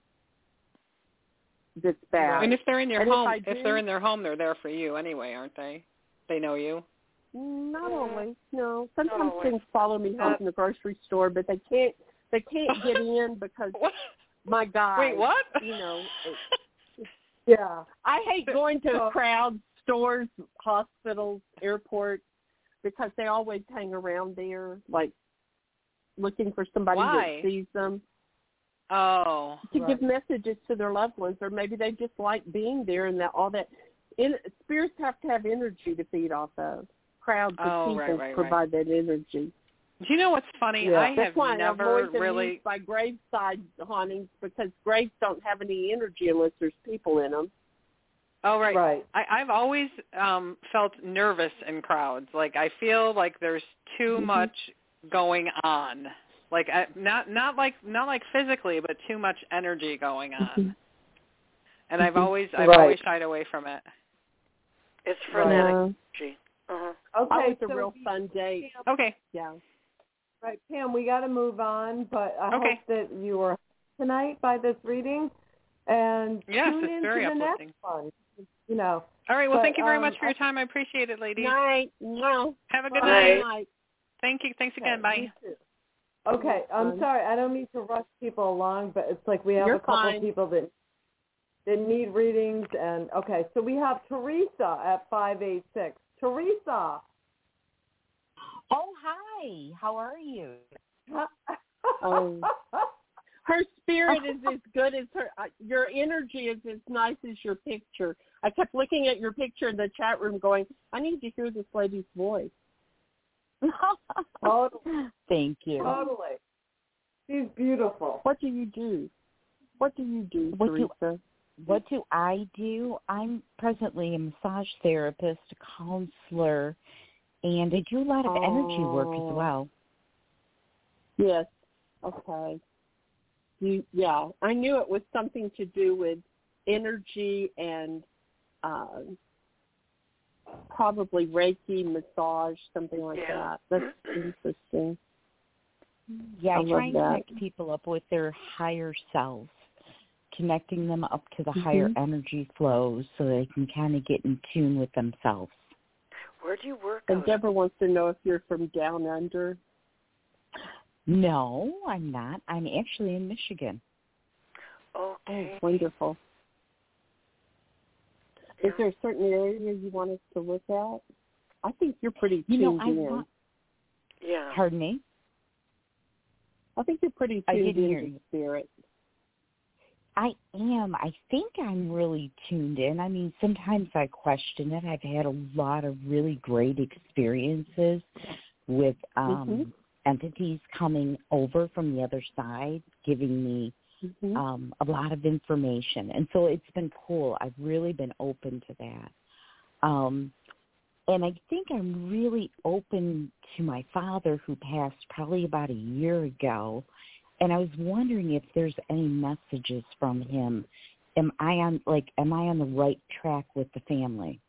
that's bad. And if they're in your and home, if they're in their home, they're there for you anyway, aren't they? They know you. Not always. No. Sometimes things follow me home from the grocery store, but they can't get in because my God. Wait, what? You know. Yeah. I hate going to crowds, stores, hospitals, airports, because they always hang around there, like looking for somebody that sees them. Oh. To give messages to their loved ones, or maybe they just like being there, and that all that. Spirits have to have energy to feed off of. Crowds of people provide that energy. Do you know what's funny? Yeah. I That's have why never I'm really by graveside hauntings, because graves don't have any energy unless there's people in them. Oh, right. Right. I've always felt nervous in crowds. Like I feel like there's too much going on. Like not like physically, but too much energy going on. And I've always shied away from it. It's frenetic energy. Okay, always a so real fun day. Okay. Yeah. Right, Pam, we got to move on, but I hope that you were tonight by this reading, and tune in to the next one. You know. All right. Well, thank you very much for your time. I appreciate it, ladies. Night. No. Have a good night. night. Thank you. Thanks again. Bye. Okay. I'm sorry. I don't mean to rush people along, but it's like we have a couple people that need readings, and so we have Teresa at 586. Teresa. Oh, hi. How are you? Her spirit is as good as her. Your energy is as nice as your picture. I kept looking at your picture in the chat room going, I need to hear this lady's voice. Totally. Thank you. Totally. She's beautiful. What do you do? Teresa? What do I do? I'm presently a massage therapist, a counselor, and I do a lot of energy work as well. Yes. Okay. Yeah, I knew it was something to do with energy and probably Reiki, massage, something like that. That's interesting. Yeah, I try and that. connect people up with their higher selves, connecting them up to the higher energy flows so they can kind of get in tune with themselves. Where do you work? And Deborah wants to know if you're from down under. No, I'm not. I'm actually in Michigan. Okay. Oh, wonderful. Is there a certain area you want us to look at? I think you're pretty tuned in. Yeah. Pardon me? I think you're pretty tuned in to spirit. I am. I think I'm really tuned in. I mean, sometimes I question it. I've had a lot of really great experiences with entities coming over from the other side, giving me a lot of information. And so it's been cool. I've really been open to that. And I think I'm really open to my father, who passed probably about a year ago. And I was wondering if there's any messages from him. Am I on the right track with the family?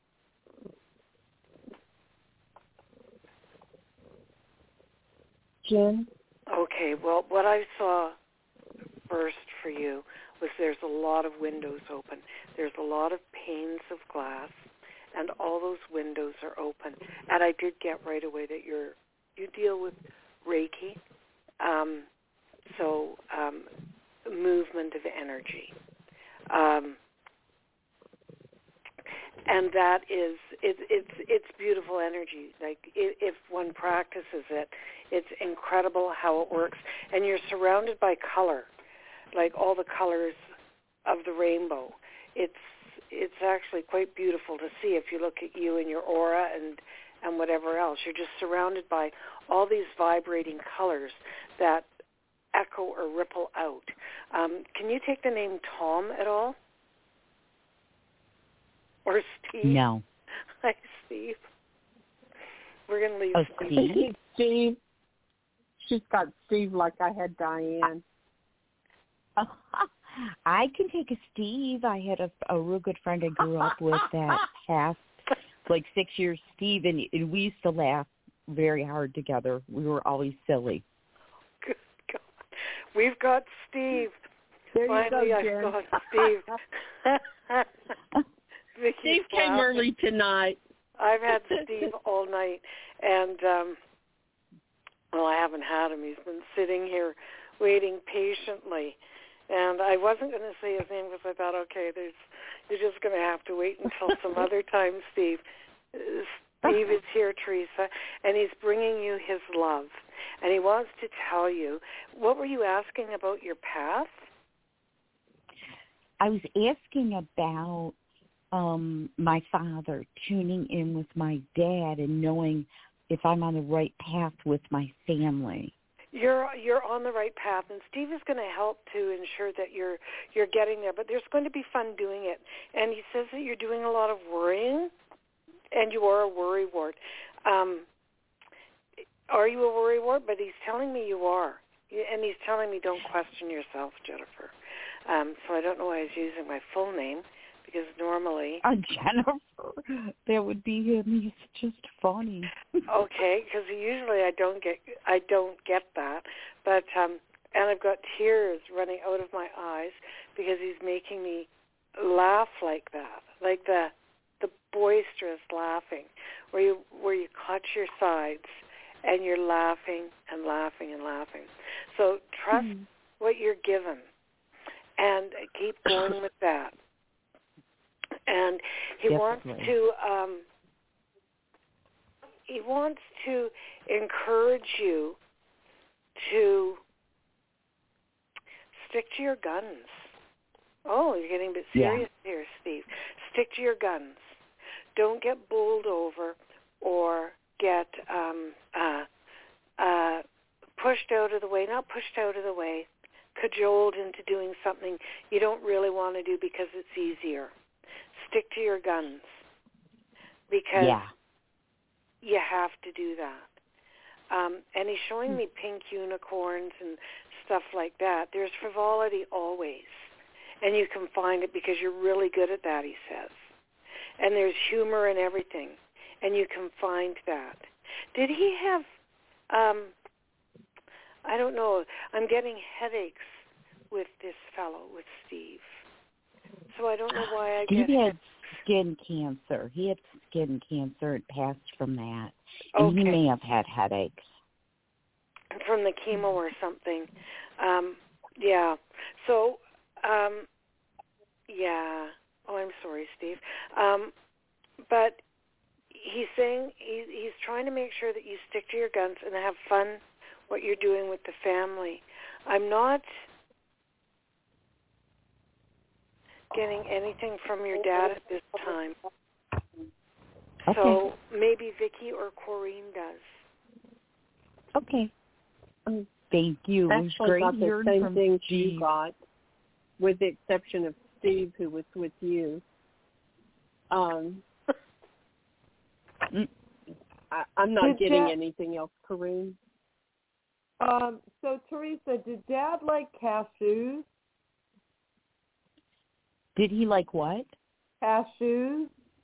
Jen? Okay, well, what I saw first for you was there's a lot of windows open. There's a lot of panes of glass, and all those windows are open. And I did get right away that you deal with Reiki, movement of energy. And that is, it's beautiful energy. Like, if one practices it, it's incredible how it works. And you're surrounded by color, like all the colors of the rainbow. It's actually quite beautiful to see if you look at you and your aura and whatever else. You're just surrounded by all these vibrating colors that echo or ripple out. Can you take the name Tom at all? Or Steve? No. Hi, Steve. We're going to leave Steve. Steve. She's got Steve like I had Diane. I can take a Steve. I had a real good friend I grew up with that passed like 6 years, Steve, and we used to laugh very hard together. We were always silly. Good God. We've got Steve. There Finally, you go, I Jen. got Steve. Steve came early tonight. I've had Steve all night, and I haven't had him. He's been sitting here waiting patiently, and I wasn't going to say his name because I thought, okay, you're just going to have to wait until some other time, Steve. Steve is here, Teresa, and he's bringing you his love, and he wants to tell you. What were you asking about your path? I was asking about my father, tuning in with my dad and knowing if I'm on the right path with my family. You're on the right path, and Steve is going to help to ensure that you're getting there. But there's going to be fun doing it. And he says that you're doing a lot of worrying, and you are a worrywart. Are you a worrywart? But he's telling me you are, and he's telling me don't question yourself, Jennifer. So I don't know why he's using my full name. Because normally... Jennifer, that would be him. He's just funny. Okay, because usually I don't get that. But, and I've got tears running out of my eyes because he's making me laugh like that, like the boisterous laughing, where you clutch your sides and you're laughing and laughing and laughing. So trust what you're given and keep going with that. And he wants to encourage you to stick to your guns. Oh, you're getting a bit serious here, Steve. Stick to your guns. Don't get bowled over or get pushed out of the way. Not pushed out of the way, cajoled into doing something you don't really want to do because it's easier. Stick to your guns because you have to do that. And he's showing me pink unicorns and stuff like that. There's frivolity always, and you can find it because you're really good at that, he says. And there's humor and everything, and you can find that. Did he have, I don't know, I'm getting headaches with this fellow, with Steve. So I don't know why I get... He had skin cancer. He had skin cancer and passed from that. And he may have had headaches. From the chemo or something. Yeah. So, yeah. Oh, I'm sorry, Steve. But he's saying he's trying to make sure that you stick to your guns and have fun what you're doing with the family. I'm not getting anything from your dad at this time. Okay. So maybe Vicki or Corrine does. Okay. Thank you. It was great got hearing the same from things Steve. you got, with the exception of Steve, who was with you. I'm not getting anything else, Corrine. So, Teresa, did Dad like cashews? Did he like what? Cashews?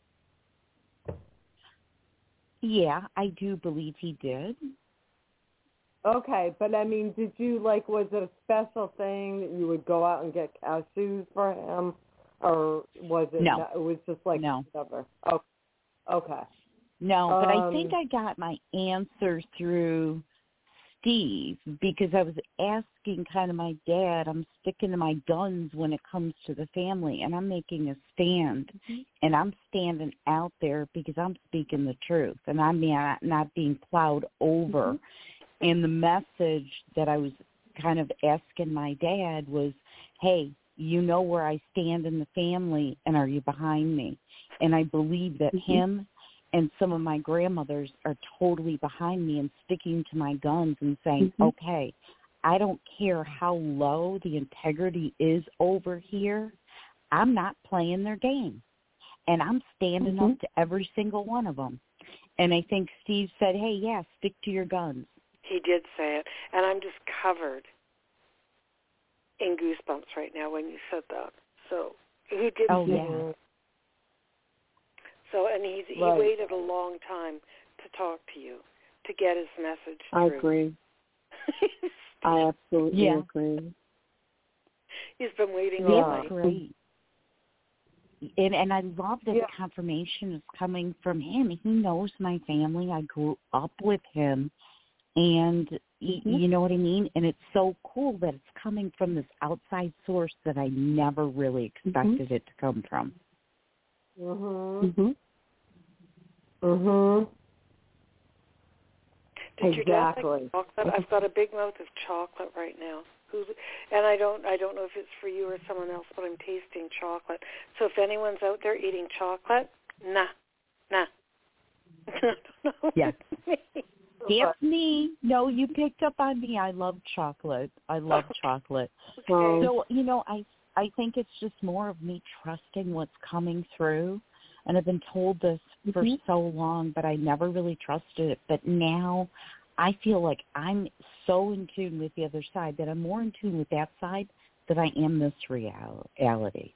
Yeah, I do believe he did. Okay, but I mean, did you was it a special thing that you would go out and get cashews for him, or was it? No. Not, it was just like no. whatever. Oh, okay. No, but I think I got my answer through Steve, because I was asking kind of my dad. I'm sticking to my guns when it comes to the family, and I'm making a stand, and I'm standing out there because I'm speaking the truth, and I'm not being plowed over. And the message that I was kind of asking my dad was, hey, you know where I stand in the family, and are you behind me? And I believe that him and some of my grandmothers are totally behind me and sticking to my guns and saying, okay, I don't care how low the integrity is over here. I'm not playing their game. And I'm standing up to every single one of them. And I think Steve said, hey, yeah, stick to your guns. He did say it. And I'm just covered in goosebumps right now when you said that. So he did say it. So, and he waited a long time to talk to you, to get his message through. I agree. I absolutely agree. He's been waiting all night. Great. And I love that the confirmation is coming from him. He knows my family. I grew up with him. And you know what I mean? And it's so cool that it's coming from this outside source that I never really expected it to come from. Did your dad like chocolate? I've got a big mouth of chocolate right now. And I don't know if it's for you or someone else, but I'm tasting chocolate. So if anyone's out there eating chocolate, nah. Yeah. It's me. No, you picked up on me. I love chocolate. I love chocolate. So, I think it's just more of me trusting what's coming through. And I've been told this for so long, but I never really trusted it. But now I feel like I'm so in tune with the other side that I'm more in tune with that side than I am this reality.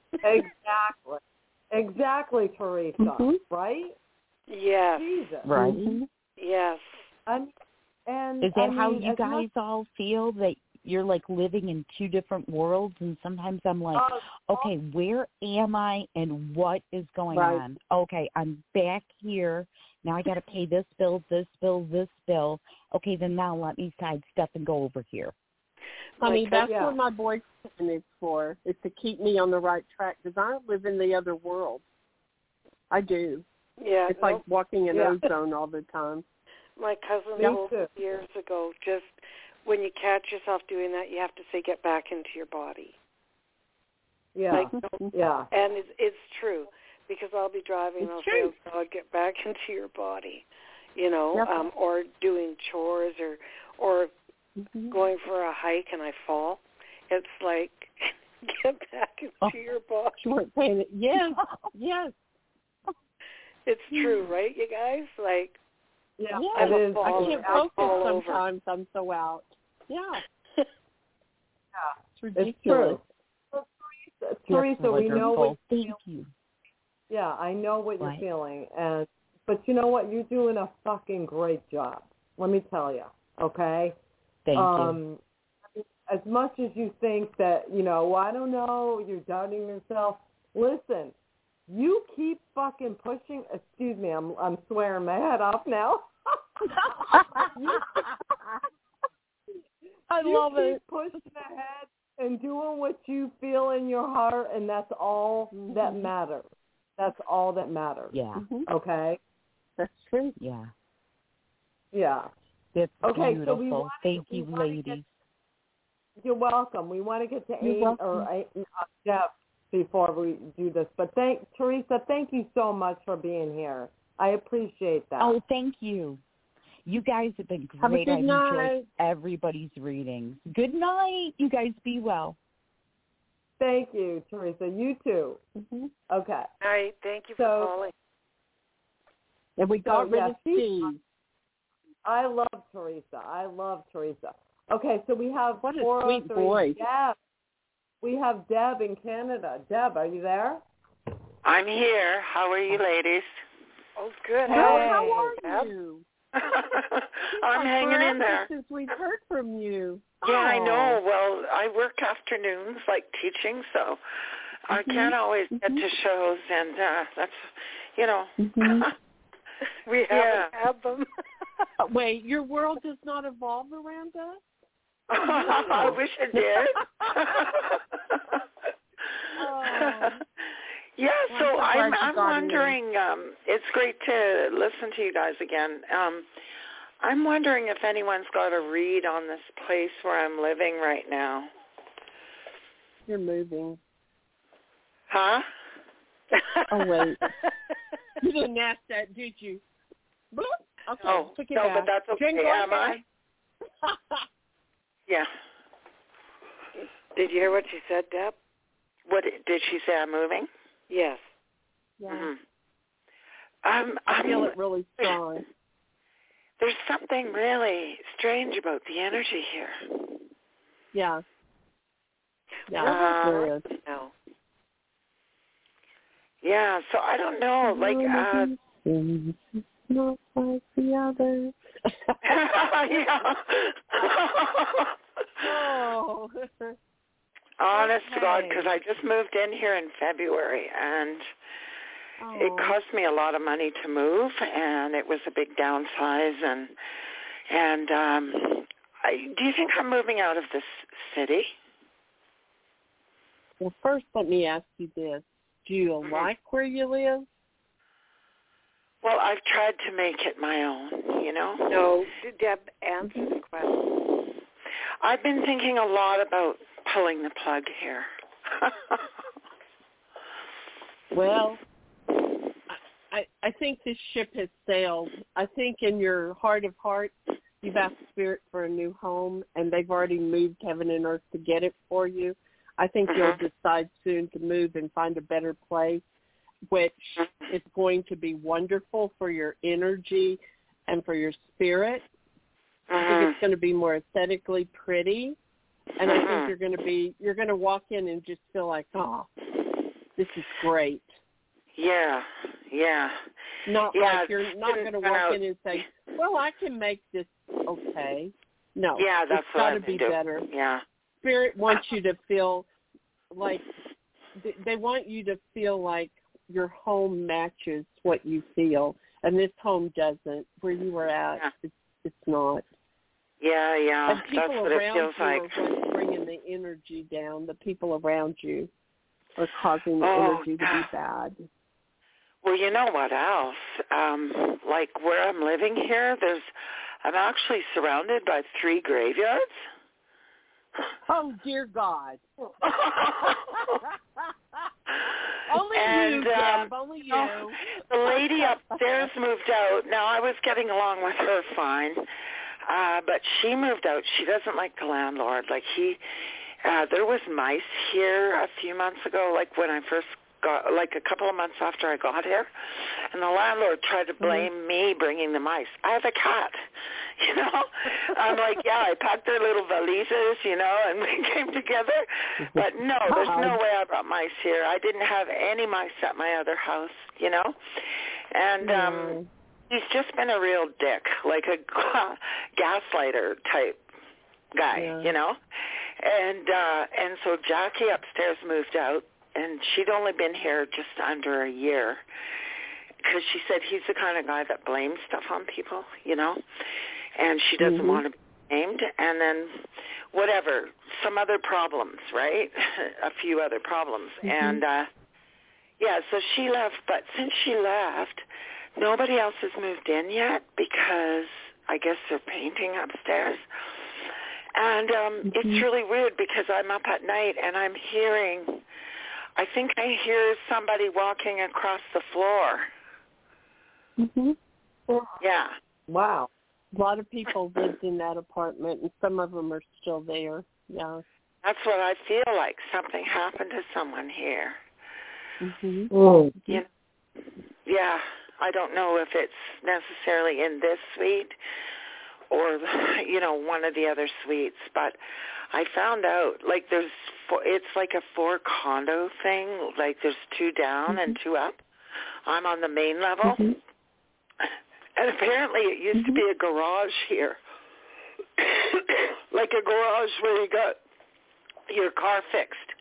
Exactly, Teresa. Right? Yes. Jesus. Right? Yes. And is that how you guys all feel, that you're like living in two different worlds? And sometimes I'm like, okay, where am I and what is going on? Okay, I'm back here. Now I got to pay this bill, this bill, this bill. Okay, then now let me sidestep and go over here. I mean, that's what my boyfriend is for, is to keep me on the right track, because I live in the other world. I do. Yeah. It's like walking in ozone all the time. My cousin told me years ago, just when you catch yourself doing that, you have to say, get back into your body. Yeah. And it's true, because I'll be driving and I'll say, oh, God, get back into your body, or doing chores or going for a hike and I fall. It's like, get back into your body. Yes. It's true, right, you guys? Like, it is. I can't focus sometimes. I'm so out. Yeah. It's ridiculous. It's true. Well, Teresa, we know what Thank you. Yeah, I know what you're feeling, but you know what? You're doing a fucking great job. Let me tell you. Okay. Thank you. As much as you think that, I don't know, you're doubting yourself. Listen. You keep fucking pushing. Excuse me, I'm swearing my head off now. I love it. You keep pushing ahead and doing what you feel in your heart, and that's all that matters. That's all that matters. Yeah. Okay? That's true. Yeah. Yeah. That's beautiful. So Thank you, ladies. You're welcome. We want to get to Jeff before we do this. But Teresa, thank you so much for being here. I appreciate that. Oh, thank you. You guys have been great. Have a good night. Enjoyed everybody's readings. Good night. You guys be well. Thank you, Teresa. You too. Okay. All right. Thank you for calling. And we got rid of Steve. I love Teresa. Okay, so we have what a 403 sweet voice. Deb. We have Deb in Canada. Deb, are you there? I'm here. How are you, ladies? Oh, good. Hey, how are you? I'm hanging in there. Since we've heard from you. Yeah, I know. Well, I work afternoons, like teaching, so I can't always get to shows, and that's, you know. We haven't had them. Wait, your world does not evolve around us? I wish it did. Yeah, so I'm wondering, it's great to listen to you guys again. I'm wondering if anyone's got a read on this place where I'm living right now. You're moving. Huh? Oh, wait. You didn't ask that, did you? Bloop. Okay, no, took it no, back. but that's okay. Am I? Yeah. Did you hear what she said, Deb? What did she say? I'm moving? Yes. Yeah. Mm-hmm. I feel it really strong. There's something really strange about the energy here. Yeah. Yeah, there is. No. Yeah, so I don't know, like, not like the others. Yeah. Oh. Honest to God, because I just moved in here in February, and it cost me a lot of money to move, and it was a big downsize, and do you think I'm moving out of this city? Well, first let me ask you this. Do you like where you live? Well, I've tried to make it my own, you know? No, Deb, answer the question. I've been thinking a lot about pulling the plug here. Well, I think this ship has sailed. I think in your heart of hearts, you've asked Spirit for a new home, and they've already moved heaven and earth to get it for you. I think you'll decide soon to move and find a better place, which is going to be wonderful for your energy and for your spirit. I think it's going to be more aesthetically pretty, and I think you're going to walk in and just feel like, oh, this is great. Yeah. Like you're not going to walk in and say, well, I can make this okay. No, that's it's got to be better. Yeah. Spirit wants you to feel like they want you to feel like your home matches what you feel, and this home doesn't. Where you were at, it's not. Yeah. And people that's what around it feels you like. are what's bringing the energy down. The people around you are causing the energy to be bad. Well, you know what else? Like where I'm living here, I'm actually surrounded by 3 graveyards. Oh, dear God. Only and, you, Deb, only you. The lady upstairs moved out. Now, I was getting along with her fine, but she moved out. She doesn't like the landlord. Like, there was mice here a few months ago, like when I first got, like a couple of months after I got here, and the landlord tried to blame me bringing the mice. I have a cat, you know. I'm like, yeah, I packed their little valises, you know, and we came together. But no, there's no way I brought mice here. I didn't have any mice at my other house, you know. And he's just been a real dick, like a gaslighter type guy, you know. And so Jackie upstairs moved out, and she'd only been here just under a year, because she said he's the kind of guy that blames stuff on people, you know, and she doesn't want to be blamed. And then whatever, some other problems, right? A few other problems. And, so she left. But since she left, nobody else has moved in yet, because I guess they're painting upstairs. And it's really weird, because I'm up at night and I think I hear somebody walking across the floor. Yeah. Wow. A lot of people lived in that apartment, and some of them are still there. Yeah. That's what I feel like. Something happened to someone here. Yeah. I don't know if it's necessarily in this suite or one of the other suites, but I found out like it's like a 4 condo thing. Like there's 2 down and 2 up. I'm on the main level, and apparently it used to be a garage here, like a garage where you got your car fixed,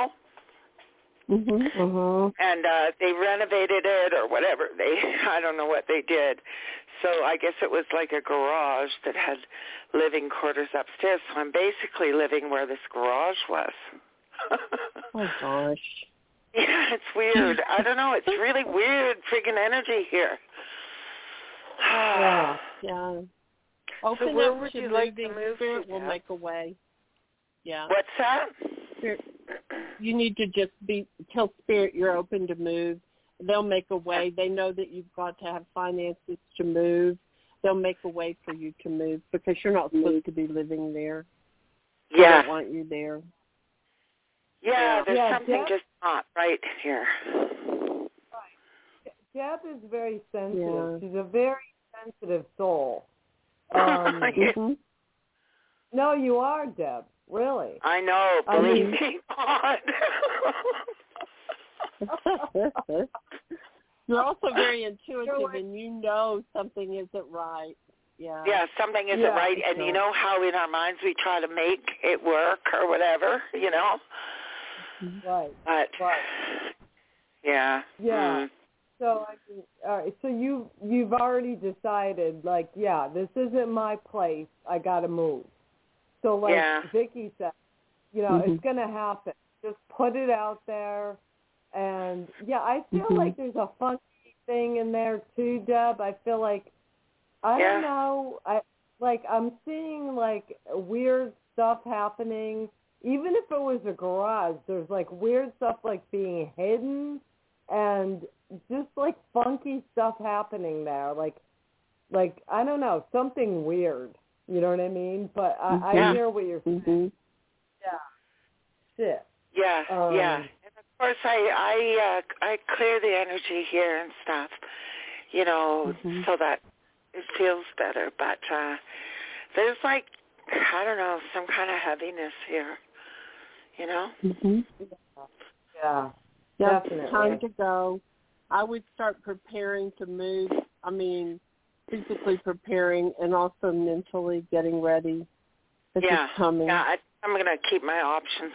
And they renovated it or whatever. I don't know what they did. So I guess it was like a garage that had living quarters upstairs. So I'm basically living where this garage was. Oh, gosh. Yeah, it's weird. I don't know. It's really weird friggin' energy here. Yeah. So Open where up would to you like to moving. move Spirit to, will Deb? make a way. Yeah. What's that? Spirit, you need to just tell Spirit you're open to move. They'll make a way. They know that you've got to have finances to move. They'll make a way for you to move because you're not supposed to be living there. Yeah. They don't want you there. Yeah, there's something Deb, just not right here. Deb is very sensitive. Yeah. She's a very sensitive soul. No, you are, Deb. Really. I know. Believe me. You're also very intuitive, and you know something isn't right. Yeah, something isn't right. And you know how in our minds we try to make it work or whatever, Right. But, yeah. Yeah. So, all right. So you've already decided, like, this isn't my place. I got to move. So, like Vicki said, it's going to happen. Just put it out there. And, I feel like there's a funky thing in there, too, Deb. I feel like, I don't know, I'm seeing, like, weird stuff happening. Even if it was a garage, there's, like, weird stuff, like, being hidden and just, like, funky stuff happening there. Like I don't know, something weird. You know what I mean? But I hear what you're saying. Yeah. Shit. Yeah, And of course, I clear the energy here and stuff, so that it feels better. But there's like, I don't know, some kind of heaviness here, Yeah, definitely. Time to go. I would start preparing to move. I mean, physically preparing and also mentally getting ready. It's coming. Yeah, I'm going to keep my options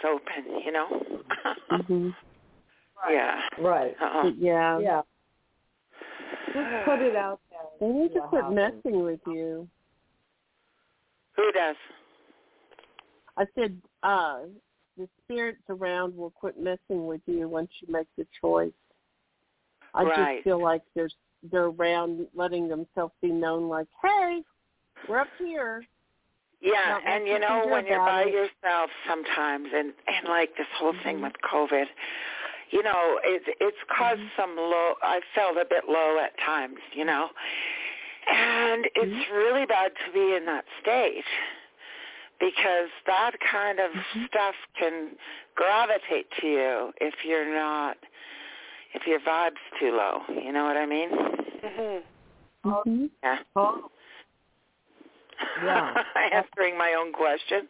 open, Yeah. Right. Yeah. Just put it out there. They need to quit messing with you. Who does? I said the spirits around will quit messing with you once you make the choice. I just feel like they're around letting themselves be known like, hey, we're up here. Yeah, and when you're by yourself sometimes and like this whole thing with COVID, it's caused some low, I felt a bit low at times, and it's really bad to be in that state because that kind of stuff can gravitate to you if your vibe's too low. You know what I mean? Yeah. Yeah. Answering my own question.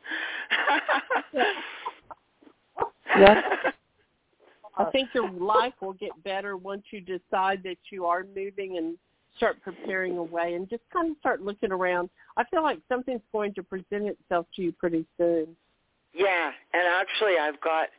I think your life will get better once you decide that you are moving and start preparing a way and just kind of start looking around. I feel like something's going to present itself to you pretty soon. Yeah, and actually I've got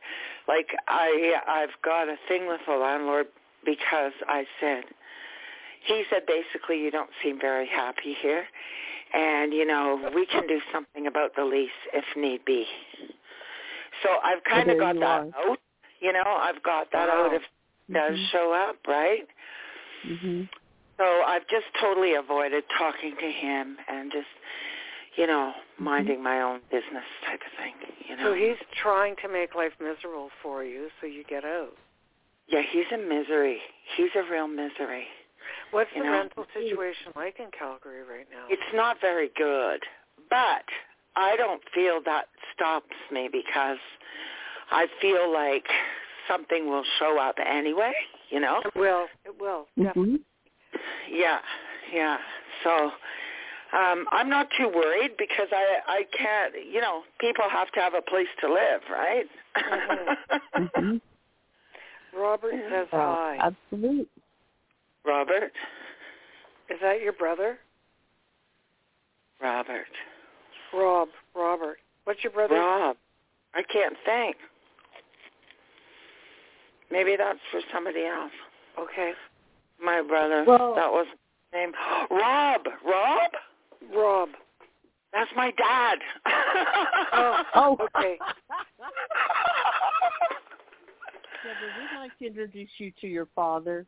a thing with the landlord because he said basically you don't seem very happy here. And, we can do something about the lease if need be. So I've kind of got that out. I've got that out if it does show up, right? So I've just totally avoided talking to him and just, minding my own business type of thing, So he's trying to make life miserable for you so you get out. Yeah, he's a misery. He's a real misery. What's the rental situation like in Calgary right now? It's not very good, but I don't feel that stops me because I feel like something will show up anyway, It will, definitely. Yeah. So I'm not too worried because I can't, people have to have a place to live, right? Mm-hmm. Robert says hi. Absolutely. Robert? Is that your brother? Robert. Robert. What's your brother? Rob. I can't think. Maybe that's for somebody else. Okay. My brother. Well, that was his name. Rob. Rob. That's my dad. Oh, okay. Deborah, we'd like to introduce you to your father.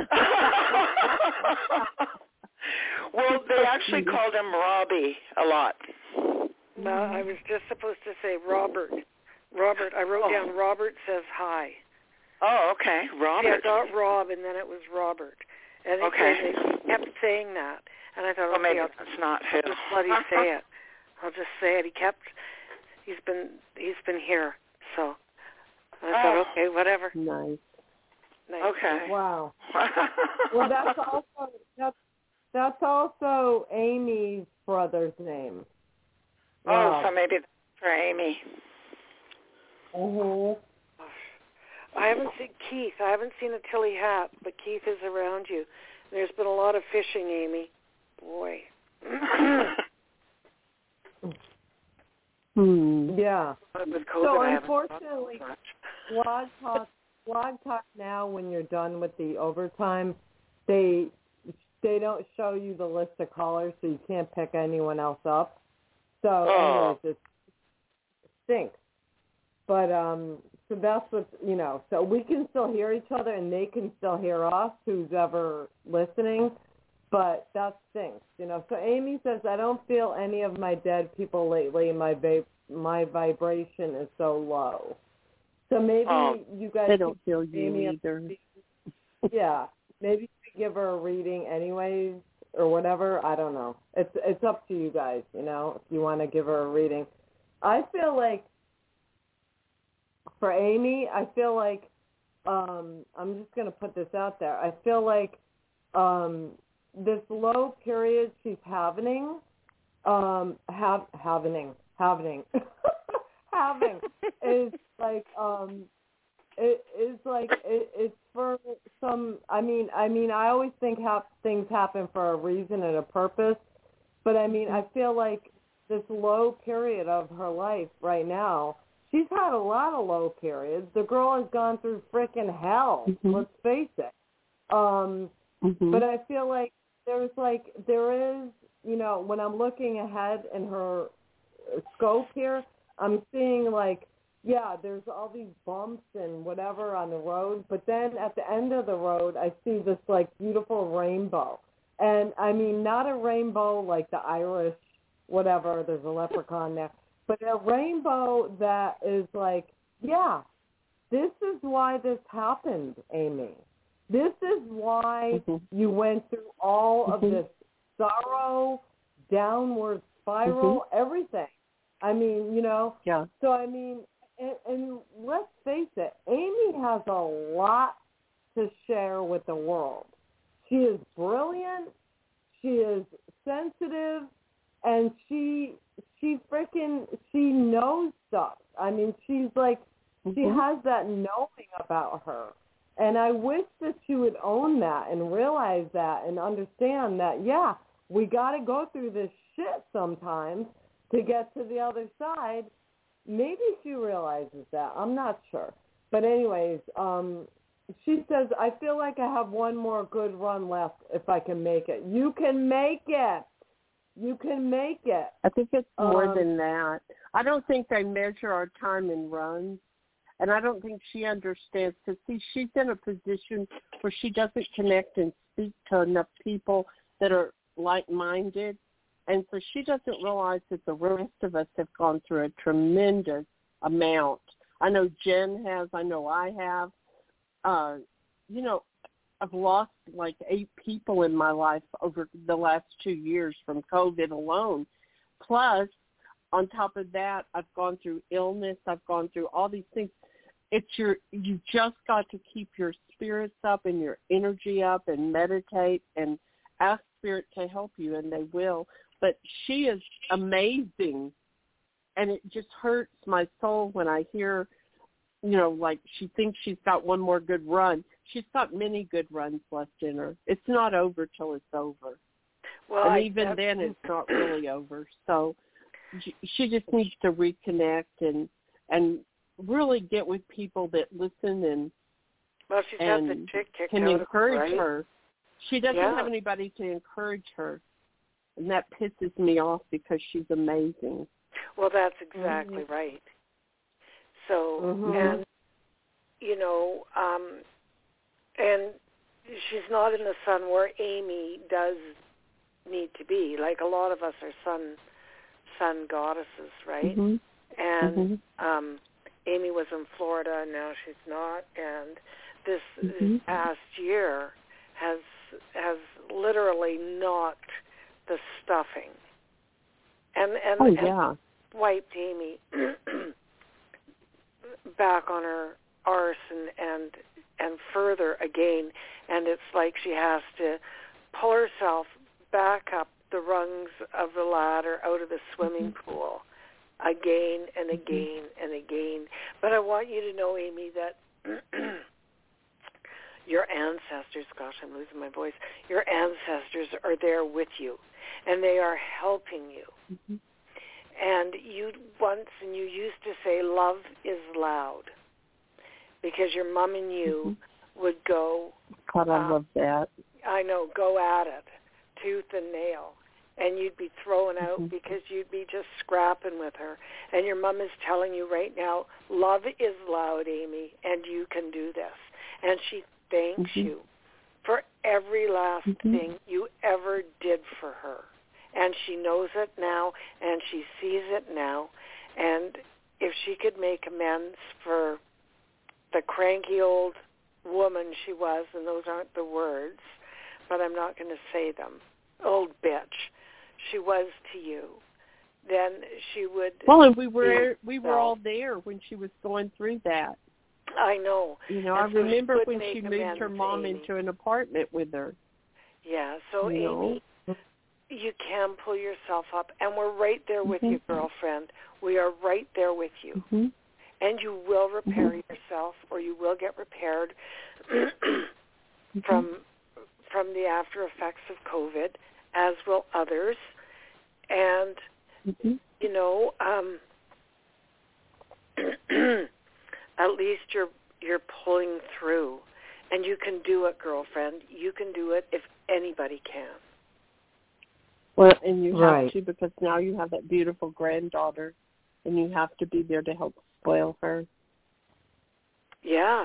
Well, they actually called him Robbie a lot. No, I was just supposed to say Robert. I wrote down Robert says hi. Oh, okay. Robert. Yeah, I got Rob, and then it was Robert. And they kept saying that. And I thought, well, maybe that's not who. I'll just bloody say it. I'll just say it. He's been here. So I thought, okay, whatever. Nice. Okay. Wow. Well, that's also Amy's brother's name. Wow. Oh, so maybe that's for Amy. Mm-hmm. I haven't seen Keith. I haven't seen a Tilly hat, but Keith is around you. There's been a lot of fishing, Amy. Boy. Yeah. COVID, so unfortunately, Blog Talk now, when you're done with the overtime, they don't show you the list of callers, so you can't pick anyone else up. So anyways, it stinks. But so that's what, so we can still hear each other and they can still hear us, who's ever listening, but that stinks, So Amy says, I don't feel any of my dead people lately. My vibration is so low. So maybe you guys... They don't feel you either. Yeah. Maybe you could give her a reading anyways or whatever. I don't know. It's up to you guys, if you want to give her a reading. I feel like for Amy, I'm just going to put this out there. I feel like this low period she's having is like it's for some. I mean, I always think things happen for a reason and a purpose, but I feel like this low period of her life right now. She's had a lot of low periods. The girl has gone through freaking hell. Mm-hmm. Let's face it. But I feel like there is, when I'm looking ahead in her scope here, I'm seeing there's all these bumps and whatever on the road. But then at the end of the road, I see this beautiful rainbow. And not a rainbow like the Irish, whatever. There's a leprechaun there. But a rainbow that is this is why this happened, Amy. This is why you went through all of this sorrow, downward spiral, everything. Yeah. So, and let's face it, Amy has a lot to share with the world. She is brilliant. She is sensitive. And she knows stuff. She's she has that knowing about her. And I wish that she would own that and realize that and understand that, we got to go through this shit sometimes to get to the other side. Maybe she realizes that. I'm not sure. But anyways, she says, I feel like I have one more good run left if I can make it. You can make it. You can make it. I think it's more than that. I don't think they measure our time in runs, and I don't think she understands. Because, see, she's in a position where she doesn't connect and speak to enough people that are like-minded, and so she doesn't realize that the rest of us have gone through a tremendous amount. I know Jen has. I know I have. I've lost 8 people in my life over the last 2 years from COVID alone. Plus, on top of that, I've gone through illness. I've gone through all these things. You just got to keep your spirits up and your energy up and meditate and ask Spirit to help you, and they will. but she is amazing. And it just hurts my soul when I hear, like she thinks she's got one more good run. She's got many good runs left in her. It's not over till it's over. Well, and even then it's not really over. So she just needs to reconnect and really get with people that listen and she's had the chick kicked can out encourage of her, right? her. She doesn't have anybody to encourage her. And that pisses me off because she's amazing. Well, that's exactly right. So, and, and she's not in the sun where Amy does need to be. Like a lot of us are sun goddesses, right? And Amy was in Florida, and now she's not. And this past year has literally knocked the stuffing and wiped Amy back on her arse and further again. And it's like she has to pull herself back up the rungs of the ladder out of the swimming pool again and again and again. But I want you to know, Amy, that your ancestors, gosh, I'm losing my voice, your ancestors are there with you, and they are helping you. And you used to say love is loud, because your mom and you would go. God, I love that. I know, go at it, tooth and nail. And you'd be thrown out because you'd be just scrapping with her. And your mom is telling you right now, love is loud, Amy, and you can do this. And she thanks you for every last thing you ever did for her. And she knows it now, and she sees it now. And if she could make amends for the cranky old woman she was, and those aren't the words, but I'm not going to say them, old bitch she was to you, then she would. Well, and we were all there when she was going through that. I know. I remember when she moved her mom into an apartment with her. Yeah, so Amy, you can pull yourself up, and we're right there with you, girlfriend. We are right there with you. And you will repair yourself, or you will get repaired from the after effects of COVID, as will others. And, at least you're pulling through. And you can do it, girlfriend. You can do it if anybody can. Well, and you have to, because now you have that beautiful granddaughter, and you have to be there to help spoil her. Yeah.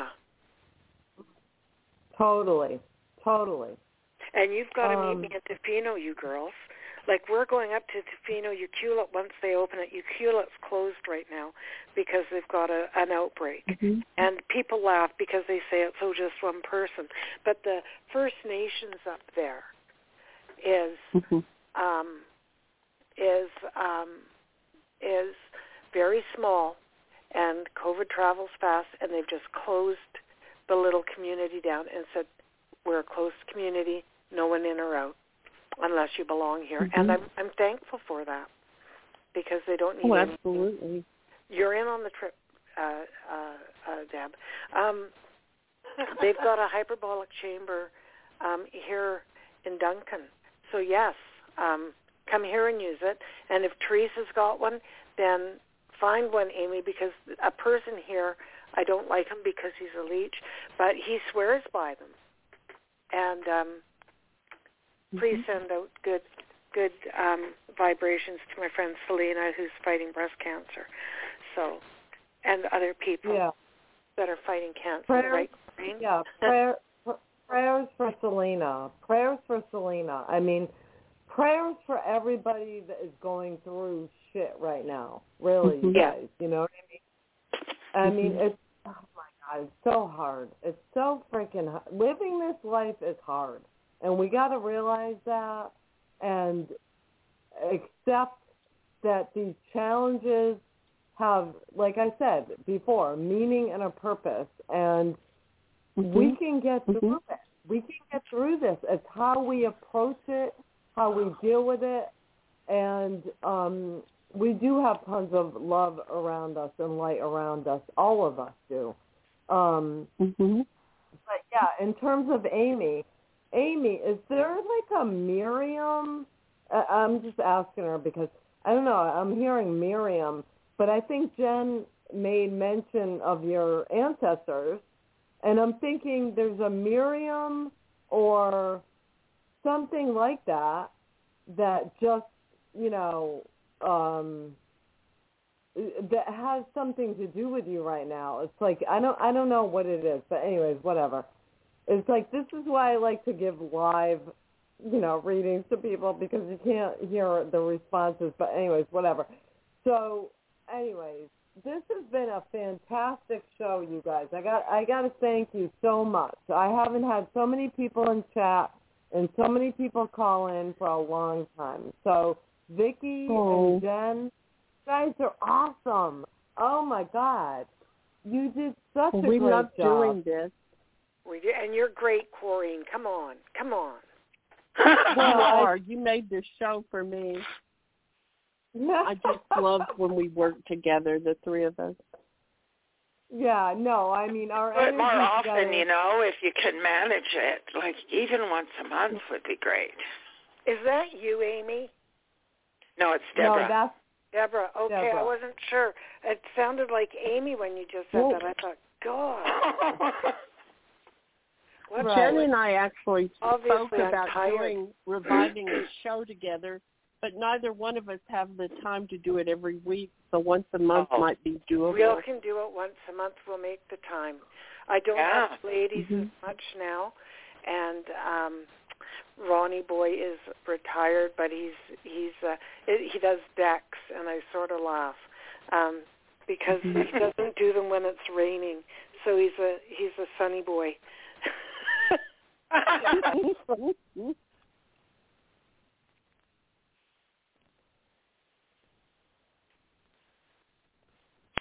Totally. And you've got to meet me at Tofino, you girls. Like, we're going up to Tofino, Ucluelet, once they open it. Ucluelet's closed right now because they've got an outbreak. And people laugh because they say it's just one person. But the First Nations up there is very small, and COVID travels fast, and they've just closed the little community down and said, we're a closed community, no one in or out, unless you belong here. And I'm thankful for that, because they don't need anything. Absolutely. You're in on the trip, Deb. They've got a hyperbolic chamber here in Duncan. So, yes, come here and use it. And if Teresa's got one, then find one, Amy, because a person here, I don't like him because he's a leech, but he swears by them. And please send out good vibrations to my friend Selena, who's fighting breast cancer. So, and other people that are fighting cancer. Prayers, right? Yeah, prayers for Selena. I mean, prayers for everybody that is going through shit right now. Really, guys. You know what I mean? It's, oh my God, it's so hard. It's so freaking hard. Living this life is hard. And we got to realize that and accept that these challenges have, like I said before, meaning and a purpose. And we can get through it. We can get through this. It's how we approach it, how we deal with it, And we do have tons of love around us and light around us. All of us do. But yeah, in terms of Amy, is there like a Miriam? I'm just asking her because I don't know. I'm hearing Miriam, but I think Jen made mention of your ancestors, and I'm thinking there's a Miriam or something like that just, that has something to do with you right now. It's like I don't know what it is, but anyways, whatever. It's like this is why I like to give live, readings to people because you can't hear the responses. But anyways, whatever. So, anyways, this has been a fantastic show, you guys. I got to thank you so much. I haven't had so many people in chat and so many people call in for a long time. So, Vicki and Jen, you guys are awesome. Oh my God, you did such a great job. We love doing this. We do, and you're great, Corrine. Come on. Well, you made this show for me. I just love when we work together, the three of us. Yeah, no, I mean our do it more often, together. if you can manage it. Like even once a month would be great. Is that you, Amy? No, it's Deborah. No, that's Deborah. Okay, Deborah. I wasn't sure. It sounded like Amy when you just said that. I thought, God. Jen and I actually spoke I'm about tired. reviving a show together, but neither one of us have the time to do it every week, so once a month might be doable. We all can do it once a month. We'll make the time. I don't have ladies as much now, and Ronnie Boy is retired, but he does decks, and I sort of laugh because he doesn't do them when it's raining. So he's a sunny boy.